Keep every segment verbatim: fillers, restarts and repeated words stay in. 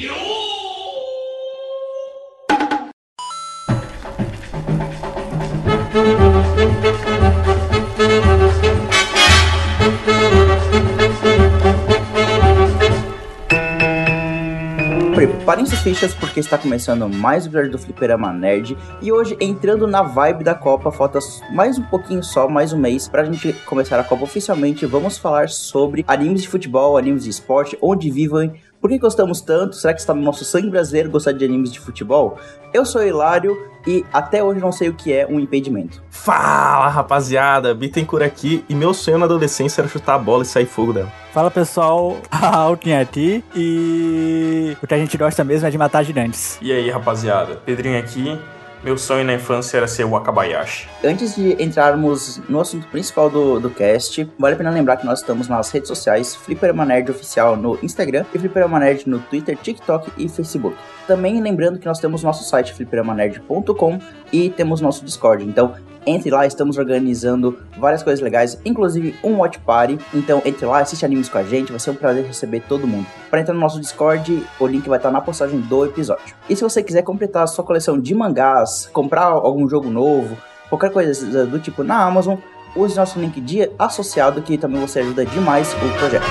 Preparem suas fichas porque está começando mais um episódio do Fliperama Nerd. E hoje, entrando na vibe da Copa, falta mais um pouquinho só, mais um mês pra gente começar a Copa oficialmente. Vamos falar sobre animes de futebol, animes de esporte, onde vivem, por que gostamos tanto, será que está no nosso sangue brasileiro gostar de animes de futebol? Eu sou o Hilário e até hoje não sei o que é um impedimento. Fala, rapaziada, Bittencourt aqui, e meu sonho na adolescência era chutar a bola e sair fogo dela. Fala, pessoal, Alkin aqui, e o que a gente gosta mesmo é de matar gigantes. E aí, rapaziada, Pedrinho aqui. Meu sonho na infância era ser o Wakabayashi. Antes de entrarmos no assunto principal do, do cast, vale a pena lembrar que nós estamos nas redes sociais Fliperama Nerd Oficial no Instagram e Fliperama Nerd no Twitter, TikTok e Facebook. Também lembrando que nós temos nosso site fliperama nerd ponto com e temos nosso Discord, então entre lá, estamos organizando várias coisas legais, inclusive um watch party. Então entre lá, assiste animes com a gente, vai ser um prazer receber todo mundo. Para entrar no nosso Discord, o link vai estar na postagem do episódio. E se você quiser completar a sua coleção de mangás, comprar algum jogo novo, qualquer coisa do tipo na Amazon, use nosso link de associado, que também você ajuda demais o projeto.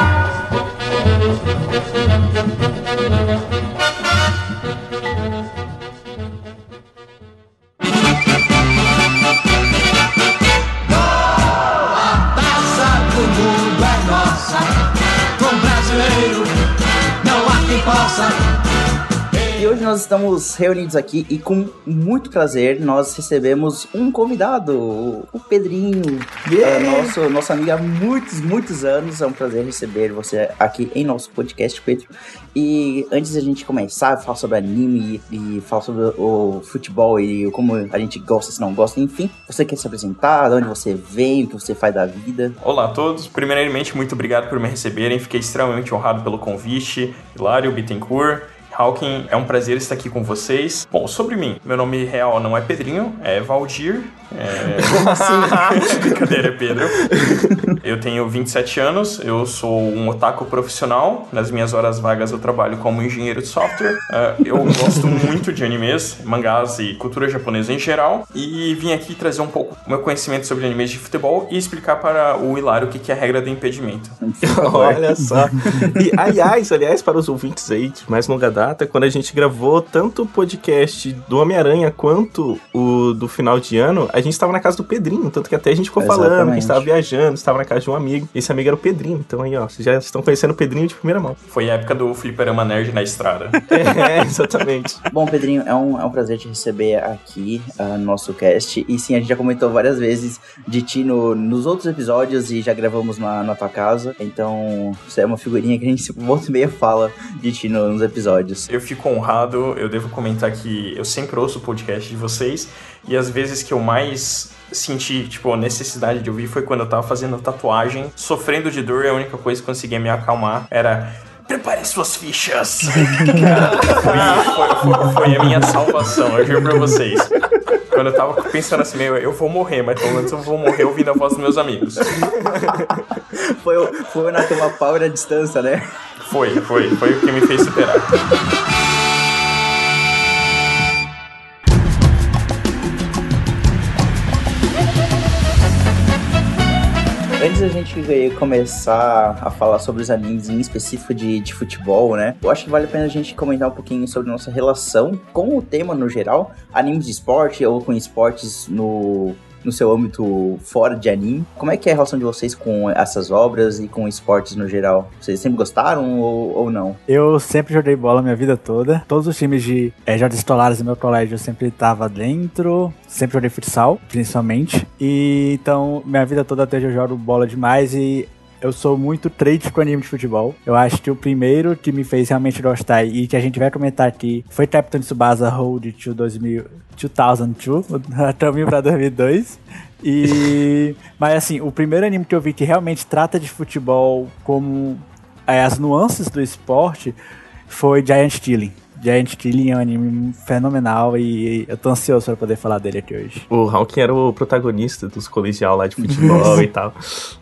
E hoje nós estamos reunidos aqui e com muito prazer nós recebemos um convidado, o Pedrinho, yeah. uh, nosso, nosso amigo há muitos, muitos anos. É um prazer receber você aqui em nosso podcast, Pedro. E antes de a gente começar a falar sobre anime e, e falar sobre o futebol e como a gente gosta, se não gosta, enfim, você quer se apresentar, de onde você vem, o que você faz da vida? Olá a todos, primeiramente muito obrigado por me receberem, fiquei extremamente honrado pelo convite. Hilário, Bittencourt, Hawking, é um prazer estar aqui com vocês. Bom, sobre mim, meu nome real não é Pedrinho, é Valdir. É... Como assim? Brincadeira, é Pedro. Eu tenho vinte e sete anos, eu sou um otaku profissional. Nas minhas horas vagas eu trabalho como engenheiro de software. Uh, eu gosto muito de animes, mangás e cultura japonesa em geral. E vim aqui trazer um pouco o meu conhecimento sobre animes de futebol e explicar para o Hilário o que é a regra do impedimento. Olha só. E aliás, aliás, para os ouvintes aí de mais longa data, quando a gente gravou tanto o podcast do Homem-Aranha quanto o do final de ano, a gente estava na casa do Pedrinho, tanto que até a gente ficou Exatamente. falando que a gente estava viajando, estava na casa de um amigo. Esse amigo era o Pedrinho, então aí, ó, vocês já estão conhecendo o Pedrinho de primeira mão. Foi a época do Fliperama Nerd na estrada. É, exatamente. Bom, Pedrinho, é um, é um prazer te receber aqui uh, no nosso cast. E sim, a gente já comentou várias vezes de ti no, nos outros episódios e já gravamos na, na tua casa. Então, isso é uma figurinha que a gente volta e meia fala de ti no, nos episódios. Eu fico honrado, eu devo comentar que eu sempre ouço o podcast de vocês e as vezes que eu mais senti, tipo, a necessidade de ouvir foi quando eu tava fazendo tatuagem, sofrendo de dor, e a única coisa que conseguia me acalmar era: prepare suas fichas! foi, foi, foi, foi a minha salvação, eu juro pra vocês. Quando eu tava pensando assim, meu, eu vou morrer, mas pelo menos eu vou morrer ouvindo a voz dos meus amigos. foi, foi naquela power à distância, né? Foi, foi, foi o que me fez superar. Antes da gente começar a falar sobre os animes em específico de, de futebol, né? Eu acho que vale a pena a gente comentar um pouquinho sobre a nossa relação com o tema no geral, animes de esporte ou com esportes no... no seu âmbito fora de anime. Como é que é a relação de vocês com essas obras e com esportes no geral? Vocês sempre gostaram ou, ou não? Eu sempre joguei bola a minha vida toda. Todos os times de é, jogos escolares do meu colégio eu sempre estava dentro. Sempre joguei futsal, principalmente. E então, minha vida toda até eu jogo bola demais e eu sou muito trade com anime de futebol. Eu acho que o primeiro que me fez realmente gostar e que a gente vai comentar aqui foi Captain Tsubasa Road to dois mil, dois mil e dois, caminho pra dois mil e dois. E... mas assim, o primeiro anime que eu vi que realmente trata de futebol como é, as nuances do esporte foi Giant Killing. Giant Killing é um anime fenomenal e eu tô ansioso pra poder falar dele aqui hoje. O Hawking era o protagonista dos colegial lá de futebol e tal.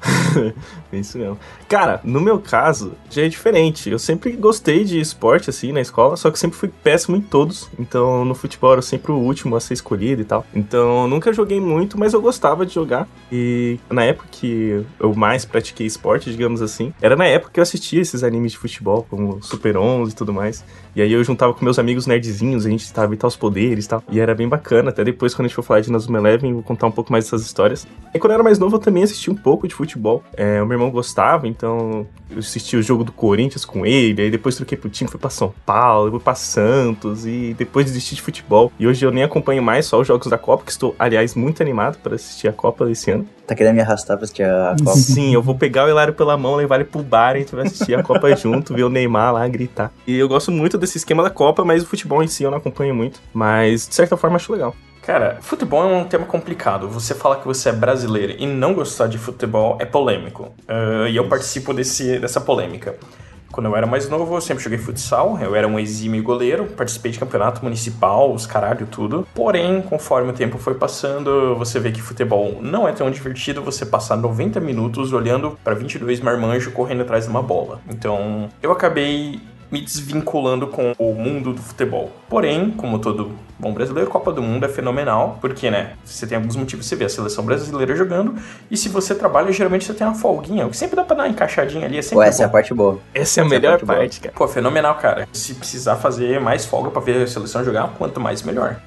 Isso mesmo. Cara, no meu caso, já é diferente. Eu sempre gostei de esporte, assim, na escola, só que sempre fui péssimo em todos. Então, no futebol, eu era sempre o último a ser escolhido e tal. Então, nunca joguei muito, mas eu gostava de jogar. E na época que eu mais pratiquei esporte, digamos assim, era na época que eu assistia esses animes de futebol, como Super onze e tudo mais. E aí eu juntava com meus amigos nerdzinhos, a gente tava evitar os poderes e tal. E era bem bacana. Até depois, quando a gente for falar de Inazuma Eleven, eu vou contar um pouco mais dessas histórias. E quando eu era mais novo, eu também assistia um pouco de futebol. É, o meu irmão gostava, então eu assistia o jogo do Corinthians com ele. Aí depois troquei pro time, fui pra São Paulo, fui pra Santos. E depois desisti de futebol. E hoje eu nem acompanho mais só os jogos da Copa, que estou, aliás, muito animado para assistir a Copa desse ano. Tá querendo me arrastar pra assistir a Copa? Sim, eu vou pegar o Hilário pela mão, levar ele pro bar e a gente vai assistir a Copa junto, ver o Neymar lá gritar. E eu gosto muito desse esquema da Copa, mas o futebol em si eu não acompanho muito. Mas, de certa forma, acho legal. Cara, futebol é um tema complicado. Você falar que você é brasileiro e não gostar de futebol é polêmico. Uh, e eu participo desse, dessa polêmica. Quando eu era mais novo, eu sempre joguei futsal, eu era um exímio goleiro, participei de campeonato municipal, os caralho, tudo. Porém, conforme o tempo foi passando, você vê que futebol não é tão divertido você passar noventa minutos olhando para vinte e dois marmanjos correndo atrás de uma bola. Então, eu acabei me desvinculando com o mundo do futebol. Porém, como todo bom brasileiro, Copa do Mundo é fenomenal, porque, né, você tem alguns motivos, você vê a seleção brasileira jogando, e se você trabalha, geralmente você tem uma folguinha, o que sempre dá pra dar uma encaixadinha ali, é sempre Pô, essa bom. é a parte boa. Essa é a Essa melhor é a parte parte, cara. Pô, fenomenal, cara. Se precisar fazer mais folga pra ver a seleção jogar, quanto mais, melhor.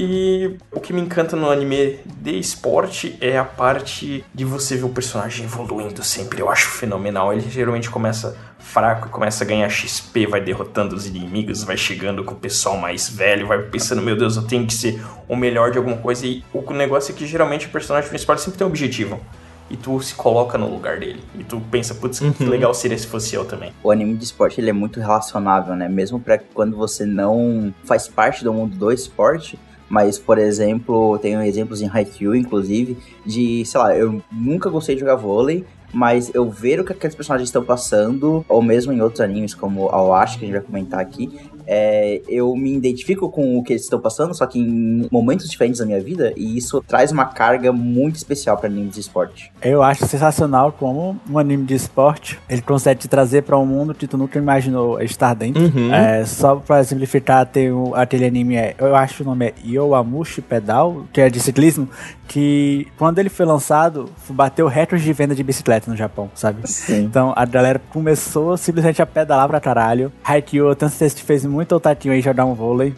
E o que me encanta no anime de esporte é a parte de você ver o personagem evoluindo sempre. Eu acho fenomenal. Ele geralmente começa fraco e começa a ganhar X P, vai derrotando os inimigos, vai chegando com o pessoal mais velho, vai pensando, meu Deus, eu tenho que ser o melhor de alguma coisa. E o negócio é que geralmente o personagem principal sempre tem um objetivo. E tu se coloca no lugar dele. E tu pensa, putz, uhum. que legal seria se fosse eu também. O anime de esporte, ele é muito relacionável, né? Mesmo pra quando você não faz parte do mundo do esporte. Mas, por exemplo, tenho exemplos em Haikyuu, inclusive, de, sei lá, eu nunca gostei de jogar vôlei, mas eu ver o que aqueles personagens estão passando, ou mesmo em outros animes como Awashi, que a gente vai comentar aqui, é, eu me identifico com o que eles estão passando, só que em momentos diferentes da minha vida, e isso traz uma carga muito especial para animes de esporte. Eu acho sensacional como um anime de esporte, ele consegue te trazer para um mundo que tu nunca imaginou estar dentro. Uhum. É, só para simplificar, tem o, aquele anime, é, eu acho que o nome é Yowamushi Pedal, que é de ciclismo, que quando ele foi lançado, bateu recordes de venda de bicicleta no Japão, sabe? Sim. Então a galera começou simplesmente a pedalar pra caralho. Haikyuu, tanto que te fez muito otatinho aí jogar um vôlei.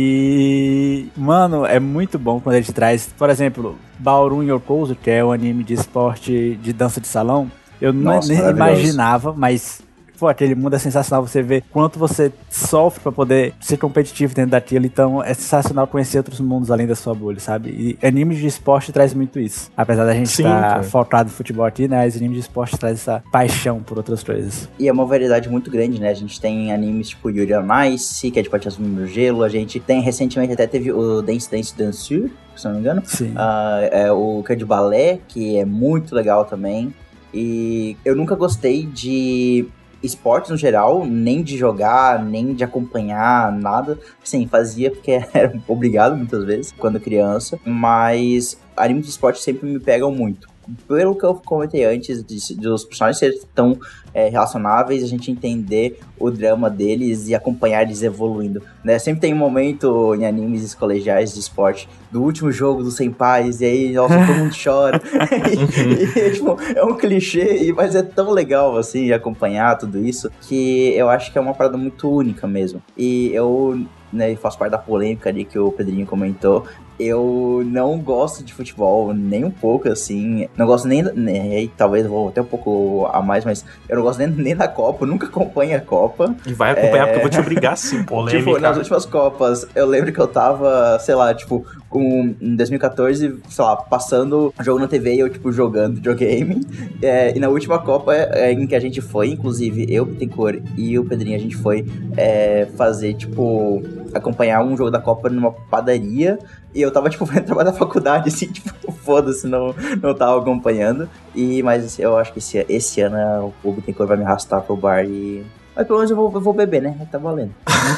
E, mano, é muito bom quando ele te traz, por exemplo, Baoru Yokouzo, que é um anime de esporte de dança de salão. Eu Nossa, nem imaginava, mas pô, aquele mundo é sensacional, você vê quanto você sofre pra poder ser competitivo dentro daquilo, então é sensacional conhecer outros mundos além da sua bolha, sabe? E animes de esporte traz muito isso. Apesar da gente estar tá focado no futebol aqui, né, os animes de esporte traz essa paixão por outras coisas. E é uma variedade muito grande, né? A gente tem animes tipo Yuri on Ice, que é de patinagem no gelo, a gente tem recentemente até teve o Dance Dance Danseur, se não me engano. Sim. Uh, é o que é de balé, que é muito legal também. E eu nunca gostei de esportes no geral, nem de jogar, nem de acompanhar, nada. Sim, fazia porque era obrigado muitas vezes, quando criança. Mas animes de esporte sempre me pegam muito. Pelo que eu comentei antes, de, dos personagens serem tão é, relacionáveis, a gente entender o drama deles e acompanhar eles evoluindo, né? Sempre tem um momento em animes colegiais de esporte do último jogo dos senpais, e aí, nossa, todo mundo chora. e, e, tipo, é um clichê, mas é tão legal, assim, acompanhar tudo isso, que eu acho que é uma parada muito única mesmo. E eu, né, faço parte da polêmica ali que o Pedrinho comentou. Eu não gosto de futebol nem um pouco, assim. Não gosto nem, nem... Talvez eu vou até um pouco a mais, mas eu não gosto nem, nem da Copa. Eu nunca acompanho a Copa. E vai acompanhar, é... porque eu vou te obrigar, sim. Polêmica. Tipo, nas últimas Copas, eu lembro que eu tava, sei lá, tipo, com, em dois mil e catorze, sei lá, passando jogo na T V e eu, tipo, jogando videogame. É, e na última Copa é, em que a gente foi, inclusive, eu, Bittencourt e o Pedrinho, a gente foi é, fazer, tipo, acompanhar um jogo da Copa numa padaria. E eu tava, tipo, vendo trabalho da faculdade, assim, tipo, foda-se, não, não tava acompanhando. E, mas eu acho que esse, esse ano o Bittencourt vai me arrastar pro bar e Mas pelo menos eu vou, eu vou beber, né? Tá valendo.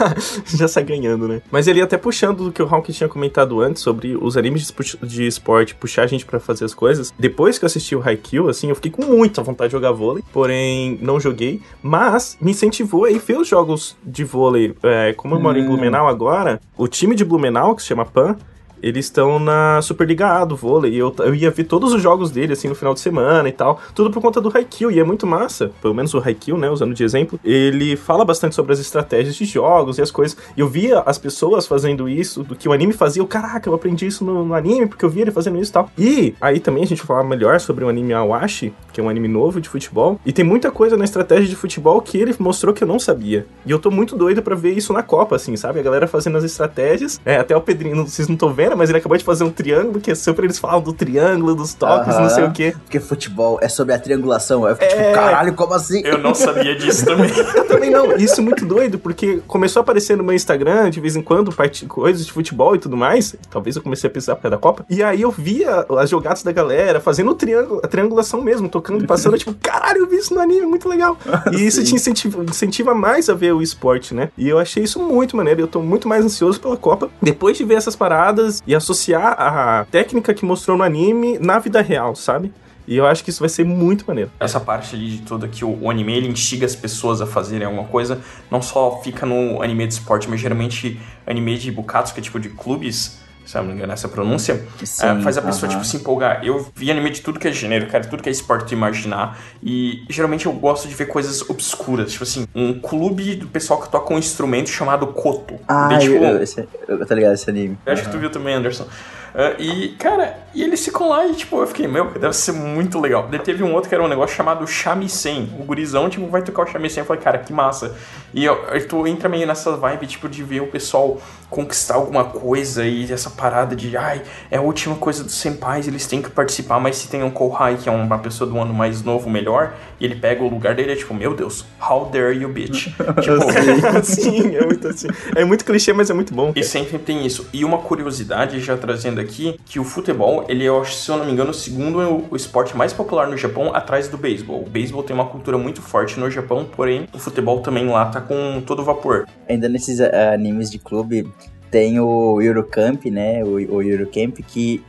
Já sai ganhando, né? Mas ele ia até puxando do que o Hawk tinha comentado antes sobre os animes de, de esporte, puxar a gente pra fazer as coisas. Depois que eu assisti o Haikyuu, assim, eu fiquei com muita vontade de jogar vôlei, porém não joguei, mas me incentivou a ir ver os jogos de vôlei. É, como eu moro hum. em Blumenau agora, o time de Blumenau, que se chama Pan, eles estão na Superliga A do vôlei, e eu, eu ia ver todos os jogos dele, assim, no final de semana e tal, tudo por conta do Haikyuu, e é muito massa, pelo menos o Haikyuu, né, usando de exemplo, ele fala bastante sobre as estratégias de jogos e as coisas, e eu via as pessoas fazendo isso, do que o anime fazia, eu, caraca, eu aprendi isso no, no anime, porque eu via ele fazendo isso e tal, e aí também a gente vai falar melhor sobre o anime Awashi, que é um anime novo de futebol, e tem muita coisa na estratégia de futebol que ele mostrou que eu não sabia, e eu tô muito doido pra ver isso na Copa, assim, sabe, a galera fazendo as estratégias, é, até o Pedrinho, vocês não estão vendo, mas ele acabou de fazer um triângulo, que é sempre eles falam do triângulo, dos toques, uh-huh. não sei o quê. Porque futebol é sobre a triangulação. Eu fico é... tipo, caralho, como assim? Eu não sabia disso também. Eu também não. Isso é muito doido, porque começou a aparecer no meu Instagram, de vez em quando, part... coisas de futebol e tudo mais. Talvez eu comecei a pesquisar por causa da Copa. E aí eu via as jogadas da galera fazendo o triângulo, a triangulação mesmo, tocando, passando, tipo, caralho, eu vi isso no anime, muito legal. E isso te incentiva, incentiva mais a ver o esporte, né? E eu achei isso muito maneiro. Eu tô muito mais ansioso pela Copa, depois de ver essas paradas e associar a técnica que mostrou no anime na vida real, sabe? E eu acho que isso vai ser muito maneiro. Essa parte ali de toda que o, o anime, ele instiga as pessoas a fazerem alguma coisa, não só fica no anime de esporte, mas geralmente anime de bukatsu, que é tipo de clubes, se não me engano essa pronúncia, Sim, é, faz a pessoa, uh-huh. tipo, se empolgar. Eu vi anime de tudo que é gênero, cara, tudo que é esporte tu imaginar, e geralmente eu gosto de ver coisas obscuras, tipo assim, um clube do pessoal que toca um instrumento chamado Koto. Ah, Daí, tipo, eu, esse, eu tô ligado esse anime. Eu acho uh-huh. que tu viu também, Anderson. Uh, e, cara, e eles ficam lá e, tipo, eu fiquei, meu, deve ser muito legal. Daí teve um outro que era um negócio chamado shamisen. O gurizão, tipo, vai tocar o shamisen. Eu falei, cara, que massa. E eu, eu tu entra meio nessa vibe, tipo, de ver o pessoal conquistar alguma coisa e essa parada de, ai, é a última coisa dos senpais, eles têm que participar, mas se tem um Kohai, que é uma pessoa do ano mais novo, melhor, e ele pega o lugar dele, é tipo, meu Deus, how dare you, bitch? Tipo, sim, é muito assim. É muito clichê, mas é muito bom. E sempre tem isso. E uma curiosidade, já trazendo aqui, que o futebol, ele é, se eu não me engano, o segundo o esporte mais popular no Japão, atrás do beisebol. O beisebol tem uma cultura muito forte no Japão, porém, o futebol também lá tá com todo vapor. Ainda nesses uh, animes de clube, tem o Eurocamp, né, o, o Eurocamp, que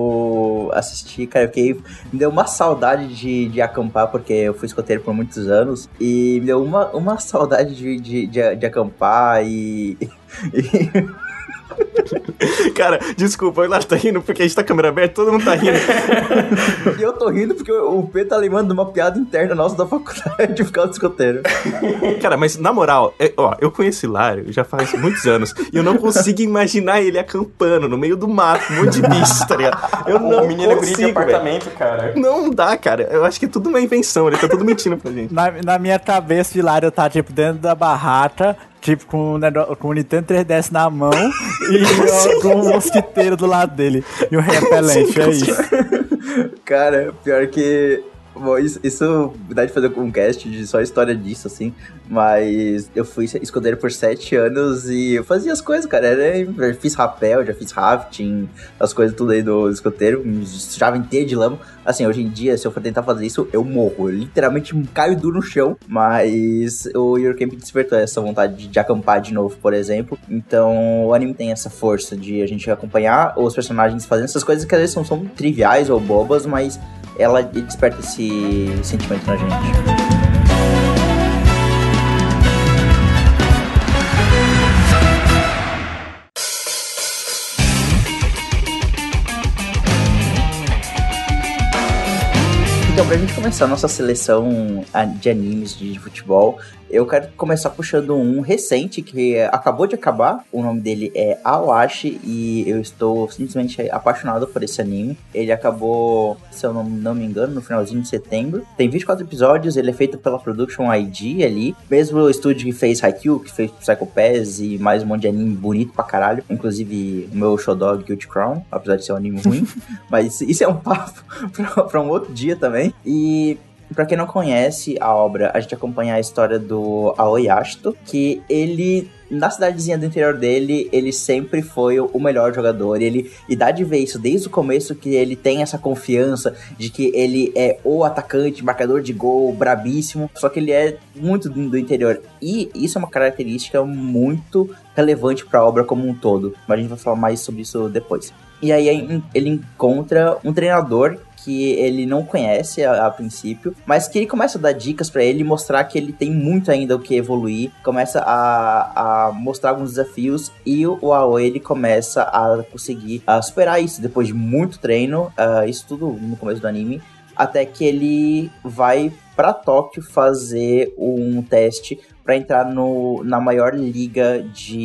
eu assisti, cara, eu fiquei, me deu uma saudade de, de acampar, porque eu fui escoteiro por muitos anos, e me deu uma, uma saudade de, de, de, de acampar e... e... Cara, desculpa, o Hilário tá rindo porque a gente tá com a câmera aberta, todo mundo tá rindo. E eu tô rindo porque o Pedro tá lembrando de uma piada interna nossa da faculdade de ficar de escoteiro. Cara, mas na moral, é, ó, eu conheço o Hilário já faz muitos anos e eu não consigo imaginar ele acampando no meio do mato, um monte de bicho, tá ligado? Eu não o menino consigo, de apartamento, véio. Cara. Não dá, cara. Eu acho que é tudo uma invenção, ele tá tudo mentindo pra gente. Na, na minha cabeça, o Hilário tá, tipo, dentro da barraca, tipo, com, né, com o Nintendo três D S na mão e ó, com um mosquiteiro do lado dele. E um repelente, sim, é isso. Cara, pior que... Bom, isso, isso dá de fazer um cast de só história disso, assim. Mas eu fui escoteiro por sete anos e eu fazia as coisas, cara. Era, já fiz rapel, já fiz rafting, as coisas tudo aí do escoteiro. Já inteiro de lama. Assim, hoje em dia, se eu for tentar fazer isso, eu morro. Eu literalmente caio duro no chão. Mas o Eurocamp despertou essa vontade de, de acampar de novo, por exemplo. Então, o anime tem essa força de a gente acompanhar os personagens fazendo essas coisas que às vezes são, são triviais ou bobas, mas ela desperta esse sentimento na gente. Então, pra gente começar a nossa seleção de animes de futebol, eu quero começar puxando um recente que acabou de acabar. O nome dele é Awashi e eu estou simplesmente apaixonado por esse anime. Ele acabou, se eu não, não me engano, no finalzinho de setembro. Tem vinte e quatro episódios, ele é feito pela Production I D ali. Mesmo o estúdio que fez Haikyuu, que fez Psycho Pass e mais um monte de anime bonito pra caralho. Inclusive o meu Shodogi Guilty Crown, apesar de ser um anime ruim. Mas isso é um papo pra, pra um outro dia também. E... Pra quem não conhece a obra, a gente acompanha a história do Aoi Ashito, que ele, na cidadezinha do interior dele, ele sempre foi o melhor jogador. E, ele, e dá de ver isso desde o começo, que ele tem essa confiança de que ele é o atacante, marcador de gol, brabíssimo. Só que ele é muito do, do interior. E isso é uma característica muito relevante pra obra como um todo. Mas a gente vai falar mais sobre isso depois. E aí ele encontra um treinador que ele não conhece a, a princípio, mas que ele começa a dar dicas pra ele e mostrar que ele tem muito ainda o que evoluir, começa a, a mostrar alguns desafios, e o Aoi, ele começa a conseguir a superar isso depois de muito treino, uh, isso tudo no começo do anime, até que ele vai pra Tóquio fazer um teste para entrar no, na maior liga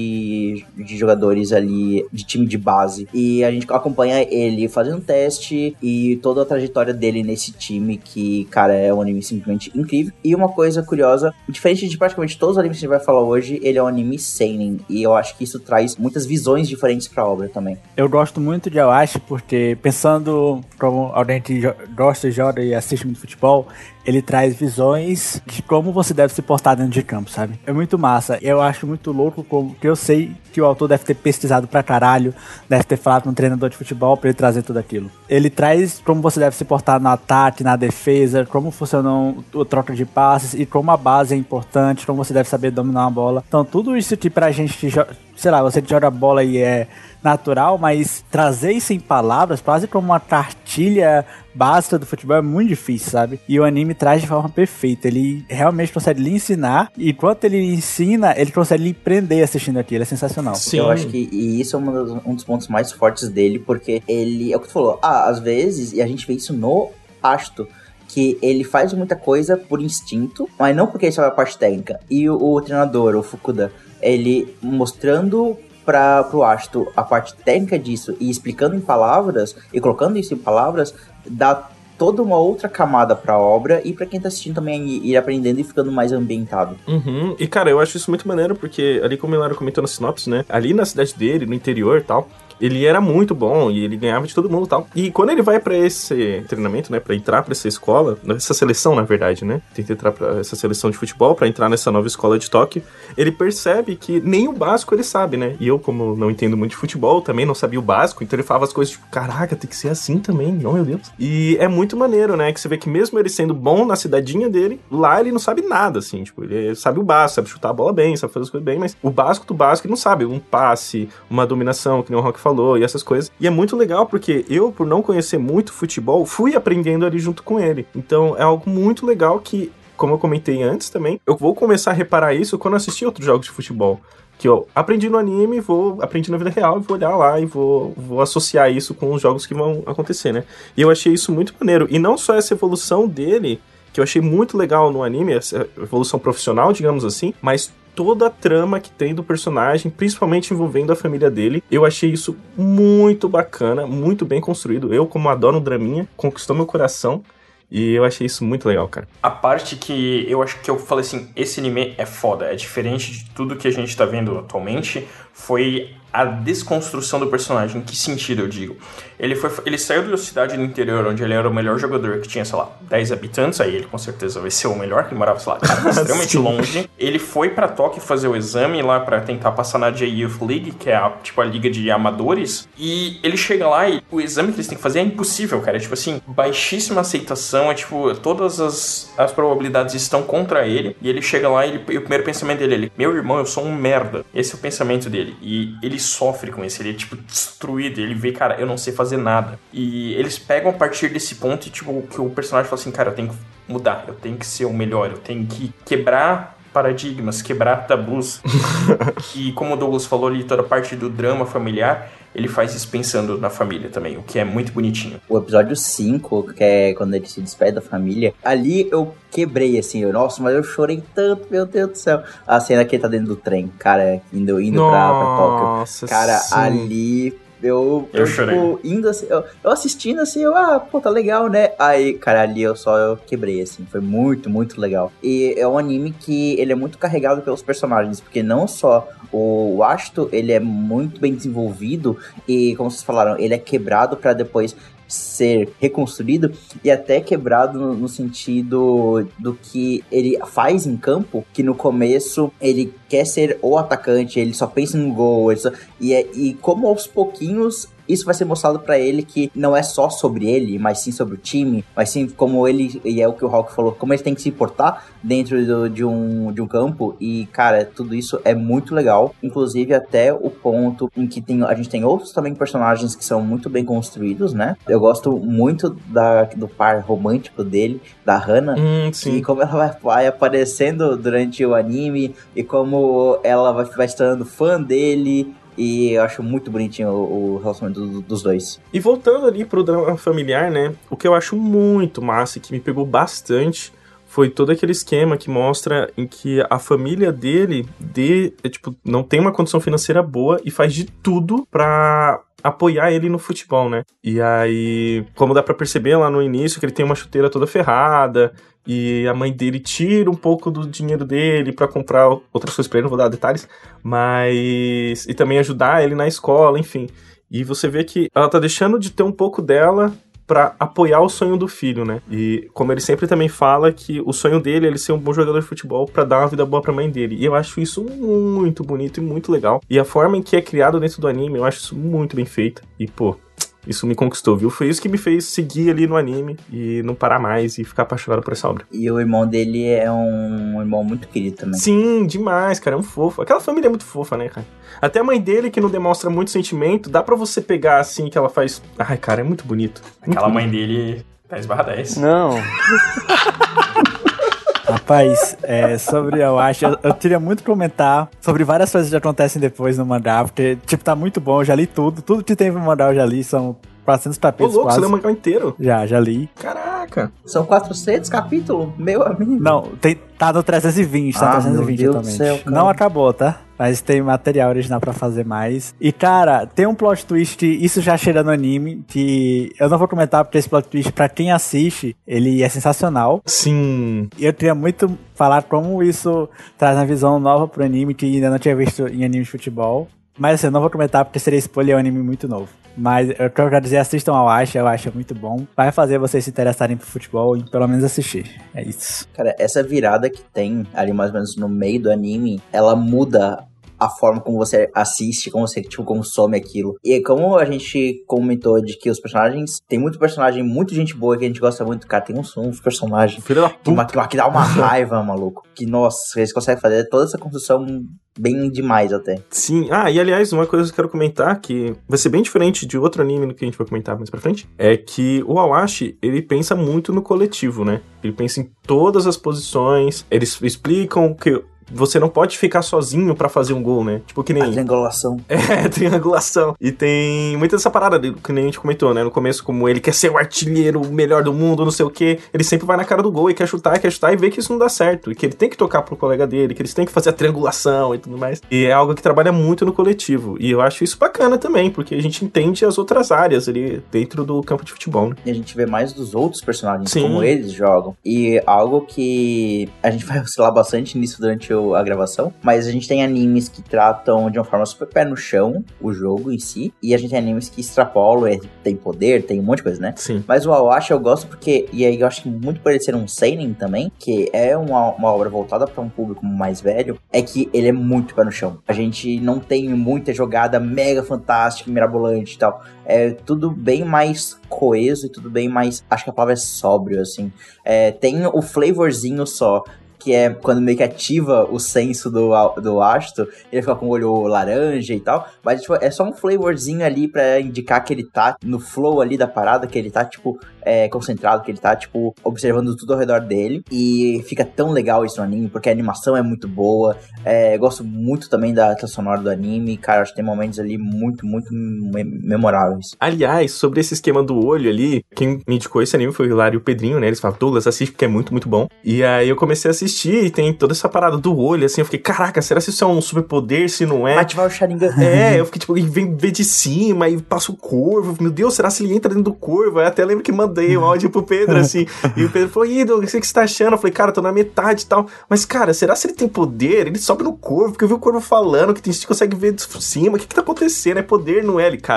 de, de jogadores ali, de time de base. E a gente acompanha ele fazendo teste e toda a trajetória dele nesse time, que, cara, é um anime simplesmente incrível. E uma coisa curiosa, diferente de praticamente todos os animes que a gente vai falar hoje, ele é um anime seinen, e eu acho que isso traz muitas visões diferentes pra obra também. Eu gosto muito de Awashi porque, pensando como alguém que gosta, joga e assiste muito futebol, ele traz visões de como você deve se portar dentro de campo, sabe? É muito massa. Eu acho muito louco, como que eu sei que o autor deve ter pesquisado pra caralho, deve ter falado com um treinador de futebol pra ele trazer tudo aquilo. Ele traz como você deve se portar no ataque, na defesa, como funcionam a troca de passes e como a base é importante, como você deve saber dominar uma bola. Então tudo isso que pra gente que joga, sei lá, você que joga bola e é natural, mas trazer isso em palavras, quase como uma cartilha básica do futebol, é muito difícil, sabe? E o anime traz de forma perfeita. Ele realmente consegue lhe ensinar, e enquanto ele ensina, ele consegue lhe prender assistindo aquilo. É sensacional. Sim. Eu acho que e isso é um dos, um dos pontos mais fortes dele, porque ele, é o que tu falou, ah, às vezes, e a gente vê isso no Ashito, que ele faz muita coisa por instinto, mas não porque ele sabe a parte técnica. E o, o treinador, o Fukuda, ele mostrando para pro Ashito a parte técnica disso e explicando em palavras e colocando isso em palavras, dá toda uma outra camada pra obra, e pra quem tá assistindo também ir aprendendo e ficando mais ambientado. Uhum. E cara, eu acho isso muito maneiro, porque ali, como o Milano comentou na sinopse, né, ali na cidade dele, no interior e tal, ele era muito bom e ele ganhava de todo mundo e tal. E quando ele vai pra esse treinamento, né, pra entrar pra essa escola, essa seleção, na verdade, né, tenta entrar pra essa seleção de futebol, pra entrar nessa nova escola de Tóquio, ele percebe que nem o básico ele sabe, né. E eu, como não entendo muito de futebol, também não sabia o básico, então ele falava as coisas tipo, caraca, tem que ser assim também, oh meu Deus. E é muito maneiro, né, que você vê que mesmo ele sendo bom na cidadinha dele, lá ele não sabe nada, assim, tipo, ele sabe o básico, sabe chutar a bola bem, sabe fazer as coisas bem, mas o básico do básico ele não sabe, um passe, uma dominação, que nem o Rock falou, e essas coisas. E é muito legal porque eu, por não conhecer muito futebol, fui aprendendo ali junto com ele. Então é algo muito legal que, como eu comentei antes também, eu vou começar a reparar isso quando assistir outros jogos de futebol. Que eu aprendi no anime, vou aprendi na vida real, vou olhar lá e vou, vou associar isso com os jogos que vão acontecer, né? E eu achei isso muito maneiro. E não só essa evolução dele, que eu achei muito legal no anime, essa evolução profissional, digamos assim, mas toda a trama que tem do personagem, principalmente envolvendo a família dele. Eu achei isso muito bacana, muito bem construído. Eu, como adoro um draminha, conquistou meu coração. E eu achei isso muito legal, cara. A parte que eu acho que eu falei assim, esse anime é foda, é diferente de tudo que a gente tá vendo atualmente, foi a desconstrução do personagem. Em que sentido eu digo? Ele, foi, ele saiu da cidade do interior, onde ele era o melhor jogador, que tinha, sei lá, dez habitantes, aí ele com certeza vai ser o melhor, que morava, sei lá, cara, extremamente longe. Ele foi pra Tóquio fazer o exame lá pra tentar passar na J-Youth League, que é a, tipo, a liga de amadores, e ele chega lá e o exame que eles têm que fazer é impossível, cara, é tipo assim, baixíssima aceitação, é tipo, todas as, as probabilidades estão contra ele, e ele chega lá e, ele, e o primeiro pensamento dele é, ele, meu irmão, eu sou um merda. Esse é o pensamento dele, e ele sofre com isso, ele é tipo destruído, ele vê, cara, eu não sei fazer nada. E eles pegam a partir desse ponto e tipo, que o personagem fala assim, cara, eu tenho que mudar, eu tenho que ser o melhor, eu tenho que quebrar paradigmas, quebrar tabus. E como o Douglas falou ali, toda a parte do drama familiar, ele faz isso pensando na família também, o que é muito bonitinho. O episódio cinco, que é quando ele se despede da família, ali eu quebrei, assim, eu, nossa, mas eu chorei tanto, meu Deus do céu. A cena que ele tá dentro do trem, cara, indo, indo pra, pra Tóquio. Cara, sim. ali... Eu, eu, eu tipo, indo assim, eu, eu assistindo assim, eu, ah, pô, tá legal, né? Aí, cara, ali eu só eu quebrei, assim, foi muito, muito legal. E é um anime que ele é muito carregado pelos personagens, porque não só o Ashito, ele é muito bem desenvolvido e, como vocês falaram, ele é quebrado pra depois ser reconstruído e até quebrado no, no sentido do que ele faz em campo, que no começo ele quer ser o atacante, ele só pensa no gol, ele só, e, é, e como aos pouquinhos isso vai ser mostrado pra ele que não é só sobre ele, mas sim sobre o time, mas sim como ele, e é o que o Hawk falou, como ele tem que se portar dentro do, de, um, de um campo, e cara, tudo isso é muito legal, inclusive até o ponto em que tem, a gente tem outros também personagens que são muito bem construídos, né? Eu gosto muito da, do par romântico dele, da Hana, hum, sim. e como ela vai, vai aparecendo durante o anime, e como ela vai, vai se tornando fã dele. E eu acho muito bonitinho o, o relacionamento do, dos dois. E voltando ali pro drama familiar, né? O que eu acho muito massa e que me pegou bastante foi todo aquele esquema que mostra em que a família dele de, é, tipo, não tem uma condição financeira boa e faz de tudo pra apoiar ele no futebol, né? E aí, como dá pra perceber lá no início, que ele tem uma chuteira toda ferrada, e a mãe dele tira um pouco do dinheiro dele pra comprar outras coisas pra ele, não vou dar detalhes, mas... e também ajudar ele na escola, enfim. E você vê que ela tá deixando de ter um pouco dela pra apoiar o sonho do filho, né? E como ele sempre também fala que o sonho dele é ele ser um bom jogador de futebol pra dar uma vida boa pra mãe dele. E eu acho isso muito bonito e muito legal. E a forma em que é criado dentro do anime, eu acho isso muito bem feito. E, pô, isso me conquistou, viu? Foi isso que me fez seguir ali no anime e não parar mais e ficar apaixonado por essa obra. E o irmão dele é um irmão muito querido também. Sim, demais, cara, é um fofo. Aquela família é muito fofa, né, cara? Até a mãe dele, que não demonstra muito sentimento, dá pra você pegar, assim, que ela faz... Ai, cara, é muito bonito. Muito Aquela bonito. mãe dele, dez barra dez. Não. Rapaz, é, sobre eu acho, eu, eu queria muito comentar sobre várias coisas que acontecem depois no mangá, porque, tipo, tá muito bom, eu já li tudo, tudo que tem no mangá eu já li, são quatrocentos Ô, capítulos louco, quase. você leu o mangá inteiro? Já, já li. Caraca. São quatrocentos capítulos, meu amigo. Não, tem, tá no trezentos e vinte, tá Ah, no trezentos e vinte meu Deus atualmente. do céu, cara. Não acabou, tá? Mas tem material original pra fazer mais. E, cara, tem um plot twist, isso já chega no anime, que eu não vou comentar porque esse plot twist, pra quem assiste, ele é sensacional. Sim. E eu queria muito falar como isso traz uma visão nova pro anime, que ainda não tinha visto em anime de futebol. Mas assim, eu não vou comentar porque seria spoiler, é um anime muito novo. Mas eu quero dizer, assistam ao Acha, eu acho muito bom. Vai fazer vocês se interessarem por futebol e pelo menos assistir. É isso. Cara, essa virada que tem ali mais ou menos no meio do anime, ela muda a forma como você assiste, como você, tipo, consome aquilo. E como a gente comentou de que os personagens... Tem muito personagem, muita gente boa que a gente gosta muito. Cara, tem uns, uns personagens Filho da que, puta. que dá uma raiva, maluco. Que, nossa, eles conseguem fazer toda essa construção bem demais até. Sim. Ah, e aliás, uma coisa que eu quero comentar, que vai ser bem diferente de outro anime do que a gente vai comentar mais pra frente, é que o Awashi, ele pensa muito no coletivo, né? Ele pensa em todas as posições, eles explicam que... Você não pode ficar sozinho pra fazer um gol, né? Tipo que nem... A triangulação. É, triangulação. E tem muita dessa parada, que nem a gente comentou, né? No começo, como ele quer ser o artilheiro, o melhor do mundo, não sei o quê. Ele sempre vai na cara do gol e quer chutar, quer chutar e vê que isso não dá certo. E que ele tem que tocar pro colega dele, que eles têm que fazer a triangulação e tudo mais. E é algo que trabalha muito no coletivo. E eu acho isso bacana também, porque a gente entende as outras áreas ali dentro do campo de futebol, né? E a gente vê mais dos outros personagens, Sim. como eles jogam. E algo que a gente vai oscilar bastante nisso durante a gravação, mas a gente tem animes que tratam de uma forma super pé no chão o jogo em si, e a gente tem animes que extrapolam, é, tem poder, tem um monte de coisa, né? Sim. Mas o Awashi eu gosto porque, e aí eu acho que muito por ele ser um seinen também, que é uma, uma obra voltada para um público mais velho, é que ele é muito pé no chão. A gente não tem muita jogada mega fantástica, mirabolante e tal. É tudo bem mais coeso e tudo bem mais, acho que a palavra é sóbrio, assim. É, tem o flavorzinho só, que é quando meio que ativa o senso do, do Ashton, ele fica com o olho laranja e tal, mas tipo, é só um flavorzinho ali pra indicar que ele tá no flow ali da parada, que ele tá, tipo, é, concentrado, que ele tá, tipo, observando tudo ao redor dele, e fica tão legal isso no anime, porque a animação é muito boa, é, eu gosto muito também da trilha sonora do anime, cara, acho que tem momentos ali muito, muito me- memoráveis. Aliás, sobre esse esquema do olho ali, quem me indicou esse anime foi o Hilário e o Pedrinho, né? Eles falam, Douglas, assiste porque é muito, muito bom. E aí eu comecei a assistir e tem toda essa parada do olho, assim, eu fiquei, caraca, será que isso é um superpoder, se não é? Ativar o Sharingan. É, eu fiquei tipo, e vem ver de cima e passa o corvo, meu Deus, será que ele entra dentro do corvo? Aí até lembro que mandei um áudio pro Pedro, assim, e o Pedro falou, ih, Douglas, o que você tá achando? Eu falei, cara, eu tô na metade e tal, mas cara, será que ele tem poder? Ele sobe no corvo, porque eu vi o corvo falando que tem gente que consegue ver de cima, o que que tá acontecendo? É poder, não é ele, cara?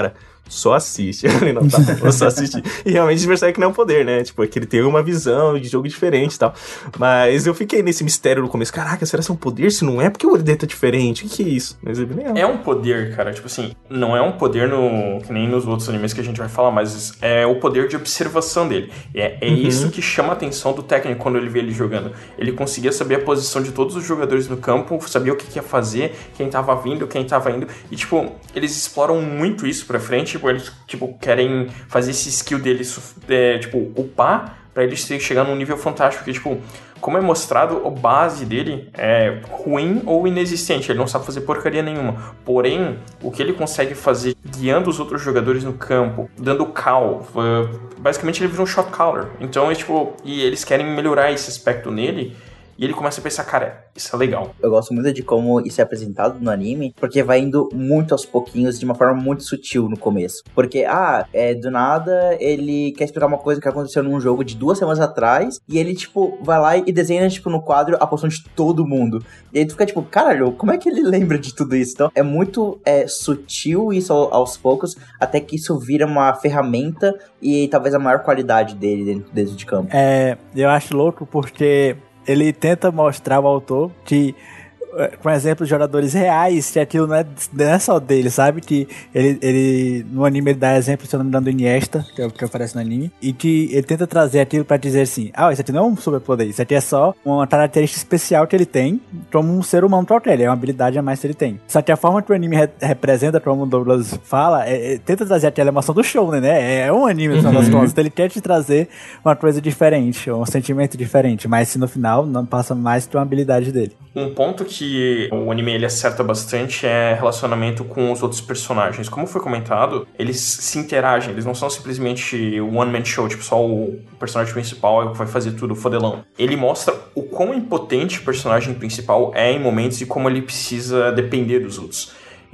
só assiste. Eu falei, não, tá, vou só assistir. E realmente Berserk não é um poder, né? Tipo, é que ele tem uma visão de jogo diferente e tal. Mas eu fiquei nesse mistério no começo. Caraca, será que é um poder? Se não é, porque o olho dele tá diferente? O que, que é isso? Mas ele nem é. É um poder, cara. Tipo assim, não é um poder no, que nem nos outros animes que a gente vai falar, mas é o poder de observação dele. É, é uhum. isso que chama a atenção do técnico quando ele vê ele jogando. Ele conseguia saber a posição de todos os jogadores no campo, sabia o que, que ia fazer, quem tava vindo, quem tava indo. E, tipo, eles exploram muito isso pra frente. Tipo, eles, tipo, querem fazer esse skill dele, é, tipo, upar pra eles chegar num nível fantástico. Que, tipo, como é mostrado, a base dele é ruim ou inexistente. Ele não sabe fazer porcaria nenhuma. Porém, o que ele consegue fazer guiando os outros jogadores no campo, dando call, basicamente ele vira um shot caller. Então, é, tipo, e eles querem melhorar esse aspecto nele. E ele começa a pensar, cara, isso é legal. Eu gosto muito de como isso é apresentado no anime, porque vai indo muito aos pouquinhos, de uma forma muito sutil no começo. Porque, ah, é, do nada, ele quer explicar uma coisa que aconteceu num jogo de duas semanas atrás, e ele, tipo, vai lá e desenha, tipo, no quadro a posição de todo mundo. E aí tu fica, tipo, caralho, como é que ele lembra de tudo isso? Então, é muito é, sutil isso aos poucos, até que isso vira uma ferramenta e talvez a maior qualidade dele dentro, dentro de campo. É, eu acho louco porque ele tenta mostrar ao autor que, com exemplos de jogadores reais, que aquilo não é, não é só dele, sabe? Que ele, ele, no anime, ele dá exemplo, se eu não me engano, do Iniesta, que é o que aparece no anime, e que ele tenta trazer aquilo pra dizer assim, ah, isso aqui não é um superpoder, isso aqui é só uma característica especial que ele tem, como um ser humano qualquer, é uma habilidade a mais que ele tem. Só que a forma que o anime re- representa, como o Douglas fala, é, é, tenta trazer aquela emoção do show, né? É um anime, no final das contas, então ele quer te trazer uma coisa diferente, um sentimento diferente, mas se no final não passa mais que uma habilidade dele. Um ponto que o anime ele acerta bastante é relacionamento com os outros personagens. Como foi comentado, eles se interagem, eles não são simplesmente one-man show, tipo, só o personagem principal é o que vai fazer tudo, fodelão. Ele mostra o quão impotente o personagem principal é em momentos e como ele precisa depender dos outros.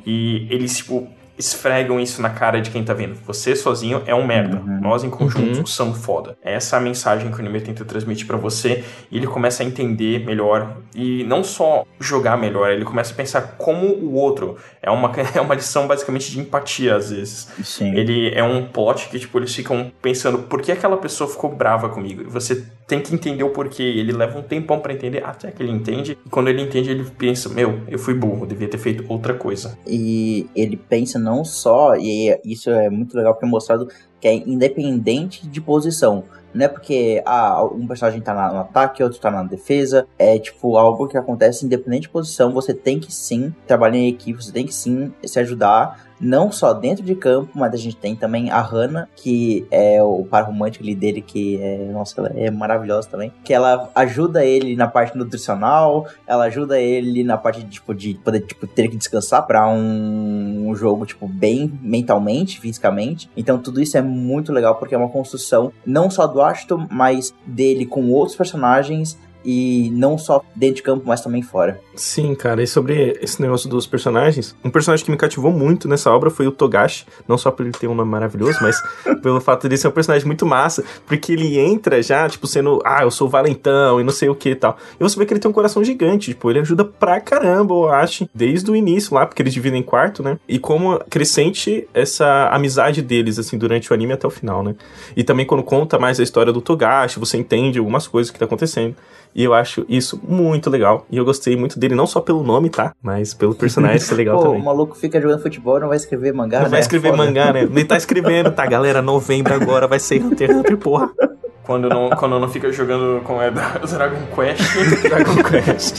E eles, tipo, esfregam isso na cara de quem tá vendo. Você sozinho é um merda. Uhum. Nós em conjunto uhum. somos foda. Essa é a mensagem que o anime tenta transmitir pra você. E ele começa a entender melhor. E não só jogar melhor, ele começa a pensar como o outro. É uma, é uma lição basicamente de empatia, às vezes. Sim. Ele é um plot que, tipo, eles ficam pensando por que aquela pessoa ficou brava comigo. E você tem que entender o porquê. Ele leva um tempão pra entender, até que ele entende. E quando ele entende, ele pensa, meu, eu fui burro, devia ter feito outra coisa. E ele pensa não só, e isso é muito legal porque é mostrado que é independente de posição. Não é porque ah, um personagem tá no ataque, outro tá na defesa. É tipo algo que acontece independente de posição. Você tem que sim trabalhar em equipe, você tem que sim se ajudar. Não só dentro de campo, mas a gente tem também a Hana, que é o par romântico ali dele, que é, nossa, ela é maravilhosa também. Que ela ajuda ele na parte nutricional, ela ajuda ele na parte de, tipo, de poder tipo, ter que descansar pra um, um jogo tipo, bem mentalmente, fisicamente. Então tudo isso é muito legal, porque é uma construção não só do Ashton, mas dele com outros personagens. E não só dentro de campo, mas também fora. Sim, cara, e sobre esse negócio dos personagens, um personagem que me cativou muito nessa obra foi o Togashi, não só por ele ter um nome maravilhoso, mas pelo fato de ser um personagem muito massa, porque ele entra já, tipo, sendo, ah, eu sou valentão e não sei o que e tal. E você vê que ele tem um coração gigante, tipo, ele ajuda pra caramba, eu acho, desde o início lá, porque eles dividem em quarto, né? E como crescente essa amizade deles, assim, durante o anime até o final, né? E também quando conta mais a história do Togashi, você entende algumas coisas que tá acontecendo. E eu acho isso muito legal. E eu gostei muito dele, não só pelo nome, tá? Mas pelo personagem ser legal Pô, também. O maluco fica jogando futebol e não vai escrever mangá, não né? vai escrever Foda. mangá, né? Nem tá escrevendo, tá? Galera, novembro agora vai ser Hunter x Hunter, porra. Quando não, quando não fica jogando com é, Dragon Quest. Dragon Quest.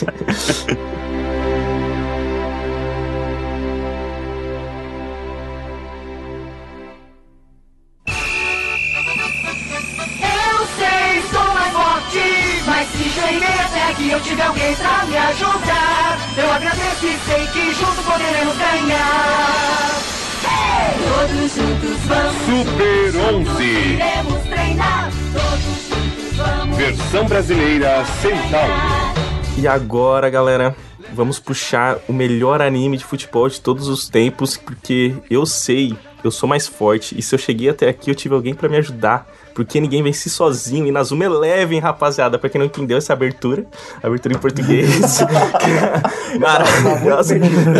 Se eu tiver alguém pra me ajudar, eu agradeço e sei que juntos poderemos ganhar. Todos juntos vamos. Super onze. Iremos treinar. Todos juntos vamos. Versão brasileira Centauro. E agora, galera, vamos puxar o melhor anime de futebol de todos os tempos, porque eu sei, eu sou mais forte, e se eu cheguei até aqui, eu tive alguém pra me ajudar porque ninguém vence sozinho. Inazuma Eleven, rapaziada, pra quem não entendeu essa abertura, abertura em português. Maravilhosa.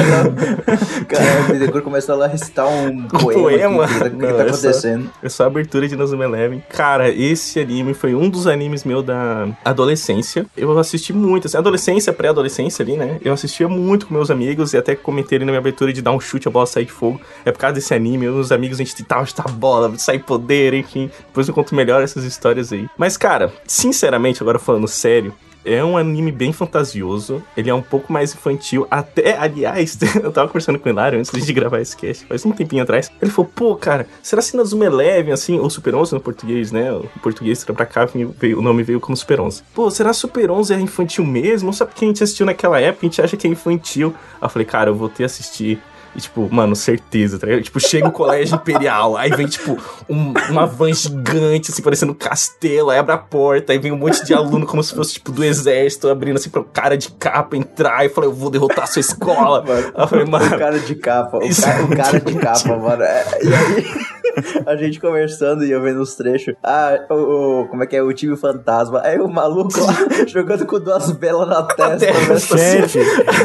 Cara, o Bittencourt começou a recitar um poema. poema? O que, que, que, não, que tá acontecendo? É só, é só a abertura de Inazuma Eleven. Cara, esse anime foi um dos animes meu da adolescência. Eu assisti muito, assim, adolescência, pré-adolescência ali, né? Eu assistia muito com meus amigos e até comentei ali na minha abertura de dar um chute, a bola sair de fogo. É por causa desse anime, eu e meus amigos, a gente tentava chutar a bola, sair poder, enfim. Depois eu conto melhor essas histórias aí. Mas, cara, sinceramente, agora falando sério, é um anime bem fantasioso, ele é um pouco mais infantil, até, aliás, eu tava conversando com o Hilário antes de gravar esse cast, faz um tempinho atrás, ele falou, pô, cara, será que Inazuma Eleven, assim, ou Super onze no português, né, o português pra cá, veio, o nome veio como Super onze. Pô, será Super onze é infantil mesmo? Ou só porque a gente assistiu naquela época, a gente acha que é infantil? Aí eu falei, cara, eu vou ter que assistir. E, tipo, mano, certeza, tá ligado? Tipo, chega o colégio imperial, aí vem, tipo, um, uma van gigante, assim, parecendo um castelo, aí abre a porta, aí vem um monte de aluno como se fosse, tipo, do exército, abrindo, assim, pro cara de capa entrar, e falei, eu vou derrotar a sua escola. Mano, aí eu falei, mano... O cara de capa, o, Isso cara, é o cara de muito capa, mentira. mano. É, e aí, a gente conversando e eu vendo os trechos, ah, o, o, como é que é, o time fantasma, aí o maluco lá, jogando com duas velas na testa. testa, Gente...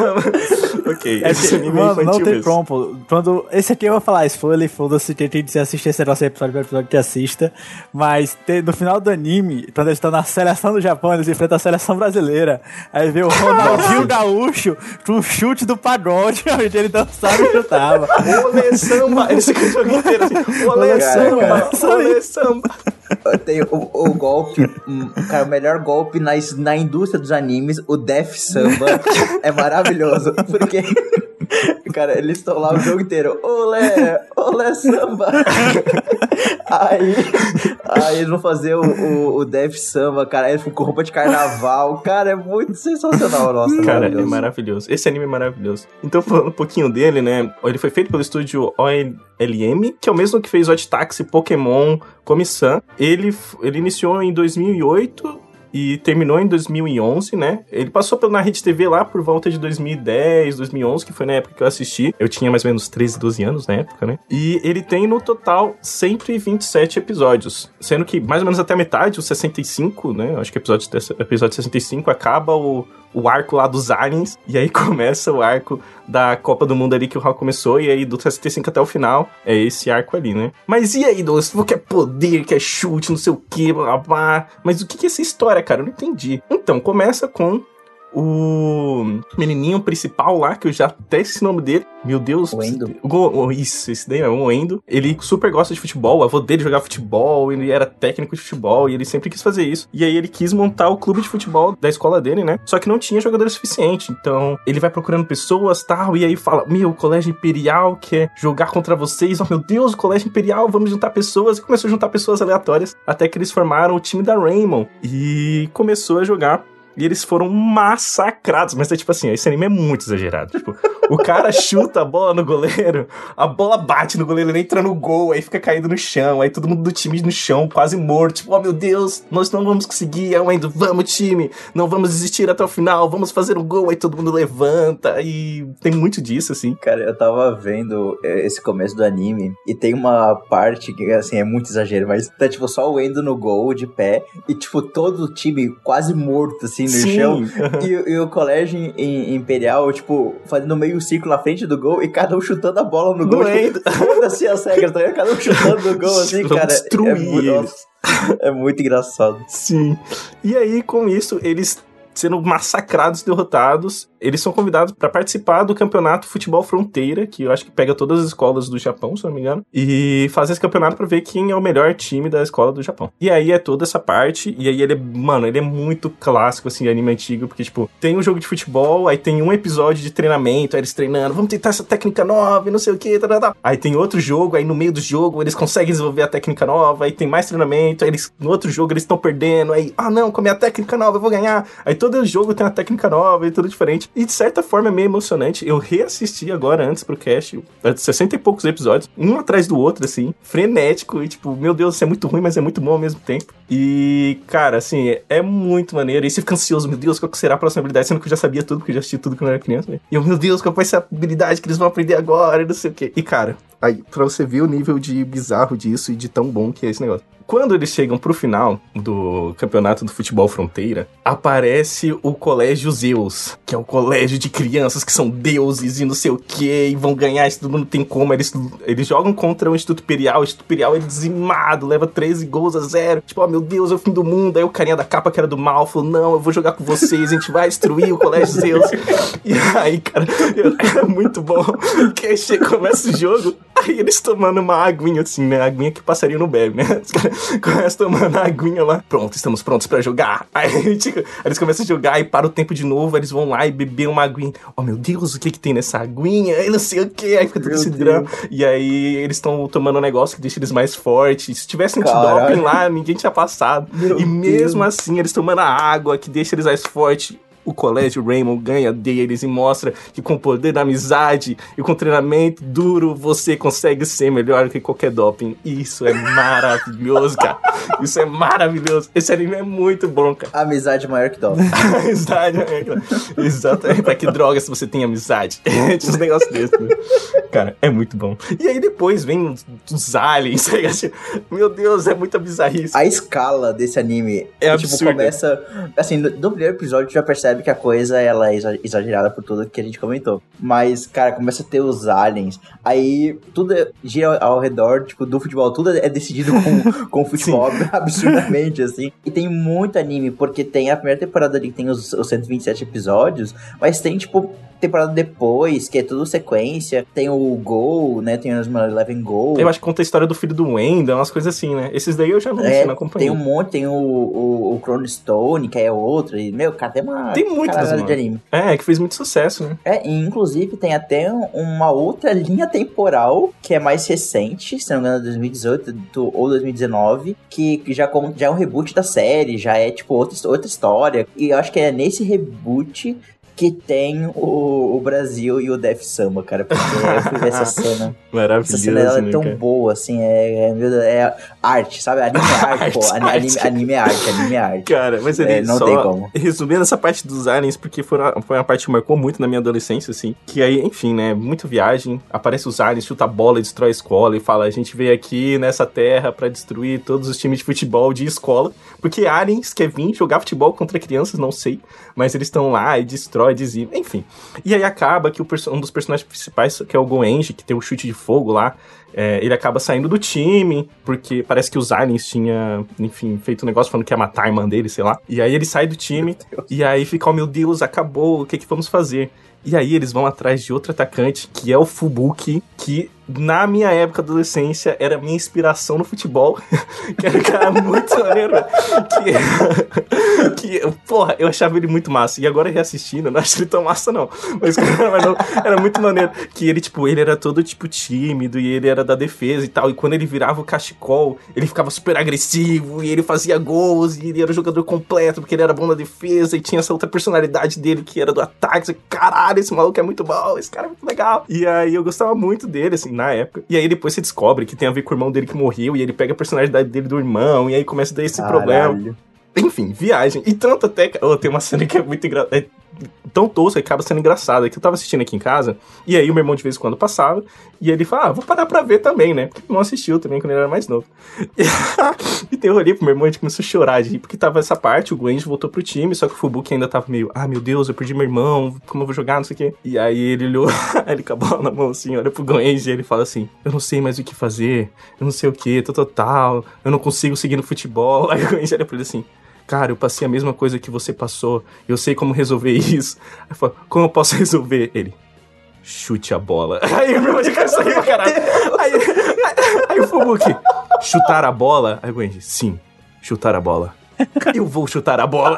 ok, É esse que, anime é mano, infantil não tem mesmo. como. Quando, esse aqui eu vou falar, spoiler, foda-se, tentei dizer assistir esse nosso episódio por episódio que assista, mas tem, no final do anime, quando eles estão na seleção do Japão, eles enfrentam a seleção brasileira, aí vê o Ronaldinho Gaúcho com um chute do pagode, onde ele dançava e chutava. Olê samba, ele se cantou o jogo inteiro assim, olê Cara, samba, cara. olê samba. Tem o, o golpe, um, cara, o melhor golpe na, na indústria dos animes, o Death Samba, é maravilhoso, porque, cara, eles estão lá o jogo inteiro, olé, olé samba. Aí, aí eles vão fazer o, o, o Death Samba, cara, aí eles ficam com roupa de carnaval, cara, é muito sensacional, nossa, Cara, maravilhoso. é maravilhoso. Esse anime é maravilhoso. Então, falando um pouquinho dele, né? Ele foi feito pelo estúdio O L M, que é o mesmo que fez Odd Taxi, Pokémon, Komi-san. Ele, ele iniciou em dois mil e oito e terminou em dois mil e onze, né? Ele passou pela Rede T V lá por volta de dois mil e dez, dois mil e onze, que foi na época que eu assisti. Eu tinha mais ou menos treze, doze anos na época, né? E ele tem, no total, cento e vinte e sete episódios. Sendo que, mais ou menos até a metade, os sessenta e cinco, né? Acho que o episódio, episódio sessenta e cinco acaba o... o arco lá dos aliens, e aí começa o arco da Copa do Mundo ali que o Raul começou, e aí do sessenta e cinco até o final, é esse arco ali, né? Mas e aí, Douglas? Você quer poder, quer chute, não sei o que, blá, blá, blá. Mas o que é essa história, cara? Eu não entendi. Então, começa com o menininho principal lá, que eu já até esse nome dele, meu Deus. O Endo. O, isso, esse daí é o Endo. Ele super gosta de futebol, o avô dele jogava futebol, ele era técnico de futebol, e ele sempre quis fazer isso. E aí ele quis montar o clube de futebol da escola dele, né? Só que não tinha jogadores suficiente, então ele vai procurando pessoas, tal, e aí fala, meu, o Colégio Imperial quer jogar contra vocês, oh meu Deus, o Colégio Imperial, vamos juntar pessoas, e começou a juntar pessoas aleatórias, até que eles formaram o time da Rainbow, e começou a jogar. E eles foram massacrados. Mas é tipo assim, esse anime é muito exagerado. Tipo, o cara chuta a bola no goleiro, a bola bate no goleiro, ele entra no gol, aí fica caído no chão, aí todo mundo do time no chão, quase morto. Tipo, oh meu Deus, nós não vamos conseguir. Aí o Endo, vamos time, não vamos desistir até o final, vamos fazer um gol. Aí todo mundo levanta e tem muito disso, assim. Cara, eu tava vendo esse começo do anime e tem uma parte que, assim, é muito exagero, mas tá, tipo, só o Endo no gol, de pé, e, tipo, todo o time quase morto, assim, no Sim. chão. E, e o colégio em, imperial, tipo, fazendo meio círculo na frente do gol e cada um chutando a bola no gol. Tipo, foda-se as regras, tá ligado? Cada um chutando no gol, assim, Vamos cara. destruir É, muito, eles. nossa, é muito engraçado. Sim. E aí, com isso, eles sendo massacrados, derrotados, eles são convidados para participar do campeonato Futebol Fronteira, que eu acho que pega todas as escolas do Japão, se não me engano, e fazer esse campeonato para ver quem é o melhor time da escola do Japão. E aí é toda essa parte, e aí ele é, mano, ele é muito clássico, assim, de anime antigo, porque, tipo, tem um jogo de futebol, aí tem um episódio de treinamento, aí eles treinando, vamos tentar essa técnica nova, e não sei o que, tá, tá, tá. Aí tem outro jogo, aí no meio do jogo eles conseguem desenvolver a técnica nova, aí tem mais treinamento, aí eles, no outro jogo eles estão perdendo, aí, ah não, com a minha técnica nova eu vou ganhar. Aí todo jogo tem uma técnica nova e tudo diferente. E de certa forma é meio emocionante. Eu reassisti agora antes pro cast, sessenta e poucos episódios, um atrás do outro, assim, frenético. E tipo, meu Deus, isso é muito ruim, mas é muito bom ao mesmo tempo. E, cara, assim, é, é muito maneiro. E você fica ansioso, meu Deus, qual que será a próxima habilidade? Sendo que eu já sabia tudo, porque eu já assisti tudo quando eu era criança. Né? E eu, meu Deus, qual vai ser a habilidade que eles vão aprender agora? E não sei o quê. E, cara, aí, pra você ver o nível de bizarro disso e de tão bom que é esse negócio. Quando eles chegam pro final do campeonato do futebol fronteira, aparece o Colégio Zeus, que é o colégio de crianças que são deuses e não sei o que, e vão ganhar, isso todo mundo tem como. Eles, eles jogam contra o Instituto Imperial, o Instituto Imperial é dizimado, leva treze gols a zero. Tipo, ó, oh, meu Deus, é o fim do mundo. Aí o carinha da capa, que era do mal, falou, não, eu vou jogar com vocês, a gente vai destruir o Colégio Zeus. E aí, cara, é muito bom, porque aí chega, começa o jogo, aí eles tomando uma aguinha assim, né, a aguinha que passaria no bebe, né, os caras começam tomando a aguinha lá, pronto, estamos prontos pra jogar. Aí, tipo, eles começam a jogar e para o tempo de novo, eles vão lá e beber uma aguinha. Oh, meu Deus, o que que tem nessa aguinha? Eu não sei o que, aí fica todo esse drama. E aí eles estão tomando um negócio que deixa eles mais fortes. Se tivesse antidoping lá, ninguém tinha passado. Meu e mesmo Deus. Assim, eles tomando a água que deixa eles mais fortes. O Colégio Rainbow ganha deles e mostra que com o poder da amizade e com treinamento duro você consegue ser melhor que qualquer doping. Isso é maravilhoso, cara. Isso é maravilhoso. Esse anime é muito bom, cara. Amizade maior que doping. Amizade maior que Exatamente. Pra que droga se você tem amizade? Tinha uns negócios desses, né? Cara, é muito bom. E aí depois vem os, os aliens. Meu Deus, é muita bizarrice. A escala desse anime é tipo, absurda. Começa... Assim, no, no primeiro episódio já percebe que a coisa ela é exagerada por tudo que a gente comentou. Mas, cara, começa a ter os aliens. Aí tudo gira ao redor, tipo, do futebol. Tudo é decidido com, com o futebol absurdamente, assim. E tem muito anime, porque tem a primeira temporada ali que tem os, os cento e vinte e sete episódios, mas tem, tipo, temporada depois, que é tudo sequência. Tem o Gol, né? Tem os Eleven Gol. Eu acho que conta a história do filho do Wendell, umas coisas assim, né? Esses daí eu já não, é, não acompanhei. Tem um monte, tem o, o, o Chrono Stone, que é outro. E, meu, cara, tem uma tem muitas de anime. É, que fez muito sucesso, né? É, e inclusive tem até uma outra linha temporal, que é mais recente, se não me engano, dois mil e dezoito ou dois mil e dezenove, que já, já é um reboot da série, já é, tipo, outra, outra história. E eu acho que é nesse reboot que tem o, o Brasil e o Def Samba, cara, porque eu fui ver essa cena. Maravilhoso, essa cena ela é né, tão cara? boa, assim, é, é, é arte, sabe? Anime é arte, pô, arte, anime, anime é arte, anime é arte. Cara, mas ele é, não só, tem como. Resumindo essa parte dos aliens, porque foi uma, foi uma parte que marcou muito na minha adolescência, assim, que aí, enfim, né, muita viagem, aparece os aliens, chuta a bola, destrói a escola e fala, a gente veio aqui nessa terra pra destruir todos os times de futebol de escola, porque aliens quer vir jogar futebol contra crianças, não sei, mas eles estão lá e destrói, dizima, enfim. E aí acaba que o, um dos personagens principais, que é o Goenji, que tem o chute de fogo lá, é, ele acaba saindo do time, porque parece que os aliens tinham, enfim, feito um negócio falando que ia matar a irmã dele, sei lá. E aí ele sai do time, e aí fica, oh meu Deus, acabou, o que que vamos fazer? E aí eles vão atrás de outro atacante, que é o Fubuki, que na minha época de adolescência era a minha inspiração no futebol. Que era um cara muito maneiro, que, que, porra, eu achava ele muito massa. E agora reassistindo, eu não acho ele tão massa não. Mas, mas não, era muito maneiro. Que ele, tipo, ele era todo, tipo, tímido e ele era da defesa e tal. E quando ele virava o cachecol, ele ficava super agressivo e ele fazia gols e ele era o jogador completo porque ele era bom na defesa e tinha essa outra personalidade dele que era do ataque. Caralho, esse maluco é muito bom, esse cara é muito legal. E aí eu gostava muito dele, assim, na época. E aí depois você descobre que tem a ver com o irmão dele que morreu, e ele pega a personalidade dele do irmão, e aí começa a dar esse Caralho. problema. Enfim, viagem. E tanto até... Oh, tem uma cena que é muito engraçada. É tão tosca que acaba sendo engraçada. Que eu tava assistindo aqui em casa, e aí o meu irmão de vez em quando passava, e ele fala, ah, vou parar pra ver também, né? Porque o irmão assistiu também quando ele era mais novo. E, e tem eu olhei pro meu irmão, a gente começou a chorar de rir, porque tava essa parte, o Gwendy voltou pro time, só que o Fubuki ainda tava meio, ah, meu Deus, eu perdi meu irmão, como eu vou jogar, não sei o quê. E aí ele olhou, ele com a bola na mão assim, olha pro Gwendy, e ele fala assim, eu não sei mais o que fazer, eu não sei o que, tô total, eu não consigo seguir no futebol. Aí o Gwendy olha pra ele assim, cara, eu passei a mesma coisa que você passou, eu sei como resolver isso. Aí fala, como eu posso resolver? Ele, chute a bola. Aí o meu irmão de cara saiu pra caralho. Aí, aí, aí o Fubuki, chutar a bola? Aí o Gwendy, sim, chutar a bola. Eu vou chutar a bola.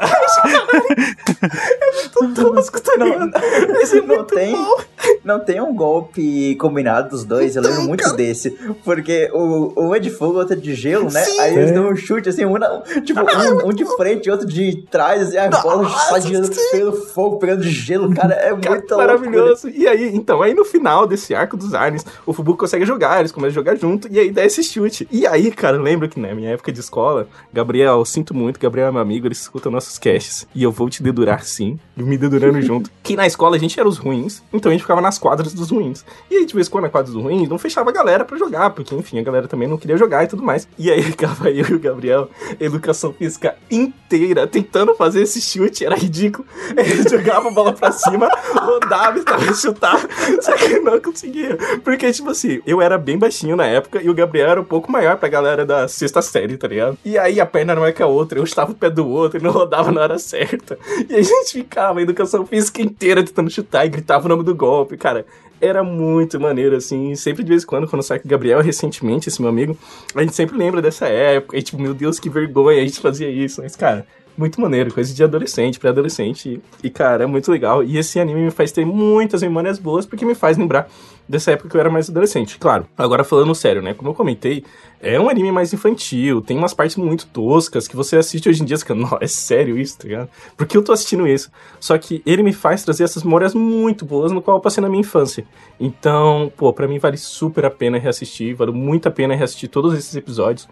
É muito tosco, tá ligado? Esse é Não muito tem, bom. não tem um golpe combinado dos dois, eu lembro muito desse. Porque o, um é de fogo, outro é de gelo, né? Sim. Aí eles dão um chute, assim, um, na- tipo, um, um de frente, outro de trás, assim, a bola Nossa, saindo sim. pelo fogo, pegando de gelo, cara, é Cara, muito maravilhoso. E aí, então, aí no final desse arco dos aliens, o Fubuki consegue jogar, eles começam a jogar junto, e aí dá esse chute. E aí, cara, eu lembro que na minha época de escola, Gabriel, sinto muito, Gabriel é meu amigo, ele escuta nossos casts, e eu vou te dedurar sim, e me dedurando junto. Que na escola a gente era os ruins, então a gente ficava na as quadras dos ruins. E aí, de vez em quando, a quadra dos ruins não fechava a galera pra jogar, porque, enfim, a galera também não queria jogar e tudo mais. E aí, ficava eu e o Gabriel, educação física inteira, tentando fazer esse chute, era ridículo. Ele jogava a bola pra cima, rodava e tava chutar, só que não conseguia. Porque, tipo assim, eu era bem baixinho na época e o Gabriel era um pouco maior pra galera da sexta série, tá ligado? E aí a perna era maior que a outra, eu estava o pé do outro e não rodava na hora certa. E a gente ficava a educação física inteira tentando chutar e gritava o nome do golpe, cara. Era muito maneiro, assim, sempre de vez em quando, quando sai com o Gabriel, recentemente, esse meu amigo, a gente sempre lembra dessa época, e tipo, meu Deus, que vergonha, a gente fazia isso, mas, cara, muito maneiro, coisa de adolescente, pré-adolescente, e, cara, é muito legal, e esse anime me faz ter muitas memórias boas, porque me faz lembrar dessa época que eu era mais adolescente, claro. Agora, falando sério, né, como eu comentei, é um anime mais infantil, tem umas partes muito toscas que você assiste hoje em dia e fica, não, é sério isso, tá ligado? Por que eu tô assistindo isso? Só que ele me faz trazer essas memórias muito boas no qual eu passei na minha infância. Então, pô, pra mim vale super a pena reassistir, vale muito a pena reassistir todos esses episódios.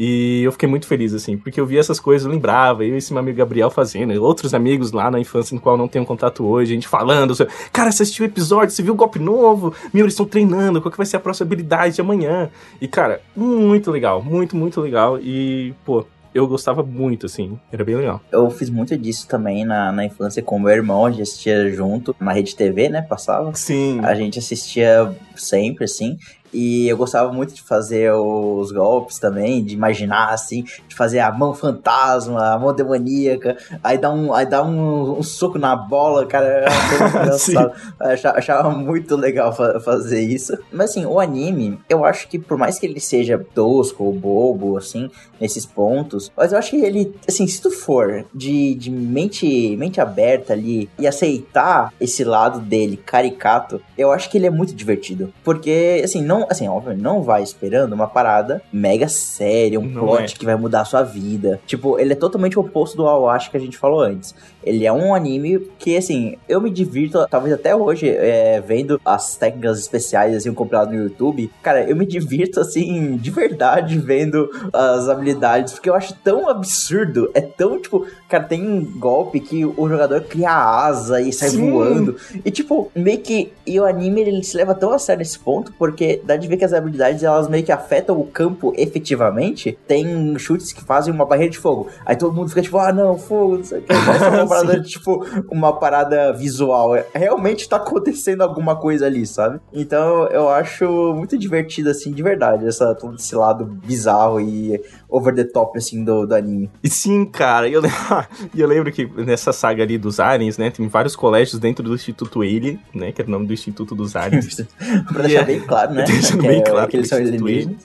E eu fiquei muito feliz, assim, porque eu vi essas coisas, eu lembrava, eu e esse meu amigo Gabriel fazendo, outros amigos lá na infância no qual eu não tenho contato hoje, a gente falando, cara, você assistiu o episódio, você viu o golpe novo? Meu, eles estão treinando, qual que vai ser a próxima habilidade de amanhã? E, cara, muito legal, muito, muito legal. E, pô, eu gostava muito, assim, era bem legal. Eu fiz muito disso também na, na infância com o meu irmão, a gente assistia junto, na Rede T V, né, passava. Sim. A gente assistia sempre, assim, e eu gostava muito de fazer os golpes também, de imaginar, assim, de fazer a mão fantasma, a mão demoníaca, aí dá um, aí dá um, um soco na bola, cara, eu achava, achava muito legal fa- fazer isso. Mas assim, o anime, eu acho que por mais que ele seja tosco ou bobo, assim, nesses pontos, mas eu acho que ele, assim, se tu for de, de mente, mente aberta ali e aceitar esse lado dele, caricato, eu acho que ele é muito divertido. Porque, assim, não assim, óbvio, não vai esperando uma parada mega séria, um não plot é. que vai mudar a sua vida. Tipo, ele é totalmente o oposto do Awashi que a gente falou antes. Ele é um anime que, assim, eu me divirto, talvez até hoje, é, vendo as técnicas especiais, assim, compiladas no YouTube. Cara, eu me divirto, assim, de verdade, vendo as habilidades, porque eu acho tão absurdo, é tão, tipo, cara, tem um golpe que o jogador cria asa e sai Sim. voando. E, tipo, meio que, e o anime, ele se leva tão a sério nesse ponto, porque dá de ver que as habilidades, elas meio que afetam o campo efetivamente. Tem chutes que fazem uma barreira de fogo. Aí todo mundo fica tipo, ah, não, fogo, não sei o que. Parece uma parada, tipo, uma parada visual. Realmente tá acontecendo alguma coisa ali, sabe? Então, eu acho muito divertido, assim, de verdade, essa, todo esse lado bizarro e over the top, assim, do, do anime. E sim, cara, e eu, eu lembro que nessa saga ali dos aliens, né, tem vários colégios dentro do Instituto Alien, né, que é o nome do Instituto dos Aliens. Pra deixar é, bem claro, né? Deixando que bem é, claro que eles são alienígenas.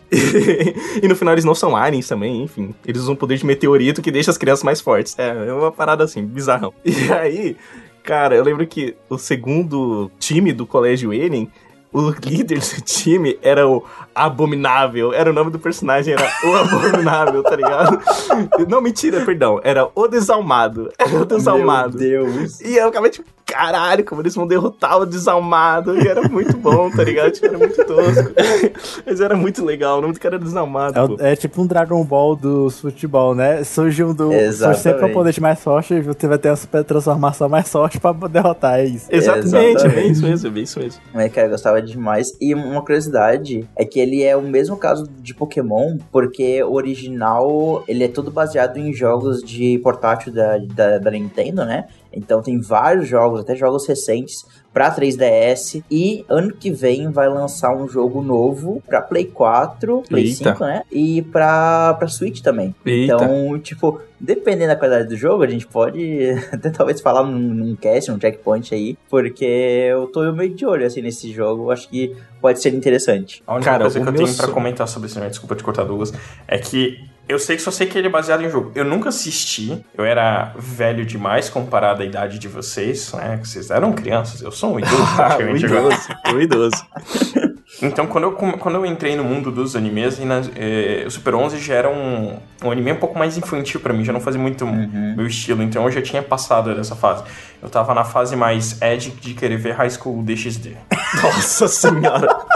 E no final eles não são aliens também, enfim. Eles usam poder de meteorito que deixa as crianças mais fortes. É, é uma parada assim, bizarrão. E aí, cara, eu lembro que o segundo time do Colégio Alien, o líder do time era o Abominável. Era o nome do personagem, era o Abominável, tá ligado? Não, mentira, perdão. Era o Desalmado. Era o Desalmado. Meu Deus. E eu ficava tipo, caralho, como eles vão derrotar o Desalmado. E era muito bom, tá ligado? Tipo, era muito tosco. Mas era muito legal. O nome do cara era Desalmado. É, pô. é tipo um Dragon Ball do futebol, né? Surge um do. Exatamente. Surge sempre um poder mais forte e você vai ter a super transformação mais forte pra derrotar. É isso. Exatamente, Exatamente. é bem isso mesmo, é bem isso mesmo. Mas, cara, eu gostava demais. E uma curiosidade é que ele é o mesmo caso de Pokémon, porque o original, ele é todo baseado em jogos de portátil da, da, da Nintendo, né? Então tem vários jogos, até jogos recentes, pra três D S. E ano que vem vai lançar um jogo novo pra Play quatro, Play Eita. cinco, né? E pra, pra Switch também. Eita. Então, tipo, dependendo da qualidade do jogo, a gente pode até talvez falar num, num cast, num checkpoint aí, porque eu tô meio de olho, assim, nesse jogo. Acho que pode ser interessante. A única Cara, coisa que eu tenho sonho... pra comentar sobre esse anime, desculpa te cortar, Douglas, é que eu sei que só sei que ele é baseado em jogo. Eu nunca assisti, eu era velho demais comparado à idade de vocês, né? Vocês eram crianças, eu sou um idoso praticamente agora. Um idoso. Então, quando eu, quando eu entrei no mundo dos animes, e na, eh, o Super onze já era um, um anime um pouco mais infantil pra mim, já não fazia muito uhum. meu estilo, então eu já tinha passado dessa fase. Eu tava na fase mais edgy de querer ver High School D X D. Nossa senhora!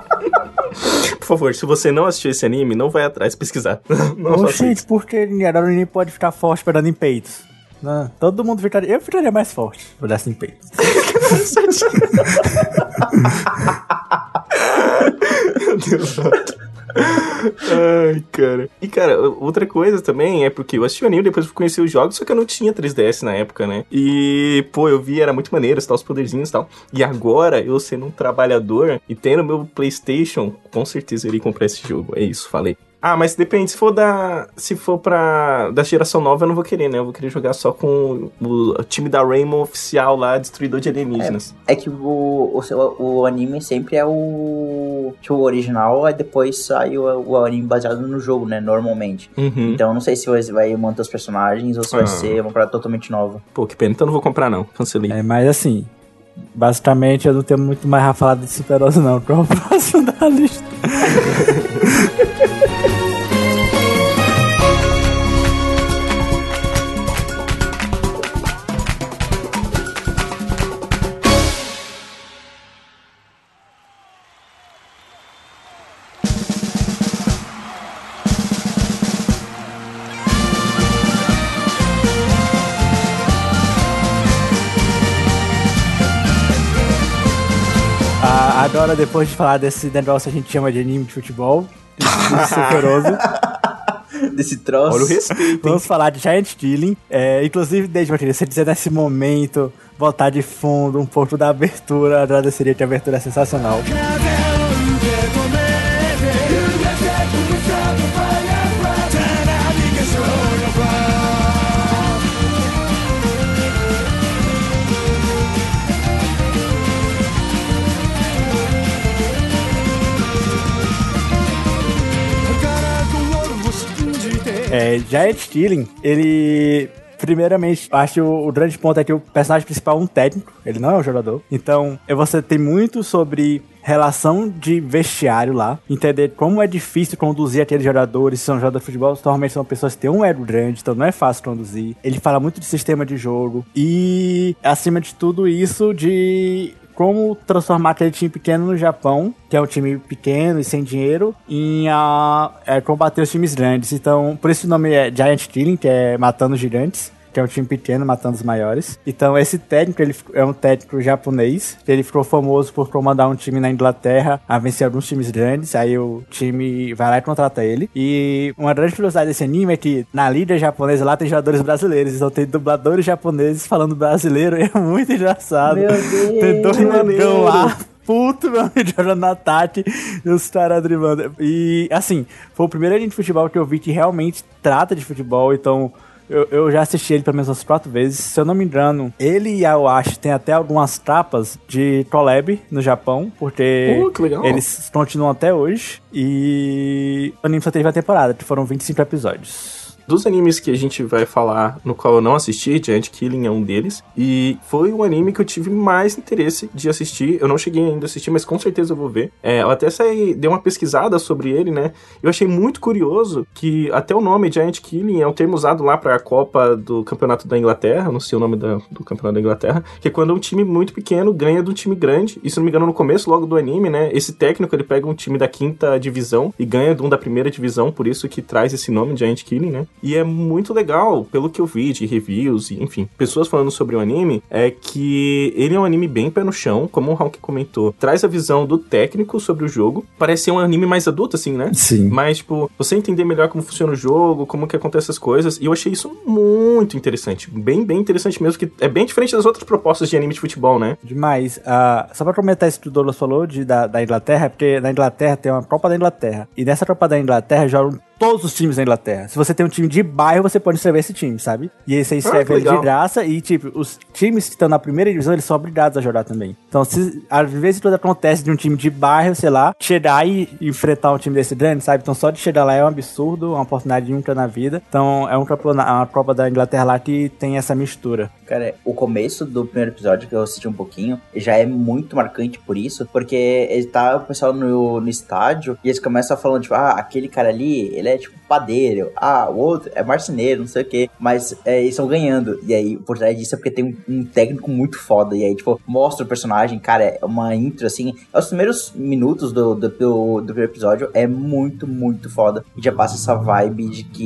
Por favor, se você não assistiu esse anime, não vai atrás pesquisar. Ô, gente, porque o anime pode ficar forte pegando em peitos? Não, todo mundo ficaria... Eu ficaria mais forte, olhasse em peitos. Meu Deus, Otto. Ai, cara. E, cara, outra coisa também é porque eu assisti o anime, depois eu conheci os jogos, só que eu não tinha três D S na época, né? E, pô, eu vi, era muito maneiro, tal, os poderzinhos e tal. E agora, eu sendo um trabalhador e tendo meu PlayStation, com certeza eu iria comprar esse jogo. É isso, falei. Ah, mas depende, se for da. Se for pra. Da geração nova, eu não vou querer, né? Eu vou querer jogar só com o, o time da Rainbow oficial lá, destruidor de alienígenas. É, é que o, o, o anime sempre é o. Tipo, o original, aí depois sai o, o anime baseado no jogo, né? Normalmente. Uhum. Então não sei se você vai manter os personagens ou se ah. vai ser uma parada totalmente nova. Pô, que pena, então não vou comprar, não. Cancelei. É, mas assim. Basicamente, eu não tenho muito mais a falar de Superoso, não. Qual é o próximo da lista? Agora, depois de falar desse negócio que a gente chama de anime de futebol, desse Superoso, desse troço. Olha o respeito. Vamos falar de Giant Killing. É, inclusive, desde Matilde, você dizer nesse momento, voltar de fundo, um pouco da abertura, agradeceria que a abertura é sensacional. É, Giant Killing, ele... Primeiramente, acho que o, o grande ponto é que o personagem principal é um técnico, ele não é um jogador. Então, você tem muito sobre relação de vestiário lá, entender como é difícil conduzir aqueles jogadores, se são jogadores de futebol, normalmente são pessoas que têm um ego grande, então não é fácil conduzir. Ele fala muito de sistema de jogo e, acima de tudo isso, de... como transformar aquele time pequeno no Japão, que é um time pequeno e sem dinheiro, em a, é, combater os times grandes. Então, por isso o nome é Giant Killing, que é matando gigantes, que é um time pequeno matando os maiores. Então, esse técnico, ele é um técnico japonês, ele ficou famoso por comandar um time na Inglaterra a vencer alguns times grandes, aí o time vai lá e contrata ele. E uma grande curiosidade desse anime é que na liga japonesa lá tem jogadores brasileiros, então tem dubladores japoneses falando brasileiro, e é muito engraçado. Meu Deus! Tem dois negão lá, puto, meu amigo, jogando na Tati, e os caras driblando. E, assim, foi o primeiro anime de futebol que eu vi que realmente trata de futebol, então... Eu, eu já assisti ele pelo menos umas quatro vezes. Se eu não me engano, ele e a Oashi tem até algumas capas de collab no Japão, porque uh, que legal. Eles continuam até hoje. E o anime só teve a temporada, que foram vinte e cinco episódios. Dos animes que a gente vai falar, no qual eu não assisti, Giant Killing é um deles. E foi um anime que eu tive mais interesse de assistir. Eu não cheguei ainda a assistir, mas com certeza eu vou ver. É, eu até saí, dei uma pesquisada sobre ele, né? Eu achei muito curioso que até o nome Giant Killing é um termo usado lá para a Copa do Campeonato da Inglaterra, não sei o nome da, do Campeonato da Inglaterra, que é quando um time muito pequeno ganha de um time grande. E se não me engano, no começo logo do anime, né? Esse técnico, ele pega um time da quinta divisão e ganha de um da primeira divisão, por isso que traz esse nome, Giant Killing, né? E é muito legal, pelo que eu vi de reviews e, enfim, pessoas falando sobre o anime, é que ele é um anime bem pé no chão, como o Hawk comentou. Traz a visão do técnico sobre o jogo. Parece ser um anime mais adulto, assim, né? Sim. Mas, tipo, você entender melhor como funciona o jogo, como que acontecem as coisas. E eu achei isso muito interessante. Bem, bem interessante mesmo, que é bem diferente das outras propostas de anime de futebol, né? Demais. Uh, só pra comentar isso que o Douglas falou de, da, da Inglaterra, porque na Inglaterra tem uma Copa da Inglaterra. E nessa Copa da Inglaterra jogam todos os times da Inglaterra. Se você tem um time de bairro, você pode escrever esse time, sabe? E aí você escreve ah, ele de graça e, tipo, os times que estão na primeira divisão, eles são obrigados a jogar também. Então, se às vezes tudo acontece de um time de bairro, sei lá, chegar e enfrentar um time desse grande, sabe? Então, só de chegar lá é um absurdo, uma oportunidade única na vida. Então, é um campeonato, uma Copa da Inglaterra lá que tem essa mistura. Cara, o começo do primeiro episódio, que eu assisti um pouquinho, já é muito marcante por isso, porque ele tá o pessoal no, no estádio e eles começam falando, tipo, ah, aquele cara ali, ele é tipo padeiro, ah, o outro é marceneiro, não sei o que, mas é, eles estão ganhando. E aí, por trás disso é porque tem um, um técnico muito foda. E aí, tipo, mostra o personagem, cara, é uma intro assim. Os primeiros minutos do, do, do, do primeiro episódio é muito, muito foda. E já passa essa vibe de que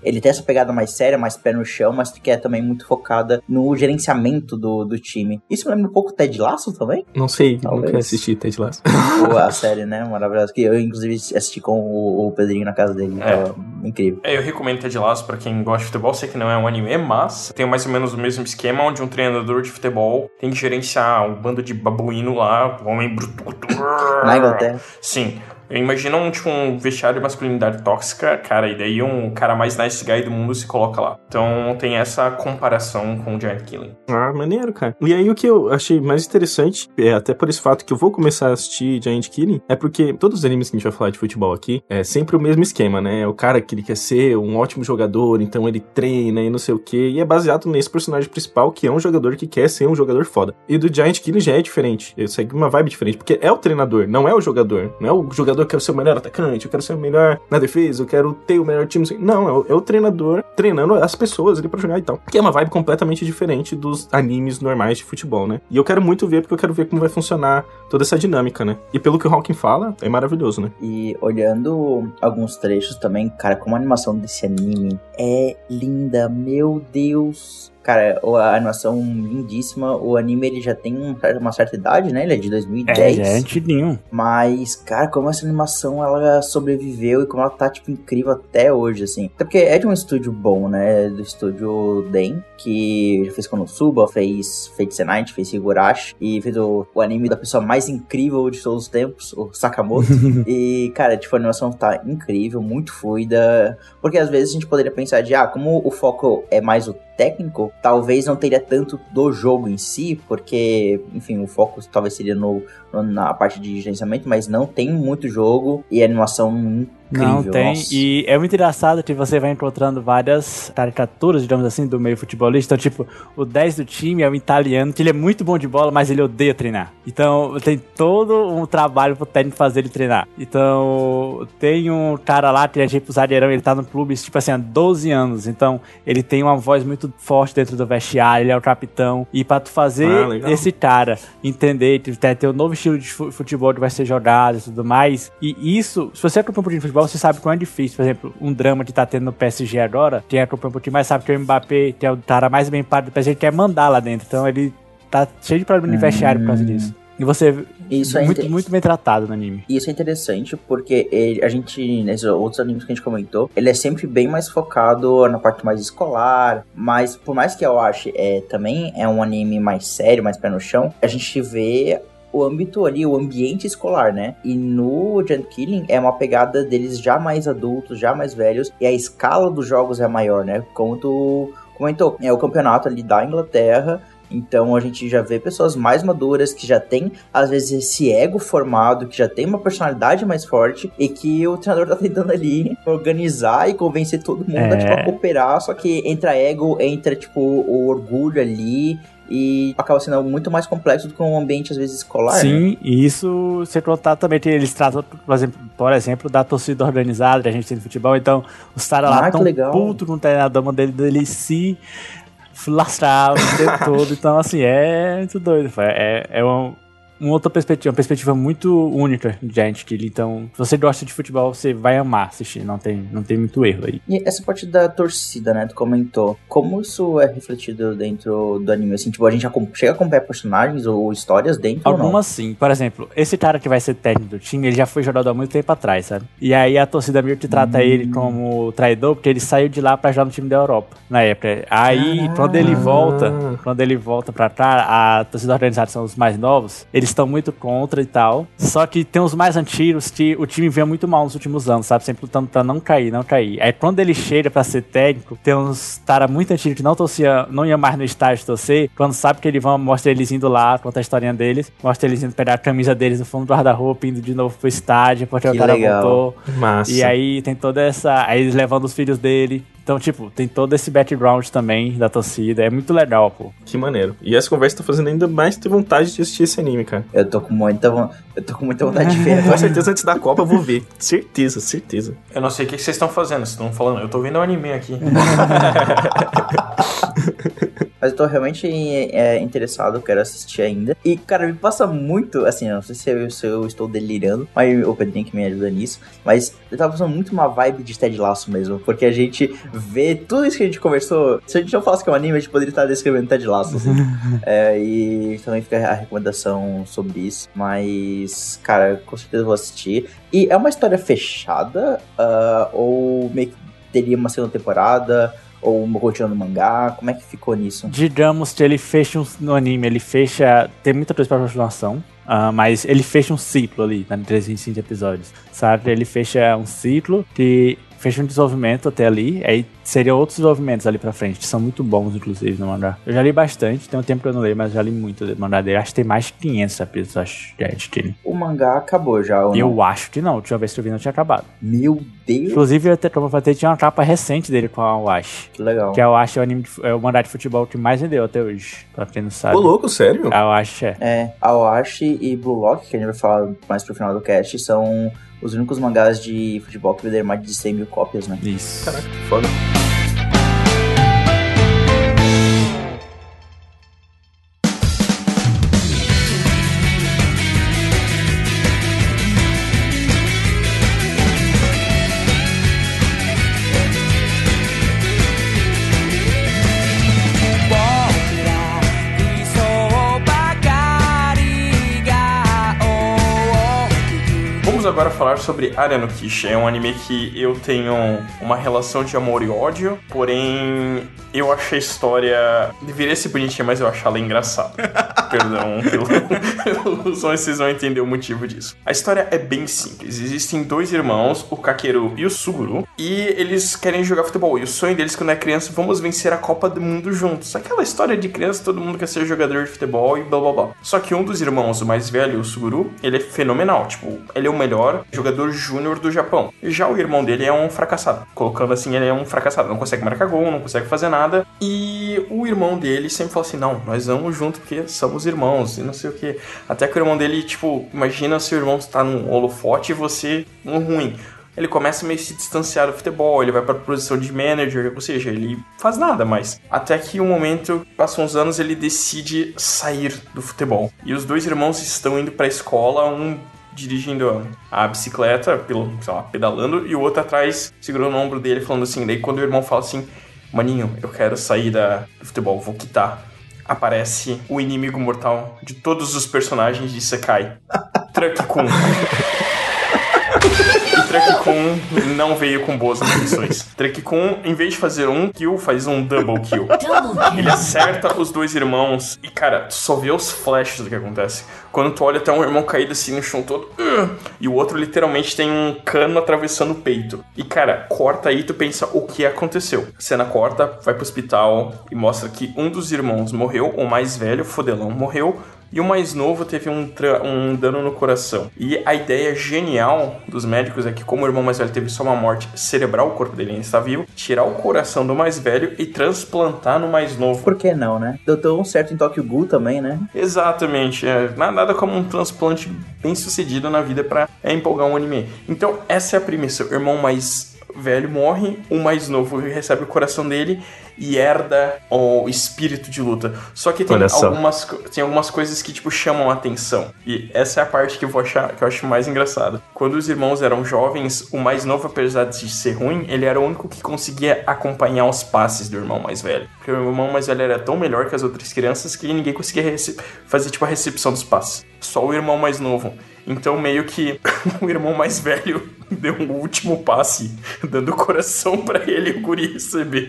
ele tem essa pegada mais séria, mais pé no chão, mas que é também muito focada no gerenciamento do, do time. Isso me lembra um pouco Ted Lasso também? Não sei, Talvez. nunca assisti Ted Lasso. A série, né? Maravilhosa. Que eu, inclusive, assisti com o, o Pedrinho na casa dele. É. Então, incrível. É, eu recomendo Ted Lasso pra quem gosta de futebol. Sei que não é um anime, mas tem mais ou menos o mesmo esquema, onde um treinador de futebol tem que gerenciar um bando de babuíno lá, um homem bruto. Na Inglaterra. Sim. Eu imagino um, tipo, um vestiário de masculinidade tóxica, cara, e daí um cara mais nice guy do mundo se coloca lá. Então tem essa comparação com o Giant Killing. Ah, maneiro, cara. E aí o que eu achei mais interessante, é até por esse fato que eu vou começar a assistir Giant Killing, é porque todos os animes que a gente vai falar de futebol aqui, é sempre o mesmo esquema, né? É o cara que ele quer ser um ótimo jogador, então ele treina e não sei o quê, e é baseado nesse personagem principal, que é um jogador que quer ser um jogador foda. E do Giant Killing já é diferente, ele segue uma vibe diferente, porque é o treinador, não é o jogador, não é o jogador eu quero ser o melhor atacante, eu quero ser o melhor na defesa, eu quero ter o melhor time. Não, é o, é o treinador treinando as pessoas ali pra jogar e tal. Que é uma vibe completamente diferente dos animes normais de futebol, né? E eu quero muito ver, porque eu quero ver como vai funcionar toda essa dinâmica, né? E pelo que o Hawking fala, é maravilhoso, né? E olhando alguns trechos também, cara, como a animação desse anime é linda, meu Deus. Cara, a animação lindíssima, o anime ele já tem um, uma certa idade, né? Ele é de dois mil e dez. É, já é antiguinho. Mas, cara, como essa animação ela sobreviveu e como ela tá, tipo, incrível até hoje, assim. Até porque é de um estúdio bom, né? Do estúdio Den, que já fez Konosuba, fez Fate Night, fez Higurashi e fez o, o anime da pessoa mais incrível de todos os tempos, o Sakamoto. E, cara, tipo, a animação tá incrível, muito fluida. Porque às vezes a gente poderia pensar de, ah, como o foco é mais o técnico, talvez não teria tanto do jogo em si, porque, enfim, o foco talvez seria no, no, na parte de gerenciamento, mas não tem muito jogo e animação incrível. Não tem, nossa. E é muito engraçado que você vai encontrando várias caricaturas, digamos assim, do meio futebolista. Então, tipo, o dez do time é um italiano, que ele é muito bom de bola, mas ele odeia treinar. Então, tem todo um trabalho pro técnico fazer ele treinar. Então, tem um cara lá, que é tipo zagueirão, ele tá no clube, tipo assim, há doze anos. Então, ele tem uma voz muito forte dentro do vestiário, ele é o capitão. E pra tu fazer ah, esse cara entender, ter, ter um novo estilo de futebol que vai ser jogado e tudo mais. E isso, se você acompanha um pouquinho de futebol, você sabe como é difícil. Por exemplo, um drama que tá tendo no P S G agora, quem acompanha um pouquinho mais sabe que o Mbappé, que é o cara mais bem pago do P S G, ele quer mandar lá dentro. Então ele tá cheio de problema de vestiário por causa disso. E você Isso é é muito, inter... muito bem tratado no anime. Isso é interessante porque ele, a gente, nesses outros animes que a gente comentou, ele é sempre bem mais focado na parte mais escolar, mas por mais que eu ache é, também é um anime mais sério, mais pé no chão, a gente vê o âmbito ali, o ambiente escolar, né? E no Giant Killing é uma pegada deles já mais adultos, já mais velhos, e a escala dos jogos é maior, né? Como tu comentou, é o campeonato ali da Inglaterra. Então a gente já vê pessoas mais maduras, que já tem, às vezes, esse ego formado, que já tem uma personalidade mais forte e que o treinador tá tentando ali organizar e convencer todo mundo é. a, tipo, a cooperar, só que entra ego, entra, tipo, o orgulho ali e acaba sendo muito mais complexo do que um ambiente, às vezes, escolar. Sim, né? E isso você contar também que eles tratam, por exemplo, por exemplo, da torcida organizada que a gente tem no futebol, então os caras ah, lá tão legal. puto com o treinador dele, dele se lastrar o tempo todo, então assim, é muito doido, é, é uma, uma outra perspectiva, uma perspectiva muito única de Giant Killing, então se você gosta de futebol, você vai amar assistir, não tem, não tem muito erro aí. E essa parte da torcida, né, tu comentou, como isso é refletido dentro do anime, assim, tipo, a gente chega a acompanhar personagens ou histórias dentro ou não? Algumas sim, por exemplo, esse cara que vai ser técnico do time, ele já foi jogador há muito tempo atrás, sabe? E aí a torcida meio que trata hum. ele como traidor, porque ele saiu de lá pra jogar no time da Europa, na época. Aí, ah. quando ele volta, quando ele volta pra cá, a torcida organizada são os mais novos, eles estão muito contra e tal, só que tem os mais antigos que o time vinha muito mal nos últimos anos, sabe? Sempre lutando pra não cair, não cair. Aí quando ele chega pra ser técnico, tem uns cara muito antigos que não torcia, não ia mais no estádio torcer, quando sabe que ele vão, mostra eles indo lá, conta a historinha deles, mostra eles indo pegar a camisa deles no fundo do guarda-roupa, indo de novo pro estádio, porque que o cara legal. voltou. Massa. E aí tem toda essa... Aí eles levando os filhos dele. Então, tipo, tem todo esse background também da torcida. É muito legal, pô. Que maneiro. E essa conversa tá fazendo ainda mais ter vontade de assistir esse anime, cara. Eu tô com muita, eu tô com muita vontade de ver. Com certeza, antes da Copa eu vou ver. Certeza, certeza. Eu não sei o que vocês estão fazendo. Vocês estão falando. Eu tô vendo um anime aqui. mas eu tô realmente é, interessado, quero assistir ainda. E, cara, me passa muito, assim, não sei se eu, se eu estou delirando, mas o Pedrinho que me ajuda nisso, mas eu tava passando muito uma vibe de Ted Lasso mesmo, porque a gente vê tudo isso que a gente conversou, se a gente não falasse que é um anime, a gente poderia estar descrevendo Ted Lasso, assim. é, e também fica a recomendação sobre isso, mas, cara, com certeza vou assistir. E é uma história fechada, uh, ou meio que teria uma segunda temporada, ou uma continuando no mangá? Como é que ficou nisso? Digamos que ele fecha um, no anime, ele fecha, tem muita coisa pra continuação, uh, mas ele fecha um ciclo ali, né, trezentos e vinte e cinco episódios, sabe? Ele fecha um ciclo que fecha um desenvolvimento até ali, aí seriam outros desenvolvimentos ali pra frente, que são muito bons, inclusive, no mangá. Eu já li bastante, tem um tempo que eu não leio, mas já li muito do mangá dele. Acho que tem mais de quinhentos capítulos, acho, de dele. O mangá acabou já, ou Eu não? acho que não, deixa eu ver se eu vi, não tinha acabado. Meu Deus! Inclusive, eu como eu falei, tinha uma capa recente dele com a Awashi. Que legal. Que a Awashi é o, anime de, é o mangá de futebol que mais vendeu até hoje, pra quem não sabe. Ô, louco, sério? A Awashi é. É, Awashi e Blue Lock, que a gente vai falar mais pro final do cast, são os únicos mangás de futebol que venderam mais de cem mil cópias, né? Isso. Caraca, foda. Agora falar sobre Area no Kishi. É um anime que eu tenho uma relação de amor e ódio, porém eu acho a história deveria ser bonitinha, mas eu acho ela engraçada. Perdão pelo, pelo som, vocês vão entender o motivo disso. A história é bem simples. Existem dois irmãos, o Kakeru e o Suguru, e eles querem jogar futebol. E o sonho deles quando é criança, vamos vencer a Copa do Mundo juntos. Aquela história de criança, todo mundo quer ser jogador de futebol e blá blá blá. Só que um dos irmãos, o mais velho, o Suguru, ele é fenomenal. Tipo, ele é o melhor jogador júnior do Japão. Já o irmão dele é um fracassado. Colocando assim, ele é um fracassado. Não consegue marcar gol, não consegue fazer nada. E o irmão dele sempre fala assim, não, nós vamos junto porque somos irmãos e não sei o que. Até que o irmão dele, tipo, imagina seu irmão estar num holofote e você um ruim. Ele começa a meio se distanciar do futebol, ele vai pra posição de manager, ou seja, ele faz nada mais. Até que um momento, passam uns anos, ele decide sair do futebol. E os dois irmãos estão indo pra escola, um dirigindo a bicicleta, pelo, sei lá, pedalando, e o outro atrás, segurando o ombro dele, falando assim. Daí quando o irmão fala assim, maninho, eu quero sair da, do futebol, vou quitar. Aparece o inimigo mortal de todos os personagens de Sekai. Truck-kun. E Truck-kun não veio com boas intenções. Truck-kun, em vez de fazer um kill, faz um double kill. Ele acerta os dois irmãos e, cara, tu só vê os flashes do que acontece. Quando tu olha, até um irmão caído assim no chão todo, uh, e o outro literalmente tem um cano atravessando o peito. E, cara, corta aí, tu pensa o que aconteceu. A cena corta, vai pro hospital e mostra que um dos irmãos morreu, o mais velho, o fodelão, morreu. E o mais novo teve um, tra- um dano no coração. E a ideia genial dos médicos é que, como o irmão mais velho teve só uma morte cerebral, o corpo dele ainda está vivo, tirar o coração do mais velho e transplantar no mais novo. Por que não, né? Deu tão certo em Tokyo Ghoul também, né? Exatamente. É, nada como um transplante bem sucedido na vida pra é, empolgar um anime. Então, essa é a premissa. O irmão mais velho morre, o mais novo recebe o coração dele e herda o espírito de luta. Só que tem algumas, tem algumas coisas que, tipo, chamam a atenção. E essa é a parte que eu, vou achar, que eu acho mais engraçado. Quando os irmãos eram jovens, o mais novo, apesar de ser ruim, ele era o único que conseguia acompanhar os passes do irmão mais velho. Porque o irmão mais velho era tão melhor que as outras crianças que ninguém conseguia rece- fazer, tipo, a recepção dos passes. Só o irmão mais novo. Então, meio que o irmão mais velho deu um último passe, dando o coração pra ele e o guri recebeu.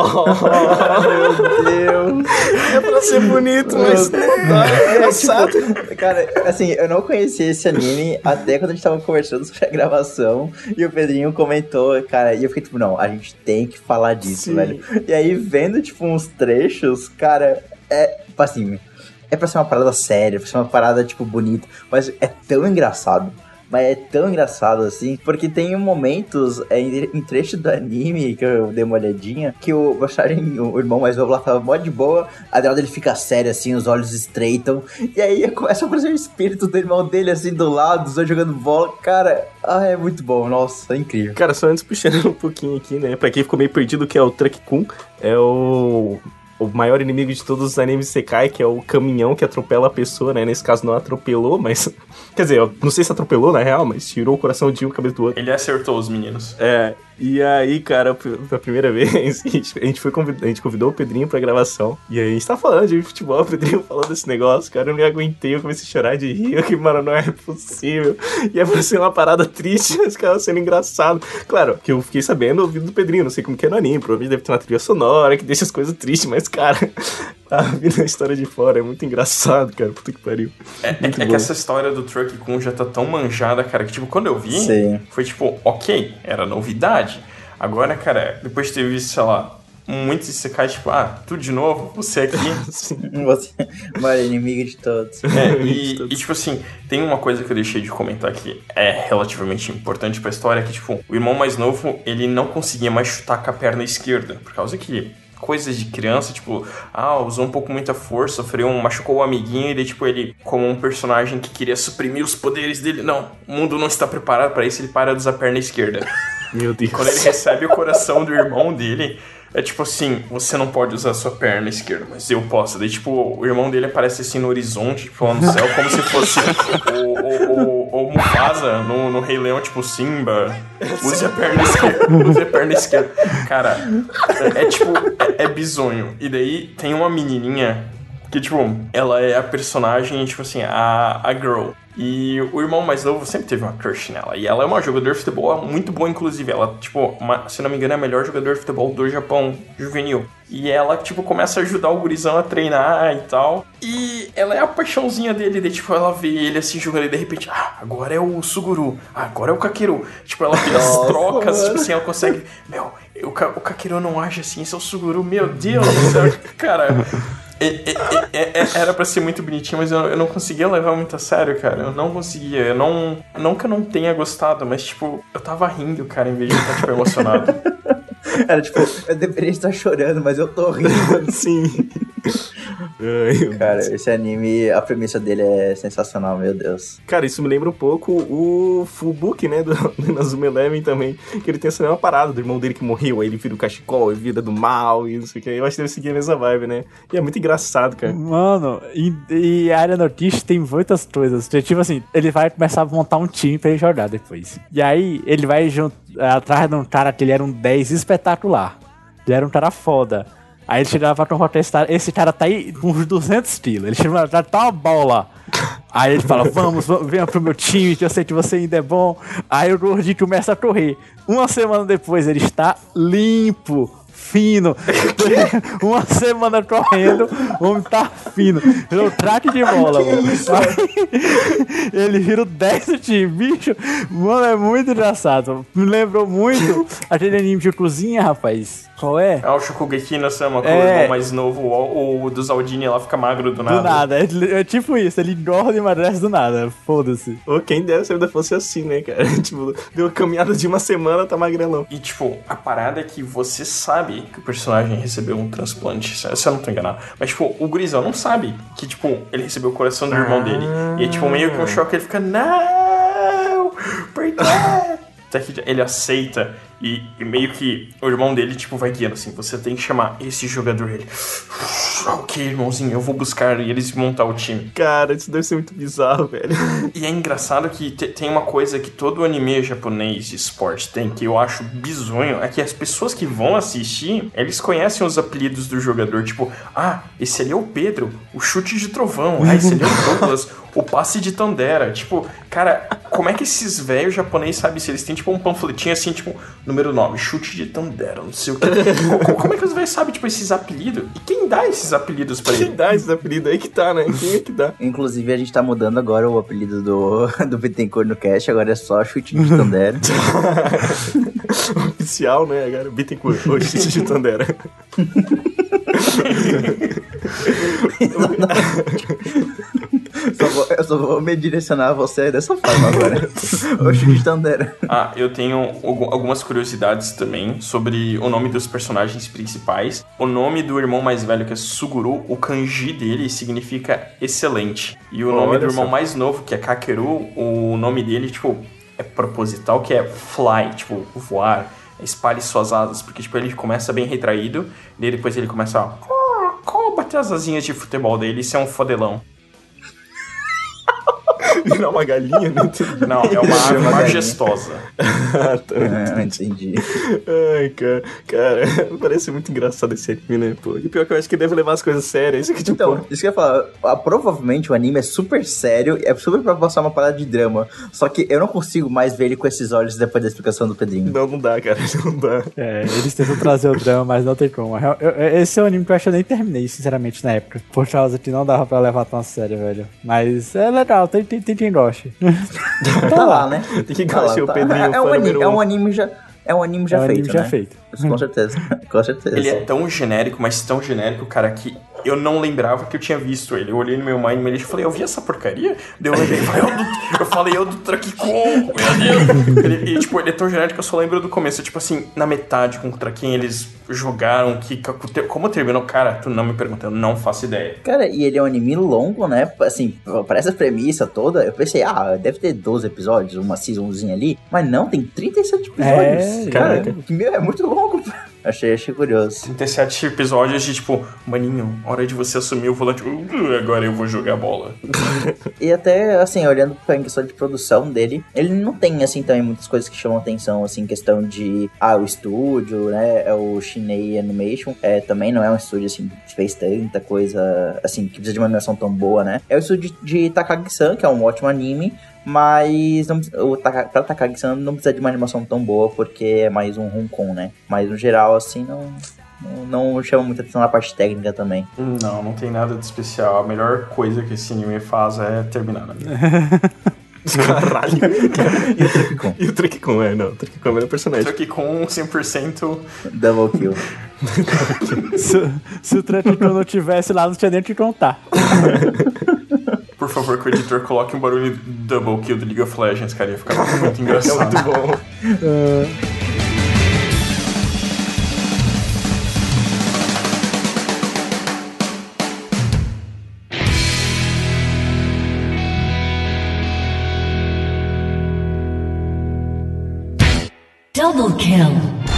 Nossa, meu Deus. É pra ser bonito, mas não dá, é engraçado. Tipo, cara, assim, eu não conhecia esse anime até quando a gente tava conversando sobre a gravação e o Pedrinho comentou, cara, e eu fiquei tipo, não, a gente tem que falar disso, Sim. velho. E aí, vendo, tipo, uns trechos, cara, é, assim... É pra ser uma parada séria, pra ser uma parada, tipo, bonita. Mas é tão engraçado. Mas é tão engraçado, assim. Porque tem momentos é, em trecho do anime, que eu dei uma olhadinha, que o Bacharem, o irmão mais novo lá, tava mó de boa. A dela dele fica sério, assim, os olhos estreitam. E aí começa a aparecer o espírito do irmão dele, assim, do lado, os dois jogando bola. Cara, ah, é muito bom. Nossa, é incrível. Cara, só antes puxando um pouquinho aqui, né? Pra quem ficou meio perdido, que é o Truck-kun, é o... o maior inimigo de todos os animes Isekai, que é o caminhão que atropela a pessoa, né? Nesse caso não atropelou, mas... Quer dizer, eu não sei se atropelou na real, mas tirou o coração de um, cabeça do outro. Ele acertou os meninos. É, e aí, cara, pela primeira vez, a gente, a gente, foi convid... a gente convidou o Pedrinho pra gravação. E aí a gente tá falando de futebol, o Pedrinho falou desse negócio, cara, eu não me aguentei, eu comecei a chorar de rir, eu que, mano, não é possível. E aí foi ser uma parada triste, mas cara, sendo engraçado. Claro, que eu fiquei sabendo ouvido do Pedrinho, não sei como que é no anime, provavelmente deve ter uma trilha sonora que deixa as coisas tristes, mas, cara, tá vindo a história de fora, é muito engraçado, cara, puta que pariu. É, é, é que essa história do Truck Kun já tá tão manjada, cara, que tipo, quando eu vi, Sim. foi tipo, ok, era novidade. Agora, cara, depois de ter visto, sei lá, muitos Isekais, tipo, ah, tudo de novo, você aqui. Você, maior inimigo de todos. É, e, e, tipo assim, tem uma coisa que eu deixei de comentar que é relativamente importante pra história, que, tipo, o irmão mais novo, ele não conseguia mais chutar com a perna esquerda, por causa que coisas de criança, tipo, ah, usou um pouco muita força, sofreu um, machucou o amiguinho, e daí, tipo, ele, como um personagem que queria suprimir os poderes dele, não, o mundo não está preparado pra isso, ele para de usar a perna esquerda. Meu Deus. Quando ele recebe o coração do irmão dele, é tipo assim, você não pode usar a sua perna esquerda, mas eu posso. Daí, tipo, o irmão dele aparece assim no horizonte, tipo, lá no céu, como se fosse o, o, o, o Mufasa no, no Rei Leão, tipo, Simba, use a perna esquerda, use a perna esquerda. Cara, é, é tipo, é, é bizonho. E daí tem uma menininha que, tipo, ela é a personagem, tipo assim, a, a girl. E o irmão mais novo sempre teve uma crush nela. E ela é uma jogadora de futebol muito boa, inclusive. Ela, tipo, uma, se não me engano, é a melhor jogadora de futebol do Japão juvenil. E ela, tipo, começa a ajudar o gurizão a treinar e tal. E ela é a paixãozinha dele. Daí, tipo, ela vê ele assim jogando e de repente, ah, agora é o Suguru. Ah, agora é o Kakeru. Tipo, ela vê as trocas, mano. Tipo assim, ela consegue... Meu, o, o Kakeru não age assim, esse é o Suguru. Meu Deus do céu, cara... É, é, é, é, era pra ser muito bonitinho, mas eu, eu não conseguia levar muito a sério, cara. Eu não conseguia. Eu não, não que eu não tenha gostado, mas, tipo, eu tava rindo, cara, em vez de estar, tipo, emocionado. Era tipo, eu deveria estar chorando, mas eu tô rindo. Sim. Ai, cara, esse anime, a premissa dele é sensacional, meu Deus. Cara, isso me lembra um pouco o Fullbook, né, do, do Inazuma Eleven também, que ele tem essa mesma parada do irmão dele que morreu, aí ele vira o cachecol, ele vira do mal e não sei o que. Eu acho que deve seguir a mesma vibe, né? E é muito engraçado, cara. Mano, e, e a área notícia tem muitas coisas. Tipo assim, ele vai começar a montar um time pra ele jogar depois. E aí, ele vai junto, atrás de um cara que ele era um dez espetacular. Ele era um cara foda. Aí ele chegava pra contar esse cara, esse cara tá aí com uns duzentos quilos. Ele chegava pra tá uma bola. Aí ele fala, vamos, vamos, venha pro meu time, que eu sei que você ainda é bom. Aí o gordinho começa a correr. Uma semana depois ele está limpo, fino. Uma semana correndo, o homem tá fino. Virou traque de bola, mano. Aí, ele vira o dez do time, bicho. Mano, é muito engraçado. Me lembrou muito aquele anime de cozinha, rapaz. Qual é? É o Shokugeki no Sama, com É. o irmão mais novo, o, o do Zaldini lá fica magro do nada. Do nada. É, é tipo isso, ele engorda e emagrece do nada. Foda-se. Ou quem dera se ainda fosse assim, né, cara? Tipo, deu uma caminhada de uma semana, tá magrelão. E, tipo, a parada é que você sabe que o personagem recebeu um transplante, se se eu não tô enganado. Mas, tipo, o gurizão não sabe que, tipo, ele recebeu o coração do irmão dele. E, tipo, meio que um choque, ele fica, não, por quê? Até que ele aceita e, e meio que o irmão dele, tipo, vai guiando assim, você tem que chamar esse jogador. Ele, ok, irmãozinho, eu vou buscar, e eles montar o time. Cara, isso deve ser muito bizarro, velho. E é engraçado que te, tem uma coisa que todo anime japonês de esporte tem, que eu acho bizonho, é que as pessoas que vão assistir, eles conhecem os apelidos do jogador, tipo, ah, esse ali é o Pedro, o chute de trovão, ah, esse ali é o Douglas, o passe de Tandera. Tipo, cara, como é que esses velhos japoneses sabem se eles têm, tipo, um panfletinho assim, tipo, número nove, chute de Tandera, não sei o que. Como, como é que os velhos sabem, tipo, esses apelidos? E quem dá esses apelidos pra ele? Quem dá esses apelidos aí que tá, né? Quem é que dá? Inclusive, a gente tá mudando agora o apelido do, do Bittencourt no cast, agora é só chute de Tandera. Oficial, né? Agora Bittencourt, o chute de Tandera. Só vou, eu só vou me direcionar a você dessa forma agora. O chute de Tandera. Ah, eu tenho algumas curiosidades também sobre o nome dos personagens principais. O nome do irmão mais velho, que é Suguru, o kanji dele significa excelente. E o Olha nome do irmão só. mais novo, que é Kakeru, o nome dele, tipo, é proposital, que é fly, tipo, voar. Espalhe suas asas, porque, tipo, ele começa bem retraído, e depois ele começa a... só bater as asinhas de futebol dele e ser um fodelão. Virar uma galinha, né? Não, é uma ave majestosa. Ah, tá. Ah, entendi. Ai, cara, cara, parece muito engraçado esse anime, né, pô? E pior que eu acho que deve levar as coisas sérias. Isso que, tipo... Então, isso que eu ia falar, ah, provavelmente o anime é super sério, é super pra passar uma parada de drama, só que eu não consigo mais ver ele com esses olhos depois da explicação do Pedrinho. Não, não dá, cara, não dá. É, eles tentam trazer o drama, mas não tem como. Eu, eu, esse é um anime que eu acho que eu nem terminei, sinceramente, na época. Por causa que não dava pra levar tão a sério, velho. Mas é legal, tem, tem, tem quem goste. Tá lá, né? Tem que Tá lá, gostar o tá. Pedrinho, é, é, um fã anime, número é um. um anime já... É um anime já é um feito, anime já né? feito. Com certeza, com certeza. Ele é tão genérico, mas tão genérico, cara, que eu não lembrava que eu tinha visto ele. Eu olhei no meu Mind e falei, eu vi essa porcaria? Daí eu lembrei, eu, do, eu falei, eu do Truck-con, meu Deus! Ele, e, tipo, ele é tão genérico que eu só lembro do começo. Tipo assim, na metade com o Truck-in eles jogaram, que, como terminou? Cara, tu não me pergunta, eu não faço ideia. Cara, e ele é um anime longo, né? Assim, para essa premissa toda, eu pensei, ah, deve ter doze episódios, uma seasonzinha ali. Mas não, tem trinta e sete episódios. É, cara, que, meu, é muito longo. Achei, achei curioso. trinta e sete episódios de tipo, maninho, hora de você assumir o volante. Uh, agora eu vou jogar bola. E até, assim, olhando pra questão de produção dele, ele não tem, assim, também muitas coisas que chamam atenção, assim, questão de, ah, o estúdio, né, é o Shinei Animation, é, também não é um estúdio, assim, que fez tanta coisa, assim, que precisa de uma animação tão boa, né. É o estúdio de Takagi-san, que é um ótimo anime, mas não, o Taka, pra Takagi-san não precisa de uma animação tão boa, porque é mais um Hong Kong, né. Mas, no geral, assim, não... Não, não chama muita atenção na parte técnica também. Não, não tem nada de especial. A melhor coisa que esse anime faz é terminar na minha. Caralho. E o Truck-con? E o Truck-con, é, não. O Truck-con é o melhor personagem. Truck-con cem por cento. Double kill. se, se o Truck-con não tivesse lá, não tinha nem o que contar. Por favor, que o editor coloque um barulho double kill do League of Legends, cara. Ia ficar muito engraçado. É muito bom. Uh... Double kill.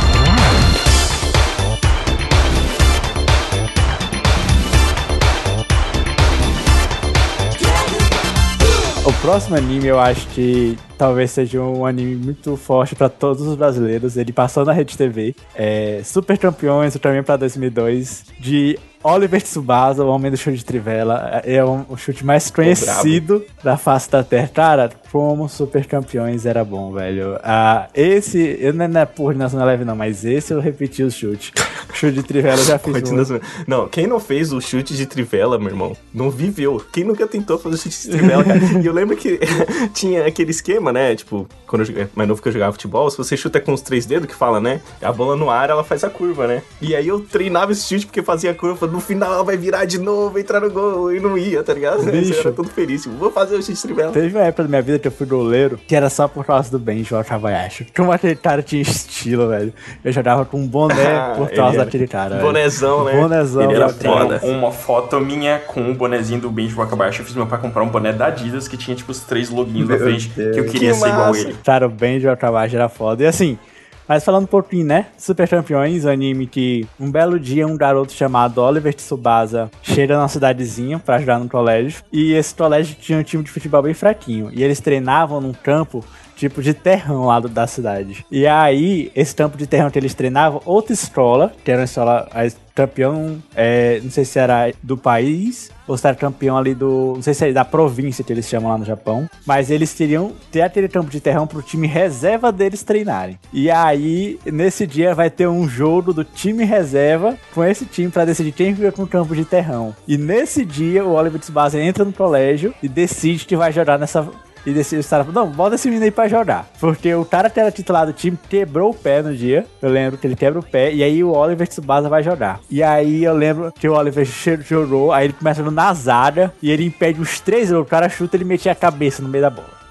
O próximo anime eu acho que talvez seja um anime muito forte pra todos os brasileiros. Ele passou na Rede T V. É Super Campeões, também pra dois mil e dois, de Oliver Tsubasa, o Homem do Chute de Trivela. É um, o chute mais conhecido da face da Terra. Cara, como Super Campeões era bom, velho. Ah, esse, eu não é por Nacional Leve não, mas esse eu repeti o chute. O chute de Trivela eu já fiz muito. Não, quem não fez o chute de Trivela, meu irmão, não viveu. Quem nunca tentou fazer o chute de Trivela, cara? E eu lembro que tinha aquele esquema, né? Tipo, quando eu joguei, mais novo que eu jogava futebol, se você chuta com os três dedos, que fala, né? A bola no ar, ela faz a curva, né? E aí eu treinava esse chute porque fazia a curva. No final ela vai virar de novo, entrar no gol e não ia, tá ligado? Bicho. Eu era todo feliz. Vou fazer o chute de Trivela. Teve uma época da minha vida que eu fui goleiro, que era só por causa do Benji Wakabayashi. Como aquele cara tinha estilo, velho. Eu jogava com um boné por causa daquele cara. Bonézão, velho. né? Bonézão. Ele era velho. foda. Tem uma foto minha com o bonezinho do Benji Wakabayashi. Eu fiz meu pai comprar um boné da Adidas que tinha, tipo, os três loguinhos na frente, que eu queria Que ser igual massa. ele. Cara, o Benji Wakabayashi era foda. E assim, mas falando um pouquinho, né? Super Campeões, um anime que um belo dia um garoto chamado Oliver Tsubasa chega na cidadezinha pra ajudar no colégio. E esse colégio tinha um time de futebol bem fraquinho. E eles treinavam num campo tipo de terrão lá do, da cidade. E aí, esse campo de terrão que eles treinavam, outra escola, que era uma escola a, campeão, é, não sei se era do país, ou se era campeão ali do, não sei se era da província que eles chamam lá no Japão, mas eles queriam ter aquele campo de terrão pro time reserva deles treinarem. E aí, nesse dia vai ter um jogo do time reserva com esse time pra decidir quem fica com o campo de terrão. E nesse dia, o Oliver Tsubasa entra no colégio e decide que vai jogar nessa... E decidi, os caras falaram, não, bota esse menino aí pra jogar. Porque o cara que era titular do time quebrou o pé no dia. Eu lembro que ele quebra o pé. E aí o Oliver Tsubasa vai jogar. E aí eu lembro que o Oliver jogou. Aí ele começa na zaga. E ele impede os três. O cara chuta, ele metia a cabeça no meio da bola.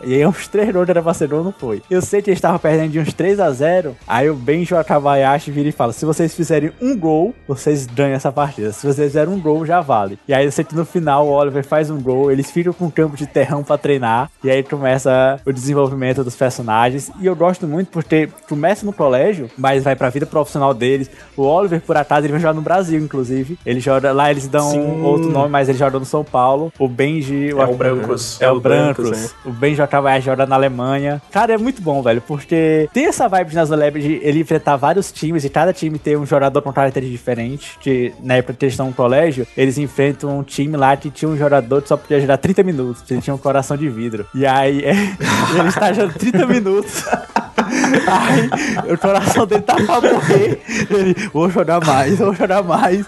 E aí uns três gols era pra ser gol, não foi. Eu sei que eles estavam perdendo de uns três a zero, aí o Benji Wakabayashi vira e fala, se vocês fizerem um gol, vocês ganham essa partida. Se vocês fizerem um gol, já vale. E aí eu sei que no final o Oliver faz um gol, eles ficam com um campo de terrão pra treinar, e aí começa o desenvolvimento dos personagens. E eu gosto muito porque começa no colégio, mas vai pra vida profissional deles. O Oliver, por acaso, ele vai jogar no Brasil, inclusive. Ele joga, lá eles dão Sim. outro nome, mas ele joga no São Paulo. O Benji... É o Brancos. É, é o Brancos. Brancos é. O Benji Wakabayashi joga na Alemanha. Cara, é muito bom, velho, porque tem essa vibe de Nazolab de ele enfrentar vários times e cada time ter um jogador com características diferentes. Que na época que eles estão no colégio, eles enfrentam um time lá que tinha um jogador que só podia jogar trinta minutos. Ele tinha um coração de vidro. E aí, é, ele está jogando trinta minutos. Aí, o coração dele tá pra morrer. Ele, vou jogar mais, vou jogar mais.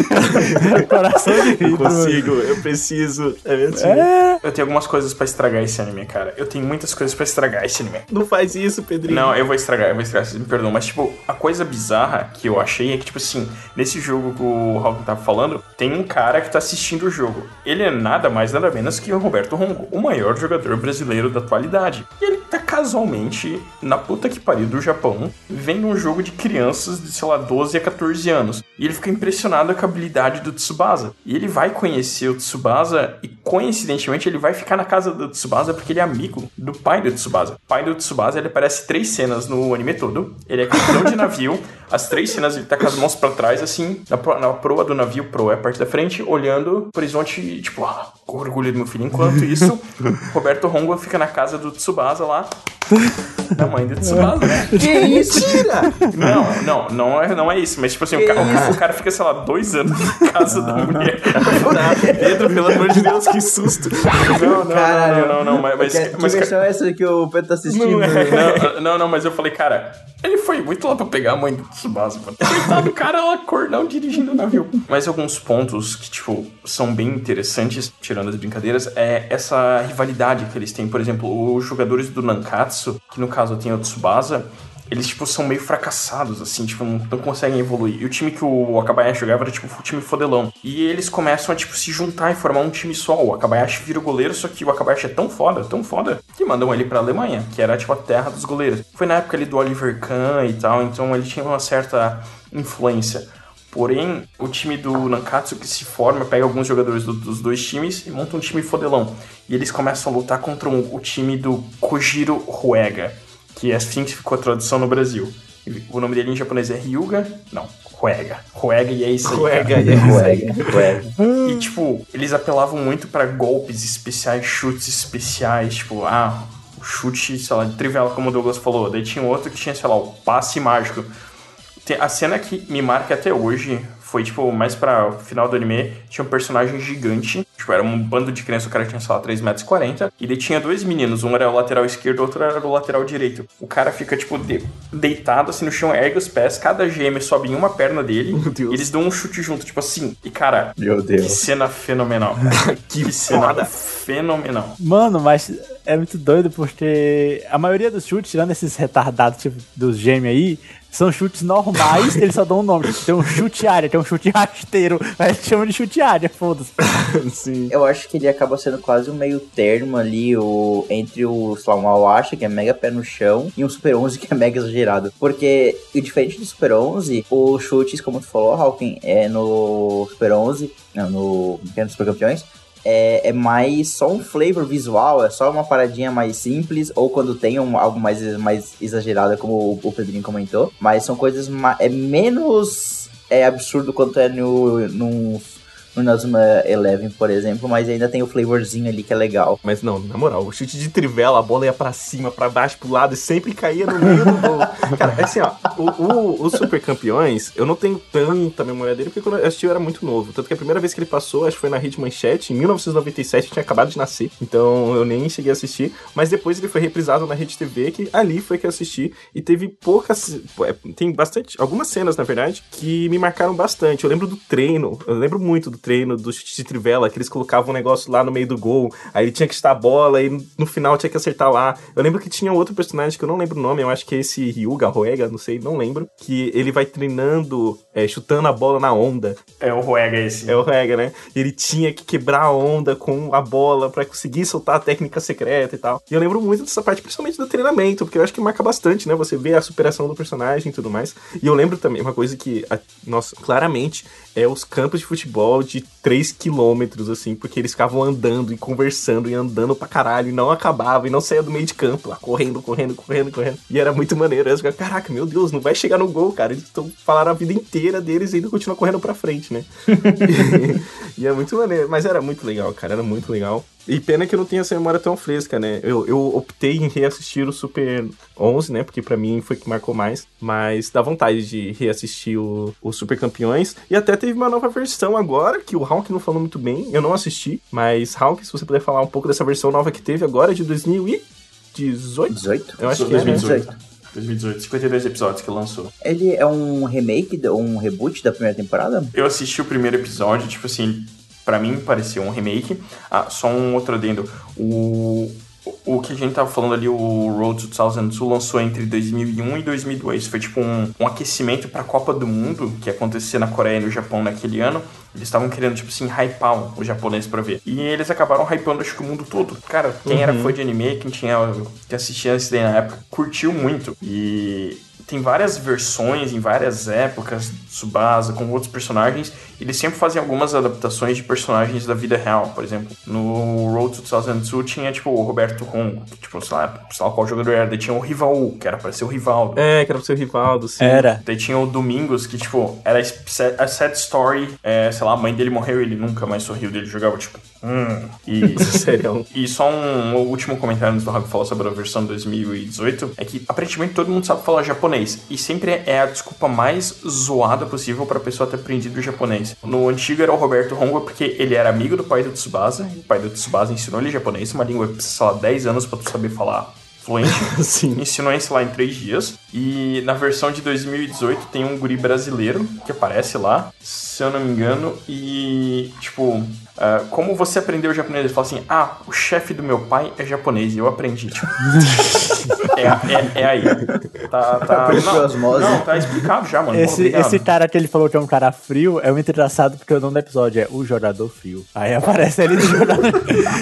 O coração de vidro. Eu consigo, eu preciso. É mesmo? É. Eu tenho algumas coisas pra estragar esse anime, cara. Eu tenho muitas coisas pra estragar esse anime. Não faz isso, Pedrinho. Não, eu vou estragar, eu vou estragar, vocês me perdoam. Mas, tipo, a coisa bizarra que eu achei é que, tipo assim, nesse jogo que o Hawking tava falando, tem um cara que tá assistindo o jogo. Ele é nada mais, nada menos que o Roberto Ronco, o maior jogador brasileiro da atualidade. E ele tá casualmente na puta que pariu do Japão, vendo um jogo de crianças de, sei lá, doze a catorze anos. E ele fica impressionado com a habilidade do Tsubasa. E ele vai conhecer o Tsubasa e, coincidentemente, ele vai ficar na casa do Tsubasa porque ele é amigo do pai do Tsubasa. O pai do Tsubasa, ele aparece três cenas no anime todo. Ele é capitão de navio. As três cenas, ele tá com as mãos pra trás, assim, na, pro, na proa do navio, proa é a parte da frente, olhando pro horizonte, tipo, ah, com orgulho do meu filho. Enquanto isso, Roberto Rongo fica na casa do Tsubasa lá, da mãe do Tsubasa, né? Que isso? Não, não, não é, não é isso. Mas, tipo assim, o cara, o cara fica, sei lá, dois anos na casa da mulher. Pedro, pelo amor de Deus, que susto. Não, não, Caralho. não, não, não, mas... mas, Que, mas que versão é essa que o Pedro tá assistindo? Não, é, não, não, não, mas eu falei, cara, ele foi muito lá pra pegar a mãe do Tsubasa, mano. Coitado do cara lá, cordão, dirigindo o navio. Mas alguns pontos que, tipo, são bem interessantes, tirando as brincadeiras, é essa rivalidade que eles têm. Por exemplo, os jogadores do Nankatsu, que no caso tem o Tsubasa, eles, tipo, são meio fracassados, assim, tipo, não, não conseguem evoluir. E o time que o Wakabayashi jogava era, tipo, o time fodelão. E eles começam a, tipo, se juntar e formar um time só. O Wakabayashi vira o goleiro, só que o Wakabayashi é tão foda, tão foda, que mandam ele pra Alemanha, que era, tipo, a terra dos goleiros. Foi na época ali do Oliver Kahn e tal, então ele tinha uma certa influência. Porém, o time do Nankatsu que se forma, pega alguns jogadores do, dos dois times e monta um time fodelão. E eles começam a lutar contra um, o time do Kojiro Huega, que é assim que ficou a tradução no Brasil. O nome dele em japonês é Ryuga? Não, Huega. Huega e é isso aí. Huega e é isso aí. E, tipo, eles apelavam muito pra golpes especiais, chutes especiais, tipo, ah, o chute, sei lá, de trivela, como o Douglas falou. Daí tinha outro que tinha, sei lá, o passe mágico. A cena que me marca até hoje foi, tipo, mais pra o final do anime, tinha um personagem gigante, tipo, era um bando de crianças, o cara tinha, sei lá, três metros e quarenta, e daí tinha dois meninos, um era o lateral esquerdo, o outro era o lateral direito. O cara fica, tipo, de, deitado, assim, no chão, ergue os pés, cada gêmeo sobe em uma perna dele, e eles dão um chute junto, tipo assim, e cara, Meu Deus. que cena fenomenal. que, que cena foda. Fenomenal. Mano, mas é muito doido, porque a maioria dos chutes, tirando esses retardados, tipo, dos gêmeos aí, são chutes normais, eles só dão um nome. Tem um chute área, tem um chute rasteiro, mas eles chamam de chute área, foda-se. Sim. Eu acho que ele acaba sendo quase um meio termo ali o, entre o, sei lá, um Awashi, que é mega pé no chão, e um Super onze, que é mega exagerado. Porque, diferente do Super onze, os chutes, como tu falou, Hawking, é no Super onze, não, no, no Super Campeões, É, é mais só um flavor visual, é só uma paradinha mais simples, ou quando tem um, algo mais, mais exagerado, como o, o Pedrinho comentou, mas são coisas ma- é menos é, absurdo quanto é no, no, no Inazuma Eleven, por exemplo, mas ainda tem o flavorzinho ali que é legal. Mas não, na moral, o chute de trivela, a bola ia pra cima, pra baixo, pro lado, e sempre caía no meio do gol. Cara, assim, ó, o, o, o Super Campeões, eu não tenho tanta memória dele, porque quando eu assisti eu era muito novo. Tanto que a primeira vez que ele passou, acho que foi na Rede Manchete, em mil novecentos e noventa e sete, eu tinha acabado de nascer, então eu nem cheguei a assistir. Mas depois ele foi reprisado na Rede T V, que ali foi que eu assisti, e teve poucas, tem bastante, algumas cenas, na verdade, que me marcaram bastante. Eu lembro do treino, eu lembro muito do treino do chute de trivela, que eles colocavam um negócio lá no meio do gol, aí ele tinha que chutar a bola, e no final tinha que acertar lá. Eu lembro que tinha outro personagem que eu não lembro o nome, eu acho que é esse Ryuga, Roega, não sei, não lembro, que ele vai treinando, é, chutando a bola na onda. É o Roega esse. É o Roega, né? Ele tinha que quebrar a onda com a bola pra conseguir soltar a técnica secreta e tal. E eu lembro muito dessa parte, principalmente do treinamento, porque eu acho que marca bastante, né? Você vê a superação do personagem e tudo mais. E eu lembro também, uma coisa que, nossa, claramente, é os campos de futebol de três quilômetros, assim, porque eles ficavam andando e conversando e andando pra caralho, e não acabava, e não saía do meio de campo, lá, correndo, correndo, correndo, correndo. E era muito maneiro. Aí eu ficava, caraca, meu Deus, não vai chegar no gol, cara. Eles estão falaram a vida inteira deles e ainda continuam correndo pra frente, né? e, e é muito maneiro. Mas era muito legal, cara, era muito legal. E pena que eu não tenho essa memória tão fresca, né? Eu, eu optei em reassistir o Super onze, né? Porque pra mim foi o que marcou mais. Mas dá vontade de reassistir o, o Super Campeões. E até teve uma nova versão agora, que o Hawk não falou muito bem. Eu não assisti. Mas, Hawk, se você puder falar um pouco dessa versão nova que teve agora, de dois mil e dezoito? dezoito? Eu acho que dois mil e dezoito. é, né? dois mil e dezoito, cinquenta e dois episódios que lançou. Ele é um remake, um reboot da primeira temporada? Eu assisti o primeiro episódio, tipo assim, pra mim pareceu um remake. Ah, só um outro adendo. O, o que a gente tava falando ali, o Road to dois mil e dois lançou entre dois mil e um e dois mil e dois. Foi tipo um, um aquecimento pra Copa do Mundo, que ia acontecer na Coreia e no Japão naquele ano. Eles estavam querendo, tipo assim, hypar os japoneses pra ver. E eles acabaram hypando, acho que o mundo todo. Cara, quem uhum. era fã de anime, quem tinha que assistia esse daí na época, curtiu muito. E tem várias versões em várias épocas, Tsubasa, com outros personagens. Eles sempre fazem algumas adaptações de personagens da vida real. Por exemplo, no Road to dois mil e dois tinha, tipo, o Roberto Ronco, que, tipo, sei lá, sei lá qual jogador era. Daí tinha o Rival, que era pra ser o Rivaldo. É, que era pra ser o Rivaldo, sim. Era. Daí tinha o Domingos, que, tipo, era a sad story. É, sei lá, a mãe dele morreu e ele nunca mais sorriu. Dele jogava, tipo, hum. E, Sério? E só um, um último comentário antes do Rabi falar sobre a versão dois mil e dezoito. É que, aparentemente, todo mundo sabe falar japonês. E sempre é a desculpa mais zoada possível pra pessoa ter aprendido o japonês. No antigo era o Roberto Hongo, porque ele era amigo do pai do Tsubasa. O pai do Tsubasa ensinou ele japonês, uma língua que precisa, sei lá, dez anos pra tu saber falar fluente. Sim. Ensinou isso lá em três dias. E na versão de dois mil e dezoito tem um guri brasileiro que aparece lá, se eu não me engano, e, tipo, uh, como você aprendeu japonês? Ele fala assim, ah, o chefe do meu pai é japonês e eu aprendi, tipo. é, é, é aí. Tá, tá, não, não, tá explicado já, mano. Esse, esse cara que ele falou que é um cara frio é muito engraçado porque o nome do episódio é O Jogador Frio. Aí aparece ele no jogador.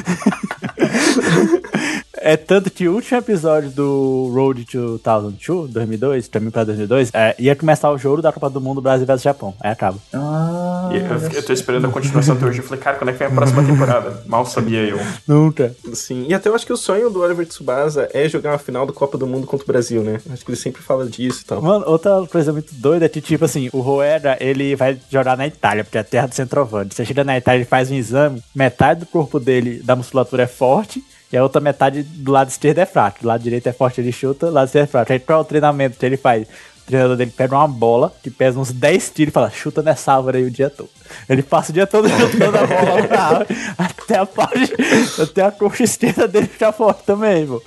É tanto que o último episódio do Road to dois mil e dois, também pra dois mil e dois, é, ia começar o jogo da Copa do Mundo Brasil versus Japão. Aí acaba. Ah, eu, eu tô esperando a continuação até hoje. Eu falei, cara, quando é que vem a próxima temporada? Mal sabia eu. Nunca. Sim, e até eu acho que o sonho do Oliver Tsubasa é jogar uma final da Copa do Mundo contra o Brasil, né? Acho que ele sempre fala disso e tal. Mano, outra coisa muito doida é que, tipo assim, o Roeda, ele vai jogar na Itália, porque é a terra do centroavante. Você chega na Itália, ele faz um exame, metade do corpo dele, da musculatura é forte, e a outra metade do lado esquerdo é fraco. Do lado direito é forte, ele chuta, do lado esquerdo é fraco. Aí qual é o treinamento que ele faz? O treinador dele pega uma bola, que pesa uns dez tiros e fala, chuta nessa árvore aí o dia todo. Ele passa o dia todo chutando a bola na árvore, até a parte, até a coxa esquerda dele ficar forte também, pô.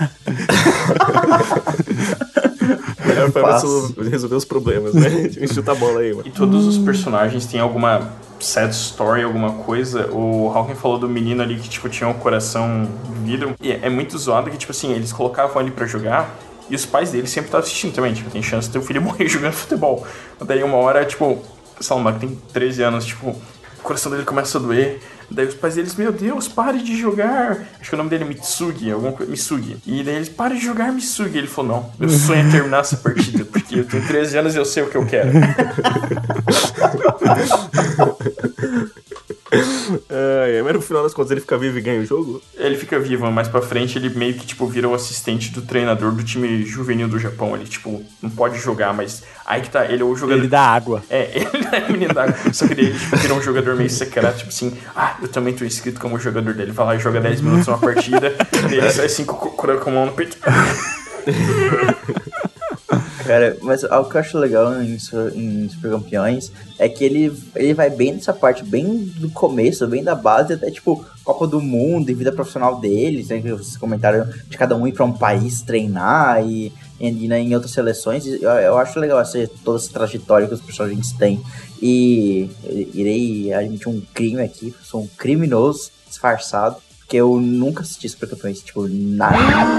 Melhor pra resolver os problemas, né? Chuta a bola aí, mano. E todos os personagens têm alguma sad story, alguma coisa. O Hawking falou do menino ali que, tipo, tinha um coração de vidro. E é muito zoado que, tipo assim, eles colocavam ele pra jogar e os pais dele sempre estavam assistindo também. Tipo, tem chance de teu filho morrer jogando futebol. Daí uma hora, tipo, sei lá, tem treze anos, tipo, o coração dele começa a doer. Daí os pais deles, meu Deus, pare de jogar. Acho que o nome dele é Mitsugi, alguma coisa, Mitsugi. E daí eles, pare de jogar Mitsugi. Ele falou, não, meu sonho é terminar essa partida, porque eu tenho treze anos e eu sei o que eu quero. É, mas no final das contas ele fica vivo e ganha o jogo? Ele fica vivo, mais pra frente ele meio que, tipo, vira o assistente do treinador do time juvenil do Japão. Ele, tipo, não pode jogar, mas aí que tá, ele é o jogador... Ele dá água. É, ele é o menino da água. Só que ele, tipo, vira um jogador meio secreto, tipo assim, ah, eu também tô inscrito como jogador dele. Vai lá e joga dez minutos numa partida, e ele sai assim com, com, com a mão no peito. Cara, mas algo que eu acho legal em, em Super Campeões é que ele, ele vai bem nessa parte, bem do começo, bem da base, até tipo Copa do Mundo e vida profissional deles, né, que vocês comentaram de cada um ir pra um país treinar e em, em outras seleções. Eu, eu acho legal essa, toda essa trajetória que os personagens têm. E irei admitir um crime aqui, sou um criminoso disfarçado, porque eu nunca assisti Super Campeões, tipo, nada.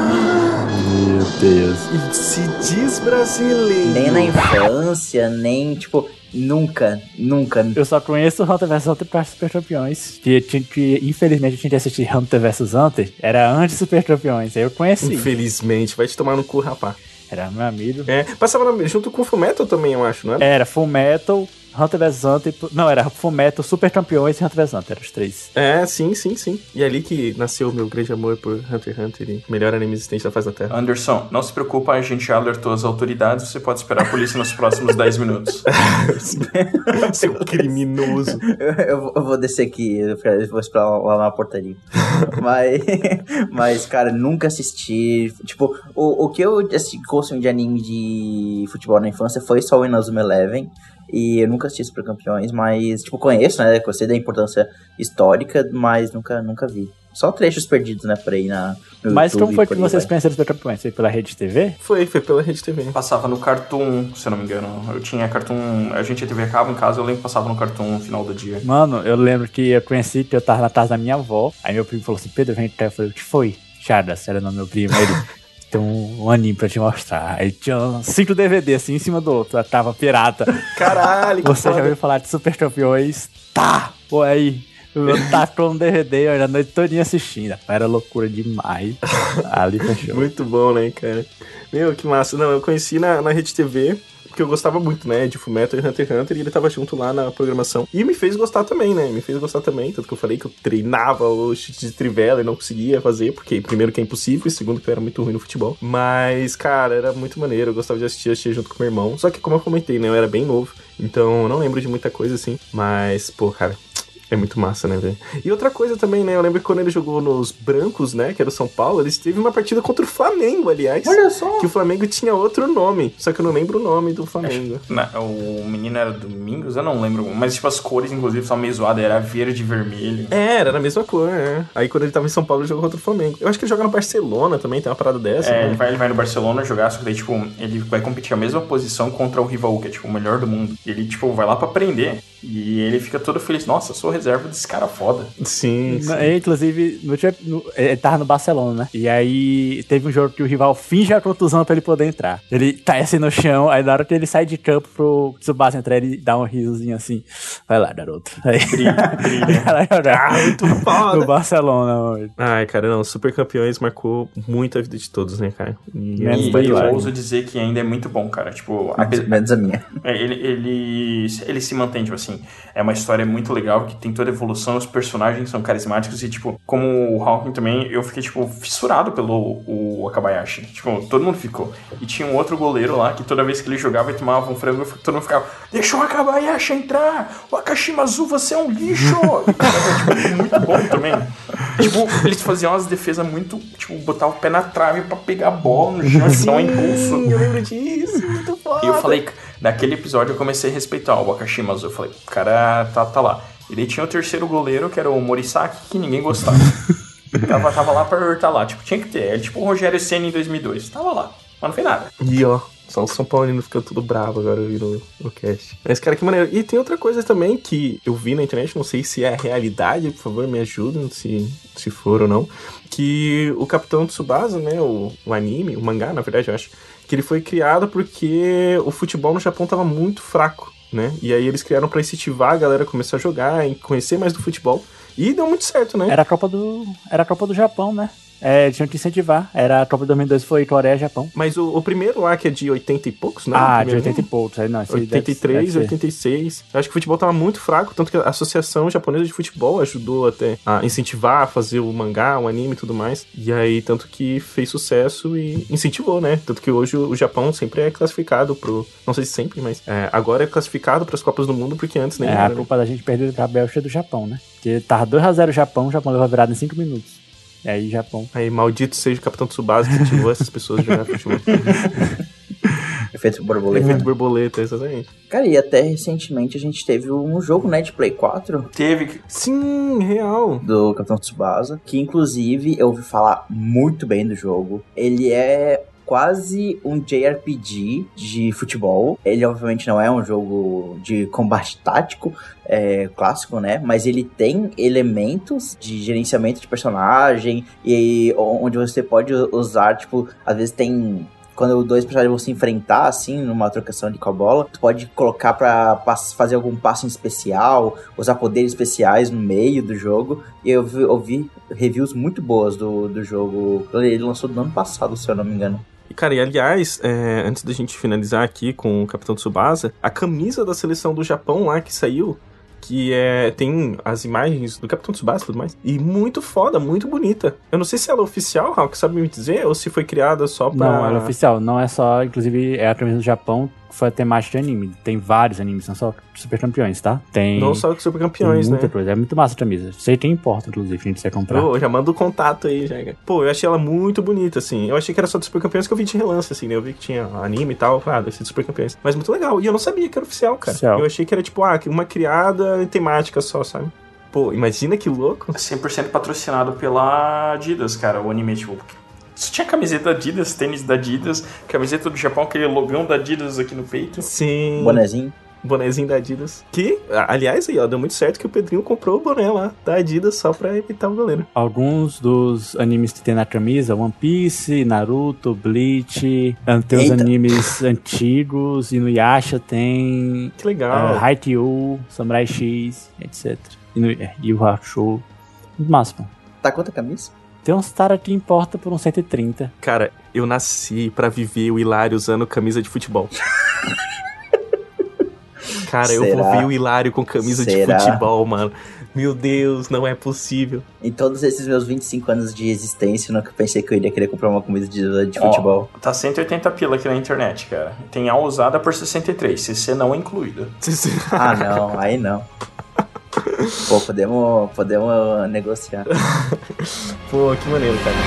Meu Deus. E se diz brasileiro. Nem na infância, nem, tipo, nunca, nunca. Eu só conheço Hunter versus. Hunter para Super Campeões. Que, que infelizmente eu tinha que assistir Hunter versus. Hunter. Era antes de Super Campeões. Aí eu conheci. Infelizmente, vai te tomar no cu, rapaz. Era meu amigo. É, passava na, junto com o Fullmetal também, eu acho, não era? Era Fullmetal, Hunter versus. Hunter. Não, era Fullmetal, Super Campeões e Hunter versus. Hunter. Eram os três. É, sim, sim, sim. E é ali que nasceu o meu grande amor por Hunter x Hunter e melhor anime existente da face da Terra. Anderson, não se preocupa, a gente já alertou as autoridades, você pode esperar a polícia nos próximos dez minutos. Seu criminoso. Eu, eu, eu vou descer aqui, eu vou esperar lá na portaria. mas, mas, cara, nunca assisti. Tipo, o, o que eu assim, consumi de anime de futebol na infância foi só o Inazuma Eleven. E eu nunca assisti Super Campeões, mas, tipo, conheço, né? Gostei da importância histórica, mas nunca, nunca vi. Só trechos perdidos, né, por aí na, no Mas YouTube, como foi que por aí vocês vai. conheceram Super Campeões? Foi pela Rede T V? Foi, foi pela Rede T V. Passava no Cartoon, se eu não me engano. Eu tinha Cartoon, a gente tinha T V a cabo em casa, eu lembro que passava no Cartoon no final do dia. Mano, eu lembro que eu conheci, que eu tava na casa da minha avó. Aí meu primo falou assim, Pedro, vem cá. Eu falei, o que foi? Chardas, era o nome do meu primo. Aí ele, tem um, um anime pra te mostrar. Aí tinha cinco D V D assim em cima do outro. Tava pirata. Caralho, que Você já foda. ouviu falar de Super Campeões? Tá! Pô, aí. Tacou um D V D, eu era a noite todinha assistindo. Era loucura demais. Ali fechou. Muito bom, né, cara? Meu, que massa. Não, eu conheci na, na Rede T V, porque eu gostava muito, né, de Fullmetal e Hunter x Hunter, e ele tava junto lá na programação. E me fez gostar também, né, me fez gostar também, tanto que eu falei que eu treinava o chute de trivela e não conseguia fazer, porque primeiro que é impossível, e segundo que eu era muito ruim no futebol. Mas, cara, era muito maneiro, eu gostava de assistir, assistir junto com meu irmão. Só que, como eu comentei, né, eu era bem novo, então eu não lembro de muita coisa, assim. Mas, pô, cara... É muito massa, né, velho? E outra coisa também, né? Eu lembro que quando ele jogou nos Brancos, né? Que era o São Paulo, ele teve uma partida contra o Flamengo, aliás. Olha só! Que o Flamengo tinha outro nome. Só que eu não lembro o nome do Flamengo. Na, o menino era Domingos, eu não lembro. Mas, tipo, as cores, inclusive, são meio zoadas. Era verde e vermelho. É, era a mesma cor, é. Aí quando ele tava em São Paulo, ele jogou contra o Flamengo. Eu acho que ele joga no Barcelona também, tem uma parada dessa. É, né? ele vai, ele vai no Barcelona jogar, só que daí, tipo, ele vai competir a mesma posição contra o rival, que é, tipo, o melhor do mundo. Ele, tipo, vai lá pra aprender. E ele fica todo feliz. Nossa, eu sou reserva desse cara foda. Sim, sim. E, inclusive, no, no, ele tava no Barcelona, né? E aí teve um jogo que o rival finge a contusão pra ele poder entrar. Ele tá assim no chão, aí na hora que ele sai de campo pro Tsubasa entrar, ele dá um risozinho assim. Vai lá, garoto. Aí Brilha, brilha. vai jogar Ah, muito foda. no Barcelona, mano. Ai, cara, não. Super Campeões marcou muito a vida de todos, né, cara? E é Menos E da eu Ilar, ouso dizer que ainda é muito bom, cara. Tipo, ape- Menos a minha. É, ele, ele, ele se mantém, tipo assim, é uma história muito legal, que tem toda a evolução, os personagens são carismáticos e, tipo, como o Hawking também, eu fiquei, tipo, fissurado pelo o Wakabayashi. Tipo, todo mundo ficou. E tinha um outro goleiro lá, que toda vez que ele jogava e tomava um frango, todo mundo ficava, deixa o Wakabayashi entrar! Wakashimazu, você é um lixo! E, cara, tipo, muito bom também. Tipo, eles faziam umas defesas muito, tipo, botar o pé na trave pra pegar a bola no chão, dar um impulso. eu lembro disso, muito foda. E eu falei, naquele episódio eu comecei a respeitar o Wakashimazu. Eu falei, o cara tá, tá lá. E daí tinha o terceiro goleiro, que era o Morisaki, que ninguém gostava. tava, tava lá pra estar lá. Tipo, tinha que ter. É tipo o Rogério Ceni em dois mil e dois. Tava lá. Mas não fez nada. E ó, só o São Paulino fica tudo bravo agora ouvindo o cast. Mas, cara, que maneiro. E tem outra coisa também que eu vi na internet, não sei se é realidade, por favor, me ajudem se, se for ou não. Que o Capitão Tsubasa, né, o, o anime, o mangá, na verdade, eu acho, que ele foi criado porque o futebol no Japão tava muito fraco, né? E aí eles criaram pra incentivar a galera a começar a jogar, e conhecer mais do futebol. E deu muito certo, né? Era a Copa do, era a Copa do Japão, né? É, tinham que incentivar. Era a Copa de dois mil e dois, foi Coreia e Japão. Mas o, o primeiro lá, que é de oitenta e poucos, né? Ah, O de primeiro, oitenta e poucos. Aí não, esse oitenta e três, deve- deve ser. oitenta e seis. Eu acho que o futebol tava muito fraco, tanto que a Associação Japonesa de Futebol ajudou até a incentivar a fazer o mangá, o anime e tudo mais. E aí, tanto que fez sucesso e incentivou, né? Tanto que hoje o Japão sempre é classificado pro... Não sei se sempre, mas é, agora é classificado pras Copas do Mundo, porque antes nem É, era, a né? culpa da gente perder a Bélgica é do Japão, né? Porque tava dois a zero o Japão, o Japão levou a virada em cinco minutos. E aí, Japão. Aí, maldito seja o Capitão Tsubasa que incentivou essas pessoas a jogar futebol. Efeito borboleta. Efeito borboleta, exatamente. Cara, e até recentemente a gente teve um jogo, né, de Play quatro Teve. Sim, real. do Capitão Tsubasa, que inclusive eu ouvi falar muito bem do jogo. Ele é quase um J R P G de futebol. Ele, obviamente, não é um jogo de combate tático, é, clássico, né? Mas ele tem elementos de gerenciamento de personagem e onde você pode usar, tipo, às vezes tem... Quando dois personagens vão se enfrentar, assim, numa trocação de com a bola, tu pode colocar pra fazer algum passo especial, usar poderes especiais no meio do jogo. E eu vi, eu vi reviews muito boas do, do jogo. Ele lançou no ano passado, se eu não me engano. E, cara, e aliás, é, antes da gente finalizar aqui com o Capitão Tsubasa, a camisa da seleção do Japão lá que saiu, que é, tem as imagens do Capitão Tsubasa e tudo mais, e muito foda, muito bonita. Eu não sei se ela é oficial, Raul, que sabe me dizer, ou se foi criada só pra... Não, ela é oficial, não é só, inclusive, é a camisa do Japão, foi a temática de anime. Tem vários animes, não só Super Campeões, tá? Tem... Não só Super Campeões, muita né? coisa, é muito massa a camisa. Sei que importa, inclusive, a gente quiser comprar. Pô, já manda o contato aí, já. Pô, eu achei ela muito bonita, assim. Eu achei que era só do Super Campeões, que eu vi de relance, assim, né? Eu vi que tinha anime e tal, ah, deve ser do Super Campeões. Mas muito legal. E eu não sabia que era oficial, cara. Oficial. Eu achei que era, tipo, ah, uma criada em temática só, sabe? Pô, imagina que louco. cem por cento patrocinado pela Adidas, cara, o anime, tipo... Isso tinha camiseta da Adidas, tênis da Adidas, camiseta do Japão, aquele logão da Adidas aqui no peito. Sim. Bonezinho. Bonezinho da Adidas. Que, aliás, aí, ó, deu muito certo que o Pedrinho comprou o boné lá da Adidas só pra evitar o goleiro. Alguns dos animes que tem na camisa, One Piece, Naruto, Bleach, tem os Eita. animes antigos, Inuyasha tem... Que legal. Uh, Haikyuu, Samurai X, etcétera. Inu- Yu Yu Hakusho. Muito massa, mano. Tá quanto a camisa? Tem uns tara que importa por uns cento e trinta. Cara, eu nasci pra viver o Hilário usando camisa de futebol. Cara, eu Será? vou ver o Hilário com camisa Será? de futebol, mano. Meu Deus, não é possível. Em todos esses meus vinte e cinco anos de existência, eu nunca pensei que eu iria querer comprar uma camisa de, de Ó, futebol. tá cento e oitenta pila aqui na internet, cara. Tem a usada por sessenta e três, C C não incluída. Ah, não, aí não. Pô, podemos, podemos negociar. Pô, que maneiro, cara.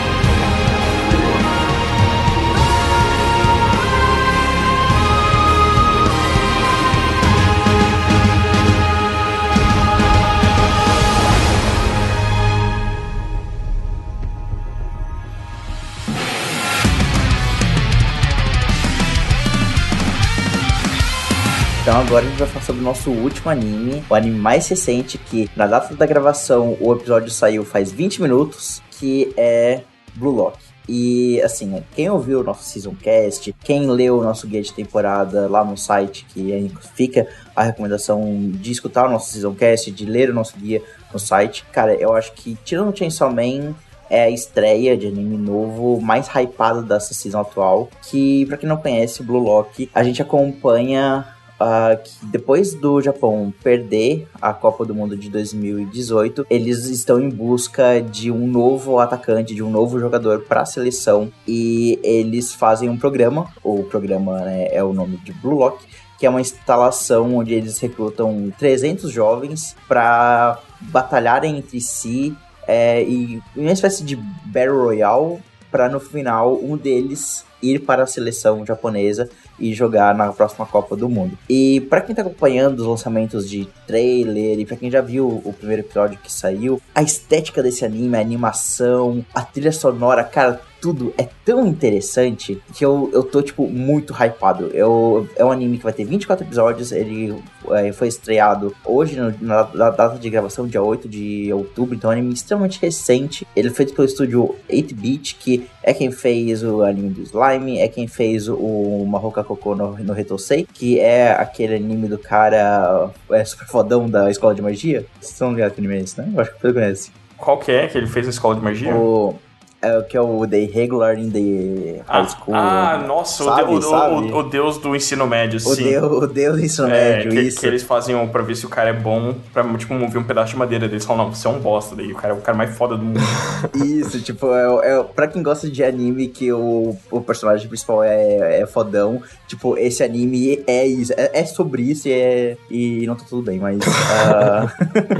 Então agora a gente vai falar sobre o nosso último anime, o anime mais recente, que na data da gravação o episódio saiu faz vinte minutos, que é Blue Lock. E assim, quem ouviu o nosso Season Cast, quem leu o nosso guia de temporada lá no site, que aí fica a recomendação de escutar o nosso Season Cast, de ler o nosso guia no site, cara, eu acho que tirando o Chainsaw Man, é a estreia de anime novo mais hypado dessa season atual, que pra quem não conhece, Blue Lock, a gente acompanha... Uh, que depois do Japão perder a Copa do Mundo de dois mil e dezoito, eles estão em busca de um novo atacante, de um novo jogador para a seleção, e eles fazem um programa, o programa, né, é o nome de Blue Lock, que é uma instalação onde eles recrutam trezentos jovens para batalharem entre si, é, e uma espécie de Battle Royale, para no final um deles ir para a seleção japonesa e jogar na próxima Copa do Mundo. E para quem tá acompanhando os lançamentos de trailer e para quem já viu o primeiro episódio que saiu, a estética desse anime, a animação, a trilha sonora, cara, tudo é tão interessante que eu, eu tô, tipo, muito hypado. Eu, é um anime que vai ter vinte e quatro episódios, ele é, foi estreado hoje, no, na, na data de gravação, dia oito de outubro, então é um anime extremamente recente. Ele é feito pelo estúdio oito bit, que é quem fez o anime do Slime, é quem fez o Mahoka Koko no, no Retosei, que é aquele anime do cara é, super fodão da Escola de Magia. Vocês estão ligados que anime é esse, né? Eu acho que você conhece. Qual que é que ele fez na Escola de Magia? O... É, que é o The Regular in the High Ah, School. ah, nossa, sabe, o, de- o- sabe? o- o deus do ensino médio, O sim. Deus, o Deus do ensino É, médio, que, isso. que eles fazem um- pra ver se o cara é bom, pra, tipo, mover um pedaço de madeira deles. Falam, não, você é um bosta. Daí o cara é o cara mais foda do mundo. Isso, tipo, é, é, pra quem gosta de anime que o, o personagem principal é, é fodão, tipo, esse anime é isso, é, é sobre isso e, é, e não tá tudo bem, mas... ah,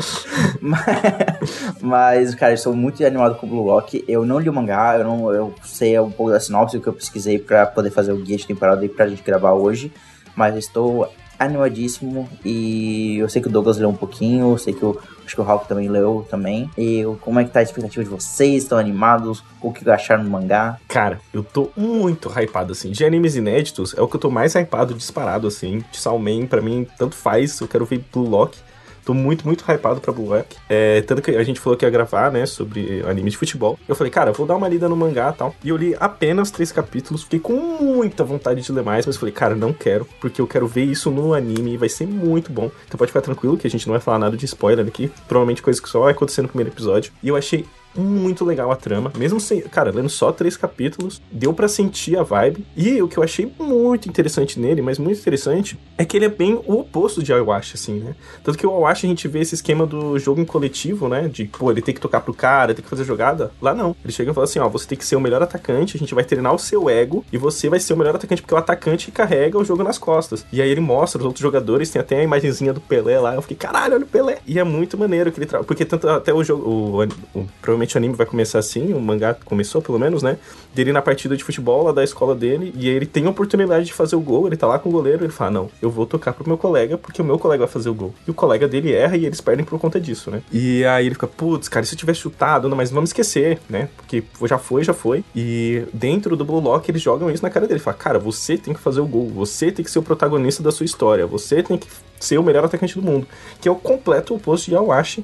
mas, mas, cara, eu sou muito animado com o Blue Lock, eu não li o mangá, eu, não, eu sei um pouco da sinopse que eu pesquisei pra poder fazer o guia de temporada e pra gente gravar hoje, mas eu estou animadíssimo. E eu sei que o Douglas leu um pouquinho, eu sei que o, acho que o Hulk também leu também. E como é que tá a expectativa de vocês? Estão animados? O que acharam no mangá? Cara, eu tô muito hypado, assim. De animes inéditos, é o que eu tô mais hypado disparado, assim. De Salman, pra mim, tanto faz. Eu quero ver Blue Lock. Tô muito, muito hypado pra Blue Lock. É, tanto que a gente falou que ia gravar, né, sobre anime de futebol. Eu falei, cara, vou dar uma lida no mangá e tal. E eu li apenas três capítulos. Fiquei com muita vontade de ler mais, mas falei, cara, não quero. Porque eu quero ver isso no anime e vai ser muito bom. Então pode ficar tranquilo que a gente não vai falar nada de spoiler aqui. Provavelmente coisa que só vai acontecer no primeiro episódio. E eu achei muito legal a trama, mesmo sem, cara, lendo só três capítulos, deu pra sentir a vibe. E o que eu achei muito interessante nele, mas muito interessante, é que ele é bem o oposto de Awashi, assim, né? Tanto que o Awashi a gente vê esse esquema do jogo em coletivo, né? De, pô, ele tem que tocar pro cara, tem que fazer jogada. Lá não. Ele chega e fala assim, ó, você tem que ser o melhor atacante, a gente vai treinar o seu ego, e você vai ser o melhor atacante, porque o atacante carrega o jogo nas costas. E aí ele mostra os outros jogadores, tem até a imagenzinha do Pelé lá, eu fiquei, caralho, olha o Pelé. E é muito maneiro que ele trabalha, porque tanto até o jogo, o, o, provavelmente o anime vai começar assim, o mangá começou pelo menos, né, dele na partida de futebol lá da escola dele, e aí ele tem a oportunidade de fazer o gol, ele tá lá com o goleiro, ele fala, não, eu vou tocar pro meu colega, porque o meu colega vai fazer o gol. E o colega dele erra e eles perdem por conta disso, né. E aí ele fica, putz, cara, e se eu tivesse chutado, não, mas vamos esquecer, né, porque já foi, já foi. E dentro do Blue Lock eles jogam isso na cara dele, fala, cara, você tem que fazer o gol, você tem que ser o protagonista da sua história, você tem que ser o melhor atacante do mundo, que é o completo oposto de Awashi.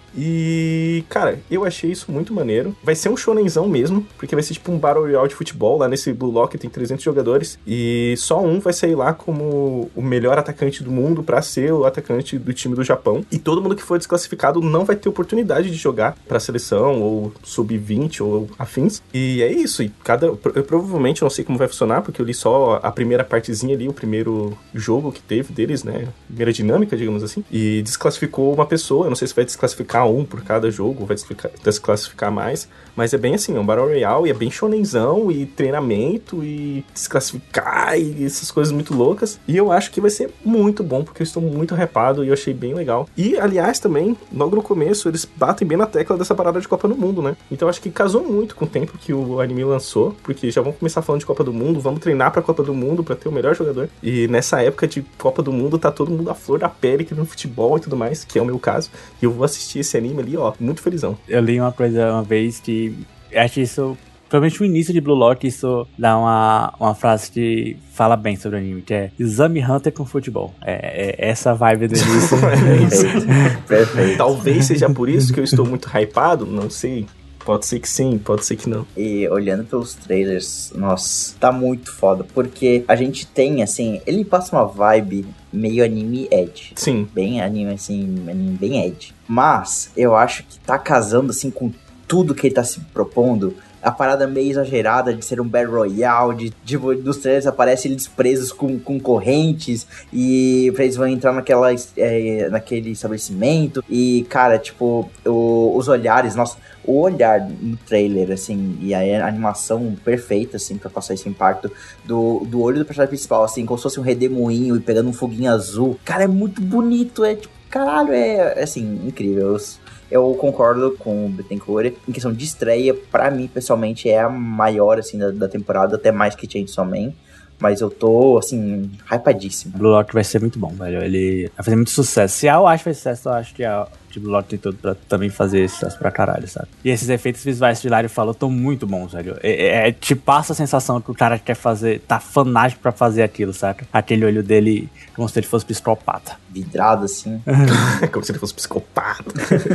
E, cara, eu achei isso muito maneiro. Vai ser um shonenzão mesmo, porque vai ser tipo um Battle Royale de futebol. Lá nesse Blue Lock tem trezentos jogadores, e só um vai sair lá como o melhor atacante do mundo pra ser o atacante do time do Japão. E todo mundo que for desclassificado não vai ter oportunidade de jogar pra seleção, ou sub vinte, ou afins. E é isso, e cada... Eu provavelmente não sei como vai funcionar, porque eu li só a primeira partezinha ali, o primeiro jogo que teve deles, né, primeira dinâmica, digamos assim, e desclassificou uma pessoa. Eu não sei se vai desclassificar um por cada jogo, ou vai desclassificar, desclassificar mais, mas é bem assim, é um Battle Royale, e é bem shonenzão, e treinamento, e desclassificar, e essas coisas muito loucas, e eu acho que vai ser muito bom, porque eu estou muito hypado, e eu achei bem legal. E, aliás, também, logo no começo, eles batem bem na tecla dessa parada de Copa do Mundo, né, então eu acho que casou muito com o tempo que o anime lançou, porque já vão começar falando de Copa do Mundo, vamos treinar pra Copa do Mundo, pra ter o melhor jogador, e nessa época de Copa do Mundo, tá todo mundo à flor da pele, querendo futebol e tudo mais, que é o meu caso, e eu vou assistir esse anime ali, ó, muito felizão. Eu li uma coisa uma vez que acho isso, provavelmente o início de Blue Lock, isso dá uma, uma frase que fala bem sobre o anime, que é Exame Hunter com futebol. É, é essa vibe do início. Perfeito. Perfeito. Talvez seja por isso que eu estou muito hypado, não sei. Pode ser que sim, pode ser que não. E olhando pelos trailers, nossa, tá muito foda. Porque a gente tem, assim, ele passa uma vibe meio anime edge. Sim. Bem anime, assim, anime bem edge. Mas eu acho que tá casando, assim, com tudo que ele tá se propondo. A parada meio exagerada de ser um Battle Royale, de, de, dos trailers aparecem eles presos com, com correntes, e eles vão entrar naquela, é, naquele estabelecimento, e, cara, tipo, o, os olhares, nossa, o olhar no trailer, assim, e a animação perfeita, assim, pra passar esse impacto do, do olho do personagem principal, assim, como se fosse um redemoinho e pegando um foguinho azul, cara, é muito bonito, é tipo, caralho, é, assim, incrível. Eu concordo com o Bittencourt. Em questão de estreia, pra mim, pessoalmente, é a maior, assim, da, da temporada, até mais que Chainsaw Man. Mas eu tô, assim, hypadíssimo. Blue Lock vai ser muito bom, velho. Ele vai fazer muito sucesso. Se a eu acho que vai sucesso, eu acho que a Blue Lock tem tudo pra também fazer sucesso pra caralho, sabe? E esses efeitos visuais que o Hilário falou estão muito bons, velho. É, é, é, te passa a sensação que o cara quer fazer, tá fanático pra fazer aquilo, saca? Aquele olho dele como se ele fosse psicopata. Vidrado, assim. Como se ele fosse psicopata.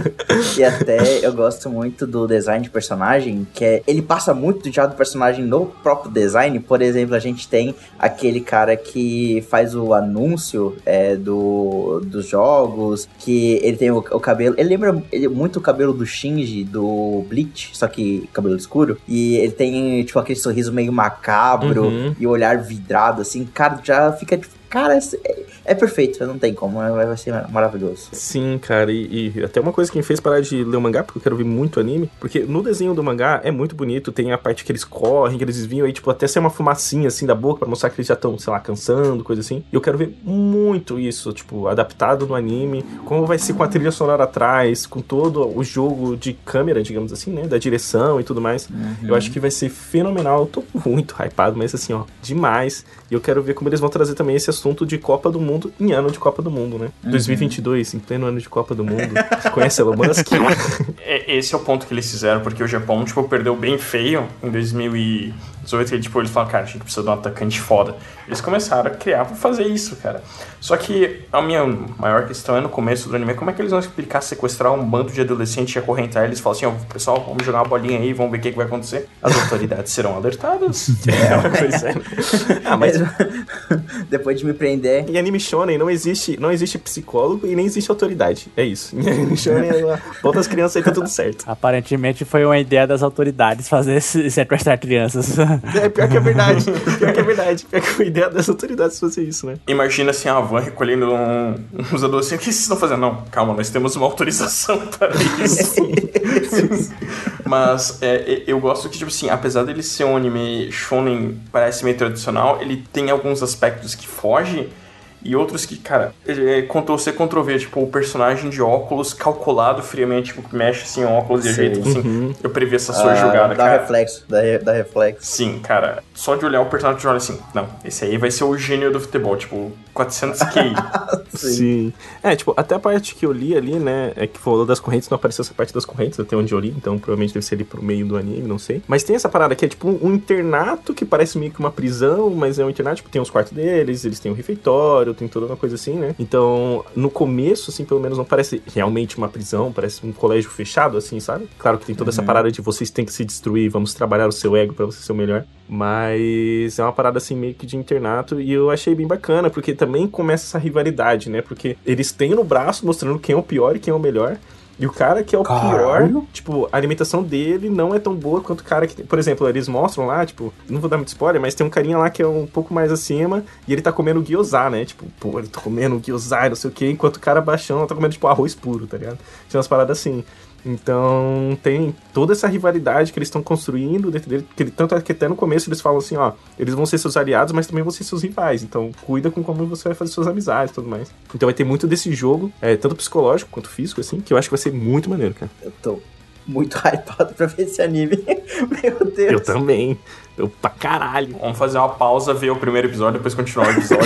E até eu gosto muito do design de personagem, que é, ele passa muito já do personagem no próprio design. Por exemplo, a gente tem aquele cara que faz o anúncio é, do, dos jogos, que ele tem o, o cabelo, ele lembra muito o cabelo do Shinji, do Bleach, só que cabelo escuro, e ele tem, tipo, aquele sorriso meio macabro, uhum. E o olhar vidrado, assim, cara, já fica, tipo, cara, é, é perfeito, não tem como, vai, vai ser maravilhoso. Sim, cara, e, e até uma coisa que me fez parar de ler o mangá, porque eu quero ver muito anime, porque no desenho do mangá é muito bonito, tem a parte que eles correm, que eles desviam, aí, tipo, até sai uma fumacinha, assim, da boca, pra mostrar que eles já estão, sei lá, cansando, coisa assim, e eu quero ver muito isso, tipo, adaptado no anime, como vai ser com a trilha sonora atrás, com todo o jogo de câmera, digamos assim, né, da direção e tudo mais, uhum. Eu acho que vai ser fenomenal, eu tô muito hypado, mas assim, ó, demais, e eu quero ver como eles vão trazer também esse assunto de Copa do Mundo mundo em ano de Copa do Mundo, né? Uhum. dois mil e vinte e dois, em pleno ano de Copa do Mundo. Conhece Elon Musk? É, esse é o ponto que eles fizeram, porque o Japão, tipo, perdeu bem feio em dois mil e dezoito, e tipo, eles falaram, cara, a gente precisa de um atacante foda. Eles começaram a criar pra fazer isso, cara. Só que a minha maior questão é no começo do anime, como é que eles vão explicar sequestrar um bando de adolescentes e acorrentar eles? Falam assim, ó, oh, pessoal, vamos jogar uma bolinha aí, vamos ver o que, que vai acontecer. As autoridades serão alertadas. É, pois é. Ah, mas... Depois de me prender... Em anime shonen não existe, não existe psicólogo e nem existe autoridade. É isso. Em anime shonen, bota as crianças aí, tá tudo certo. Aparentemente foi uma ideia das autoridades fazer esse, sequestrar crianças. É, pior que é verdade. Pior que é verdade. Pior que foi a ideia das autoridades fazer isso, né? Imagina assim, a van recolhendo um, uns adolescentes. O que vocês estão fazendo? Não, calma, nós temos uma autorização para isso. Mas é, eu gosto que, tipo assim, apesar dele ser um anime shonen, parece meio tradicional, ele tem alguns aspectos que fogem e outros que, cara, é Ctrl-C, Ctrl-V, tipo, o personagem de óculos calculado friamente, tipo, que mexe assim o óculos de jeito, assim, uhum. Eu previ essa sua ah, jogada, dá cara. Reflexo, dá, dá reflexo. Sim, cara, só de olhar o personagem de olho assim, não, esse aí vai ser o gênio do futebol, tipo, quatrocentos Q I. Sim. Sim. É, tipo, até a parte que eu li ali, né, é que falou das correntes, não apareceu essa parte das correntes, até onde eu li, então provavelmente deve ser ali pro meio do anime, não sei. Mas tem essa parada que é, tipo, um internato que parece meio que uma prisão, mas é um internato, tipo, tem os quartos deles, eles têm um refeitório, tem toda uma coisa assim, né? Então, no começo, assim, pelo menos não parece realmente uma prisão, parece um colégio fechado, assim, sabe? Claro que tem toda uhum. essa parada de vocês têm que se destruir, vamos trabalhar o seu ego pra você ser o melhor, mas é uma parada, assim, meio que de internato, e eu achei bem bacana, porque também começa essa rivalidade, né? Porque eles têm no braço mostrando quem é o pior e quem é o melhor. E o cara que é o Caralho. pior, tipo, a alimentação dele não é tão boa quanto o cara que... Por exemplo, eles mostram lá, tipo... Não vou dar muito spoiler, mas tem um carinha lá que é um pouco mais acima e ele tá comendo gyoza, né? Tipo, pô, ele tá comendo gyoza e não sei o quê, enquanto o cara baixão tá comendo, tipo, arroz puro, tá ligado? Tinha umas paradas assim. Então, tem toda essa rivalidade que eles estão construindo dentro dele, que ele, tanto é que até no começo eles falam assim, ó, eles vão ser seus aliados, mas também vão ser seus rivais, então cuida com como você vai fazer suas amizades e tudo mais. Então vai ter muito desse jogo, é, tanto psicológico quanto físico, assim, que eu acho que vai ser muito maneiro, cara. Eu tô muito hypado pra ver esse anime. Meu Deus. Eu também. Eu pra caralho. Vamos fazer uma pausa, ver o primeiro episódio, depois continuar o episódio.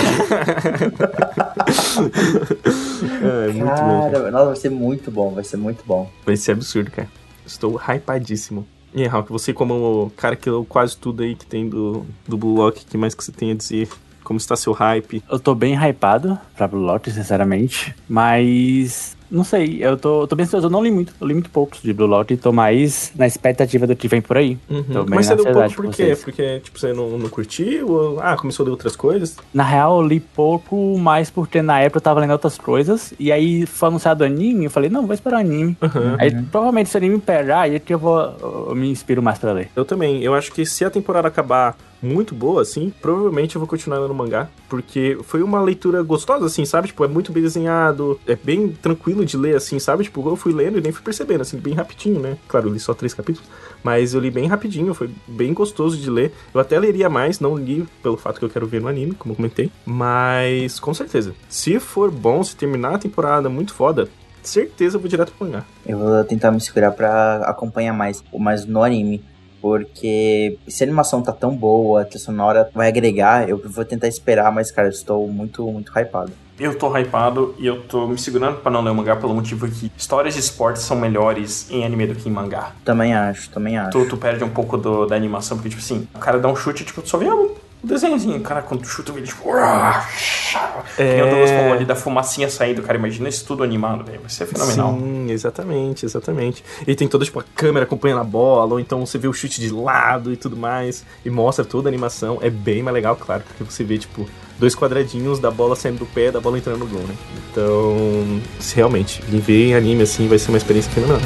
É, muito cara, bom. Nossa, vai ser muito bom, vai ser muito bom. Vai ser absurdo, cara. Estou hypadíssimo. E aí, Hulk, você como o cara que leu quase tudo aí que tem do, do Blue Lock, o que mais que você tem a dizer? Como está seu hype? Eu tô bem hypado pra Blue Lock, sinceramente, mas... Não sei, eu tô, eu tô bem ansioso, eu não li muito, eu li muito pouco de Blue Lock e tô mais na expectativa do que vem por aí. Uhum. Tô bem Mas você na leu pouco por quê? vocês. Porque, tipo, você não, não curtiu? Ou, ah, começou a ler outras coisas? Na real, eu li pouco, mais porque na época eu tava lendo outras coisas, e aí foi anunciado o anime, eu falei, não, vou esperar o anime. Uhum. Aí, provavelmente, se o anime pegar, aí é que eu vou, eu me inspiro mais pra ler. Eu também, eu acho que se a temporada acabar muito boa, assim, provavelmente eu vou continuar lendo mangá, porque foi uma leitura gostosa, assim, sabe? Tipo, é muito bem desenhado, é bem tranquilo de ler, assim, sabe? Tipo, eu fui lendo e nem fui percebendo, assim, bem rapidinho, né? Claro, eu li só três capítulos, mas eu li bem rapidinho, foi bem gostoso de ler. Eu até leria mais, não li pelo fato que eu quero ver no anime, como eu comentei, mas com certeza, se for bom, se terminar a temporada muito foda, certeza eu vou direto pro mangá. Eu vou tentar me segurar pra acompanhar mais, mais no anime. Porque se a animação tá tão boa, a trilha sonora vai agregar, eu vou tentar esperar, mas, cara, eu estou muito, muito hypado. Eu tô hypado e eu tô me segurando pra não ler o mangá pelo motivo que histórias de esportes são melhores em anime do que em mangá. Também acho, também acho. Tu, tu perde um pouco do, da animação, porque, tipo assim, o cara dá um chute, tipo, tu só vê o desenhozinho, cara, quando tu chuta, ele, tipo... É... Tem o Douglas falou ali da fumacinha saindo, cara, imagina isso tudo animado, velho, vai ser fenomenal. Sim, exatamente, exatamente. E tem toda, tipo, a câmera acompanhando a bola, ou então você vê o chute de lado e tudo mais, e mostra toda a animação, é bem mais legal, claro, porque você vê, tipo, dois quadradinhos da bola saindo do pé, da bola entrando no gol, né? Então, se realmente, viver em anime, assim, vai ser uma experiência fenomenal.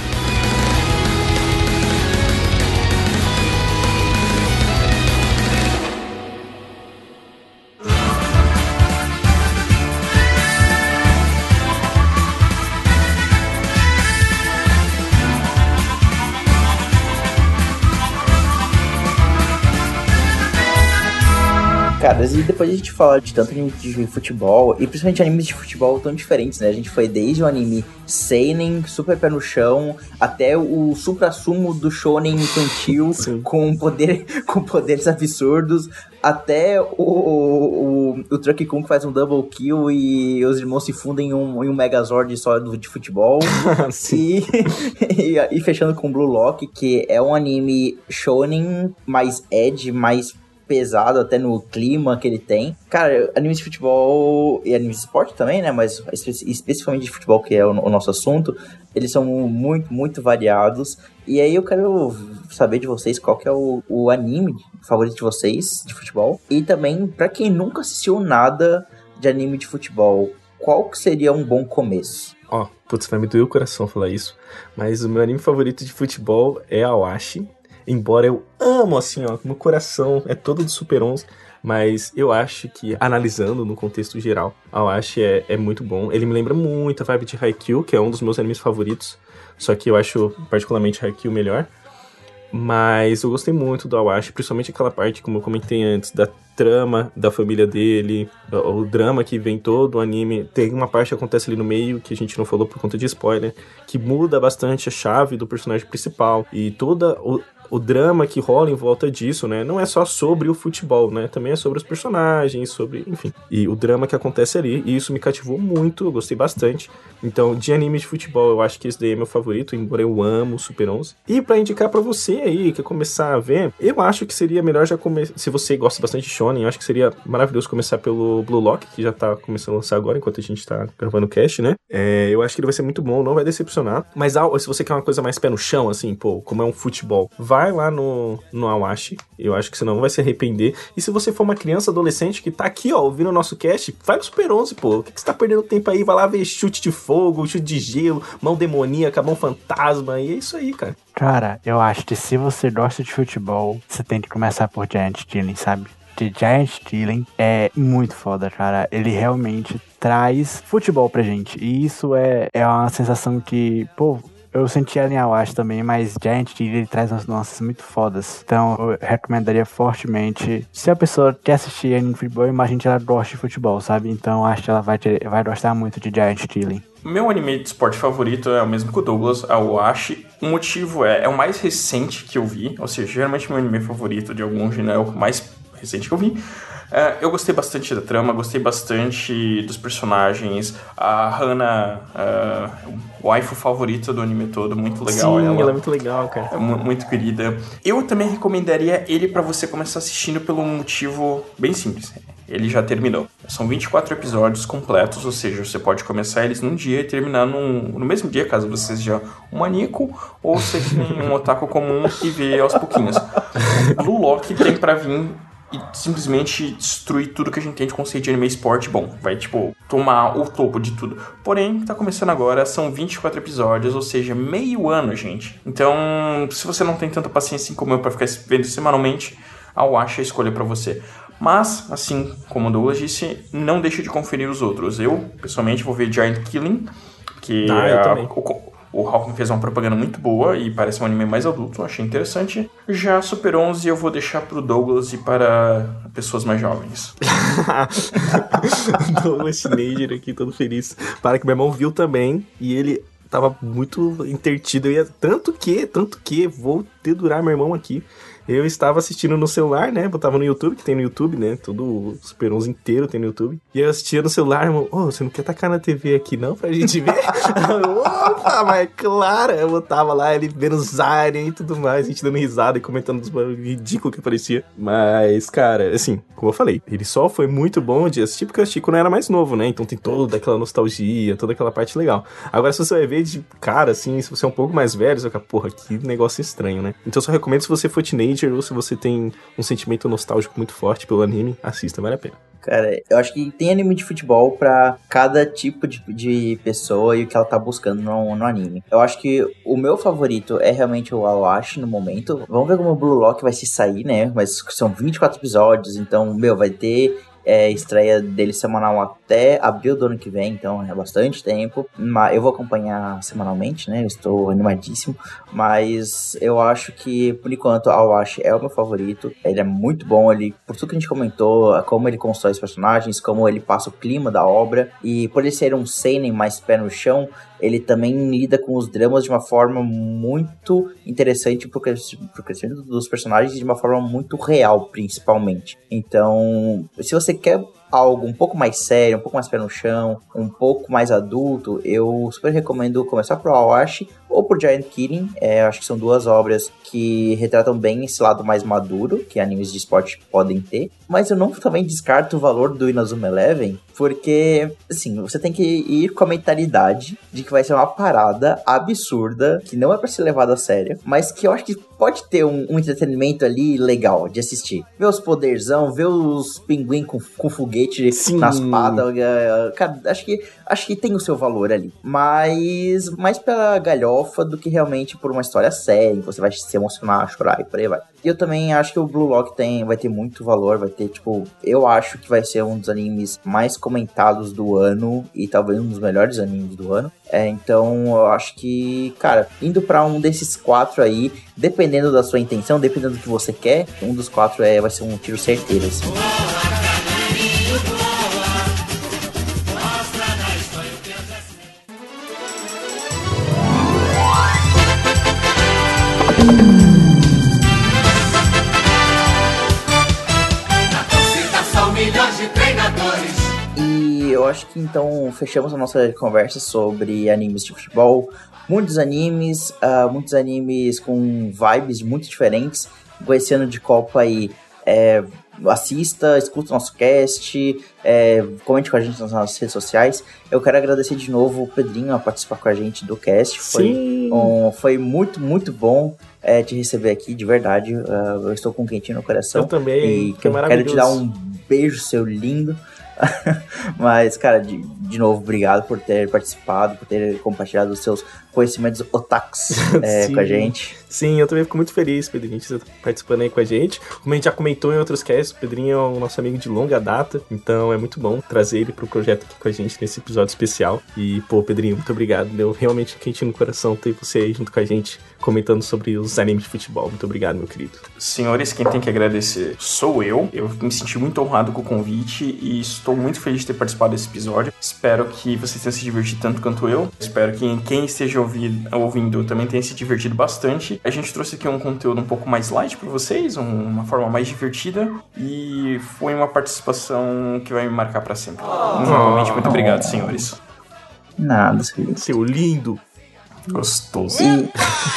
Cara, e depois a gente falar de tanto anime de futebol, e principalmente animes de futebol tão diferentes, né? A gente foi desde o anime seinen, super pé no chão, até o supra-sumo do shonen infantil, com, poder, com poderes absurdos, até o, o, o, o Truck Kun que faz um double kill e os irmãos se fundem em um, em um Megazord só de futebol. e, e, e fechando com Blue Lock, que é um anime shonen mais edgy, mais pesado até no clima que ele tem. Cara, animes de futebol e animes de esporte também, né? Mas espe- especificamente de futebol, que é o, o nosso assunto, eles são muito, muito variados. E aí eu quero saber de vocês qual que é o, o anime favorito de vocês de futebol. E também, pra quem nunca assistiu nada de anime de futebol, qual que seria um bom começo? Ó, oh, putz, vai me doer o coração falar isso, mas o meu anime favorito de futebol é Awashi. Embora eu amo, assim, ó, meu coração é todo do Super onze, mas eu acho que, analisando no contexto geral, Awashi é, é muito bom. Ele me lembra muito a vibe de Haikyuu, que é um dos meus animes favoritos, só que eu acho particularmente Haikyuu melhor. Mas eu gostei muito do Awashi, principalmente aquela parte, como eu comentei antes, da trama da família dele, o, o drama que vem todo o anime. Tem uma parte que acontece ali no meio, que a gente não falou por conta de spoiler, que muda bastante a chave do personagem principal, e toda o... o drama que rola em volta disso, né, não é só sobre o futebol, né, também é sobre os personagens, sobre, enfim, e o drama que acontece ali, e isso me cativou muito, eu gostei bastante. Então, de anime de futebol, eu acho que esse daí é meu favorito, embora eu amo o Super onze. E pra indicar pra você aí, que quer começar a ver, eu acho que seria melhor já começar, se você gosta bastante de shonen, eu acho que seria maravilhoso começar pelo Blue Lock, que já tá começando a lançar agora, enquanto a gente tá gravando o cast, né, é, eu acho que ele vai ser muito bom, não vai decepcionar, mas se você quer uma coisa mais pé no chão, assim, pô, como é um futebol, vai Vai lá no, no Awashi, eu acho que você não vai se arrepender. E se você for uma criança, adolescente que tá aqui, ó, ouvindo o nosso cast, vai no Super onze, pô. O que, que você tá perdendo tempo aí? Vai lá ver chute de fogo, chute de gelo, mão demoníaca, mão fantasma, e é isso aí, cara. Cara, eu acho que se você gosta de futebol, você tem que começar por Giant Stealing, sabe? The Giant Stealing é muito foda, cara. Ele realmente traz futebol pra gente. E isso é, é uma sensação que, pô, eu senti ela em Awashi também, mas Giant Stealing ele traz umas nuances muito fodas. Então eu recomendaria fortemente. Se a pessoa quer assistir anime de futebol, eu imagino que ela gosta de futebol, sabe? Então eu acho que ela vai, ter, vai gostar muito de Giant Stealing. Meu anime de esporte favorito é o mesmo que o Douglas, a Awashi. O motivo é, é o mais recente que eu vi, ou seja, geralmente meu anime favorito de algum gênero é o mais recente que eu vi. Uh, eu gostei bastante da trama, gostei bastante dos personagens. A Hana, uh, o waifu favorita do anime todo, muito legal. Sim, ela, ela é muito legal, cara. É mu- muito querida. Eu também recomendaria ele pra você começar assistindo pelo um motivo bem simples. Ele já terminou. São vinte e quatro episódios completos, ou seja, você pode começar eles num dia e terminar num, no mesmo dia, caso você seja um maníaco ou seja um otaku comum e ver aos pouquinhos. O Blue Lock tem pra vir e simplesmente destruir tudo que a gente tem de conceito de anime esporte. Bom, vai, tipo, tomar o topo de tudo. Porém, tá começando agora, são vinte e quatro episódios, ou seja, meio ano, gente. Então, se você não tem tanta paciência assim como eu pra ficar vendo semanalmente, a Awashi é a escolha pra você. Mas, assim como o Douglas disse, não deixe de conferir os outros. Eu, pessoalmente, vou ver Giant Killing, que ah, é eu a, também. o, o Hawking fez uma propaganda muito boa e parece um anime mais adulto, achei interessante. Já Super onze eu vou deixar pro Douglas e para pessoas mais jovens. Douglas Teenager aqui, todo feliz. Para que meu irmão viu também e ele tava muito intertido. Eu ia, tanto que, tanto que, vou dedurar meu irmão aqui. Eu estava assistindo no celular, né? Botava no YouTube, que tem no YouTube, né? Todo o Super onze inteiro tem no YouTube. E eu assistia no celular, irmão. Ô, oh, você não quer tacar na T V aqui não pra gente ver? Opa, mas claro. Eu botava lá, ele vendo os aliens e tudo mais. A gente dando risada e comentando dos barulhos ridículos que parecia. Mas, cara, assim, como eu falei, ele só foi muito bom de assistir porque eu assisti quando eu era mais novo, né? Então tem toda aquela nostalgia, toda aquela parte legal. Agora, se você vai ver de cara, assim, se você é um pouco mais velho, você vai ficar, porra, que negócio estranho, né? Então eu só recomendo se você for teenager ou se você tem um sentimento nostálgico muito forte pelo anime, assista, vale a pena. Cara, eu acho que tem anime de futebol pra cada tipo de, de pessoa e o que ela tá buscando no, no anime. Eu acho que o meu favorito é realmente o Awashi no momento. Vamos ver como o Blue Lock vai se sair, né? Mas são vinte e quatro episódios, então, meu, vai ter é, estreia dele semanal até abril do ano que vem, então é bastante tempo. Mas eu vou acompanhar semanalmente, né? Eu estou animadíssimo. Mas eu acho que, por enquanto, a Awashi é o meu favorito. Ele é muito bom, ele, por tudo que a gente comentou, como ele constrói os personagens, como ele passa o clima da obra. E por ele ser um seinen mais pé no chão, ele também lida com os dramas de uma forma muito interessante pro crescimento dos personagens e de uma forma muito real, principalmente. Então, se você quer algo um pouco mais sério, um pouco mais pé no chão, um pouco mais adulto, eu super recomendo começar por Awashi ou por Giant Killing. É, acho que são duas obras que retratam bem esse lado mais maduro que animes de esporte podem ter. Mas eu não também descarto o valor do Inazuma Eleven, porque, assim, você tem que ir com a mentalidade de que vai ser uma parada absurda, que não é pra ser levada a sério, mas que eu acho que pode ter um, um entretenimento ali legal de assistir. Ver os poderzão, ver os pinguim com, com foguete Sim. nas patas, cara, acho que, acho que tem o seu valor ali. Mas mais pela galhofa do que realmente por uma história séria, você vai se emocionar, chorar e por aí vai. E eu também acho que o Blue Lock tem, vai ter muito valor, vai ter, tipo, eu acho que vai ser um dos animes mais comentados do ano e talvez um dos melhores animes do ano. É, então eu acho que, cara, indo pra um desses quatro aí, dependendo da sua intenção, dependendo do que você quer, um dos quatro é, vai ser um tiro certeiro, assim. E eu acho que então fechamos a nossa conversa sobre animes de futebol. Muitos animes, uh, muitos animes com vibes muito diferentes. Com esse ano de Copa aí, é, assista, escuta o nosso cast, é, comente com a gente nas nossas redes sociais. Eu quero agradecer de novo o Pedrinho a participar com a gente do cast. Foi, um, foi muito, muito bom é, te receber aqui, de verdade. Uh, eu estou com um quentinho no coração. Eu também, e que é quero te dar um beijo, seu lindo. Mas, cara, de, de novo, obrigado por ter participado, por ter compartilhado os seus conhecimentos otakus é, com a gente. Sim, eu também fico muito feliz, Pedrinho, de você participando aí com a gente. Como a gente já comentou em outros casts, o Pedrinho é o nosso amigo de longa data, então é muito bom trazer ele pro projeto aqui com a gente nesse episódio especial. E, pô, Pedrinho, muito obrigado. Deu realmente um quentinho no coração ter você aí junto com a gente, comentando sobre os animes de futebol. Muito obrigado, meu querido. Senhores, quem tem que agradecer sou eu. Eu me senti muito honrado com o convite e estou muito feliz de ter participado desse episódio. Espero que vocês tenham se divertido tanto quanto eu. Espero que quem esteja ouvindo, ouvindo também tenha se divertido bastante. A gente trouxe aqui um conteúdo um pouco mais light para vocês, um, uma forma mais divertida, e foi uma participação que vai me marcar para sempre. Oh. Novamente, muito obrigado, senhores. Nada, seu lindo. Seu lindo. Gostoso. E...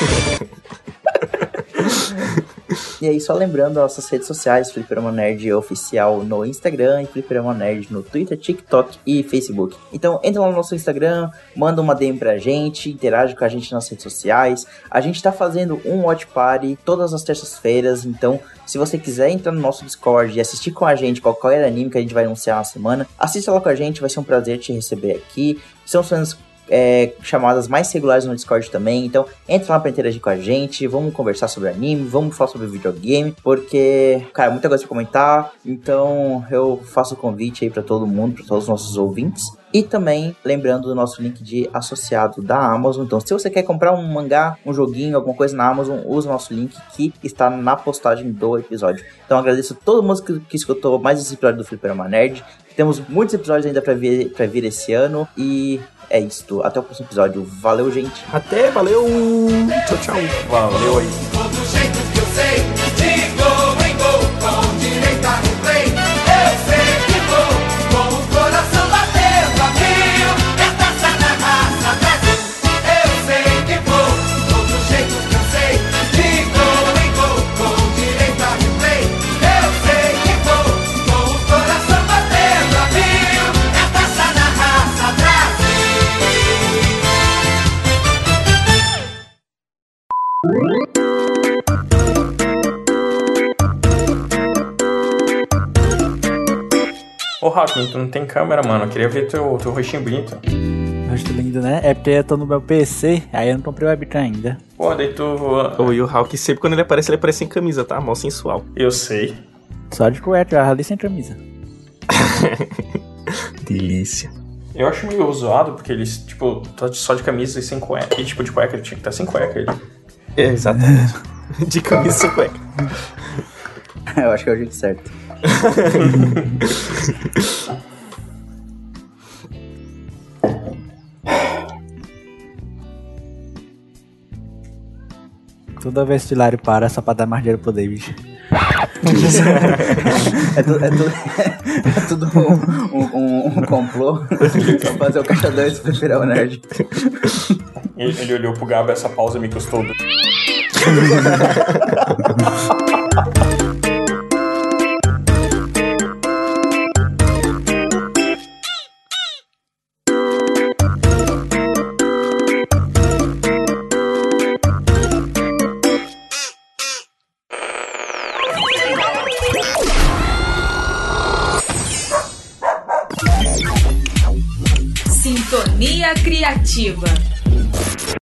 E aí, só lembrando nossas redes sociais, Fliperama Nerd Oficial no Instagram e Fliperama Nerd no Twitter, TikTok e Facebook. Então, entra lá no nosso Instagram, manda uma D M pra gente, interage com a gente nas redes sociais. A gente tá fazendo um Watch Party todas as terças-feiras, então, se você quiser entrar no nosso Discord e assistir com a gente qualquer anime que a gente vai anunciar na semana, assista lá com a gente, vai ser um prazer te receber aqui. São fãs É, chamadas mais regulares no Discord também, então entra lá pra interagir com a gente, vamos conversar sobre anime, vamos falar sobre videogame, porque, cara, muita coisa pra comentar, então eu faço o convite aí pra todo mundo, pra todos os nossos ouvintes, e também lembrando do nosso link de associado da Amazon. Então, se você quer comprar um mangá, um joguinho, alguma coisa na Amazon, usa o nosso link que está na postagem do episódio. Então, agradeço a todo mundo que, que escutou mais esse episódio do Fliperama Nerd. Temos muitos episódios ainda pra vir, pra vir esse ano, e é isso. Até o próximo episódio. Valeu, gente. Até, valeu. Tchau, tchau. Valeu aí. Todo jeito que eu sei, de gol em gol, com direita no play. Eu sei que vou, com o coração batendo a mil. É taça na raça, Brasil. Eu sei que vou, todo jeito que eu sei, de gol em gol, com direita no play. Eu sei que vou, com o coração batendo a mil. É taça na raça, Brasil. Ô, Rafa, tu não tem câmera, mano. Eu queria ver teu, teu rostinho bonito. Rosto lindo, né? É porque eu tô no meu P C, aí eu não comprei o webcam ainda. Pô, daí tu... Oh, e o Hulk, sempre quando ele aparece, ele aparece sem camisa, tá? Mó sensual. Eu sei. Só de cueca, ali sem camisa. Delícia. Eu acho meio zoado, porque eles, tipo, tá só de camisa e sem cueca. E, tipo, de cueca ele tinha que estar sem cueca. Ele. É, exatamente. De camisa e cueca. Eu acho que é o jeito certo. Toda vez que o Hilário para, é só pra dar mais dinheiro pro David. é, tu, é, tu, é tudo um, um, um complô pra fazer o Caixa dois Fliperama Nerd. Ele, ele olhou pro Gabo, essa pausa me custou. Sintonia Criativa.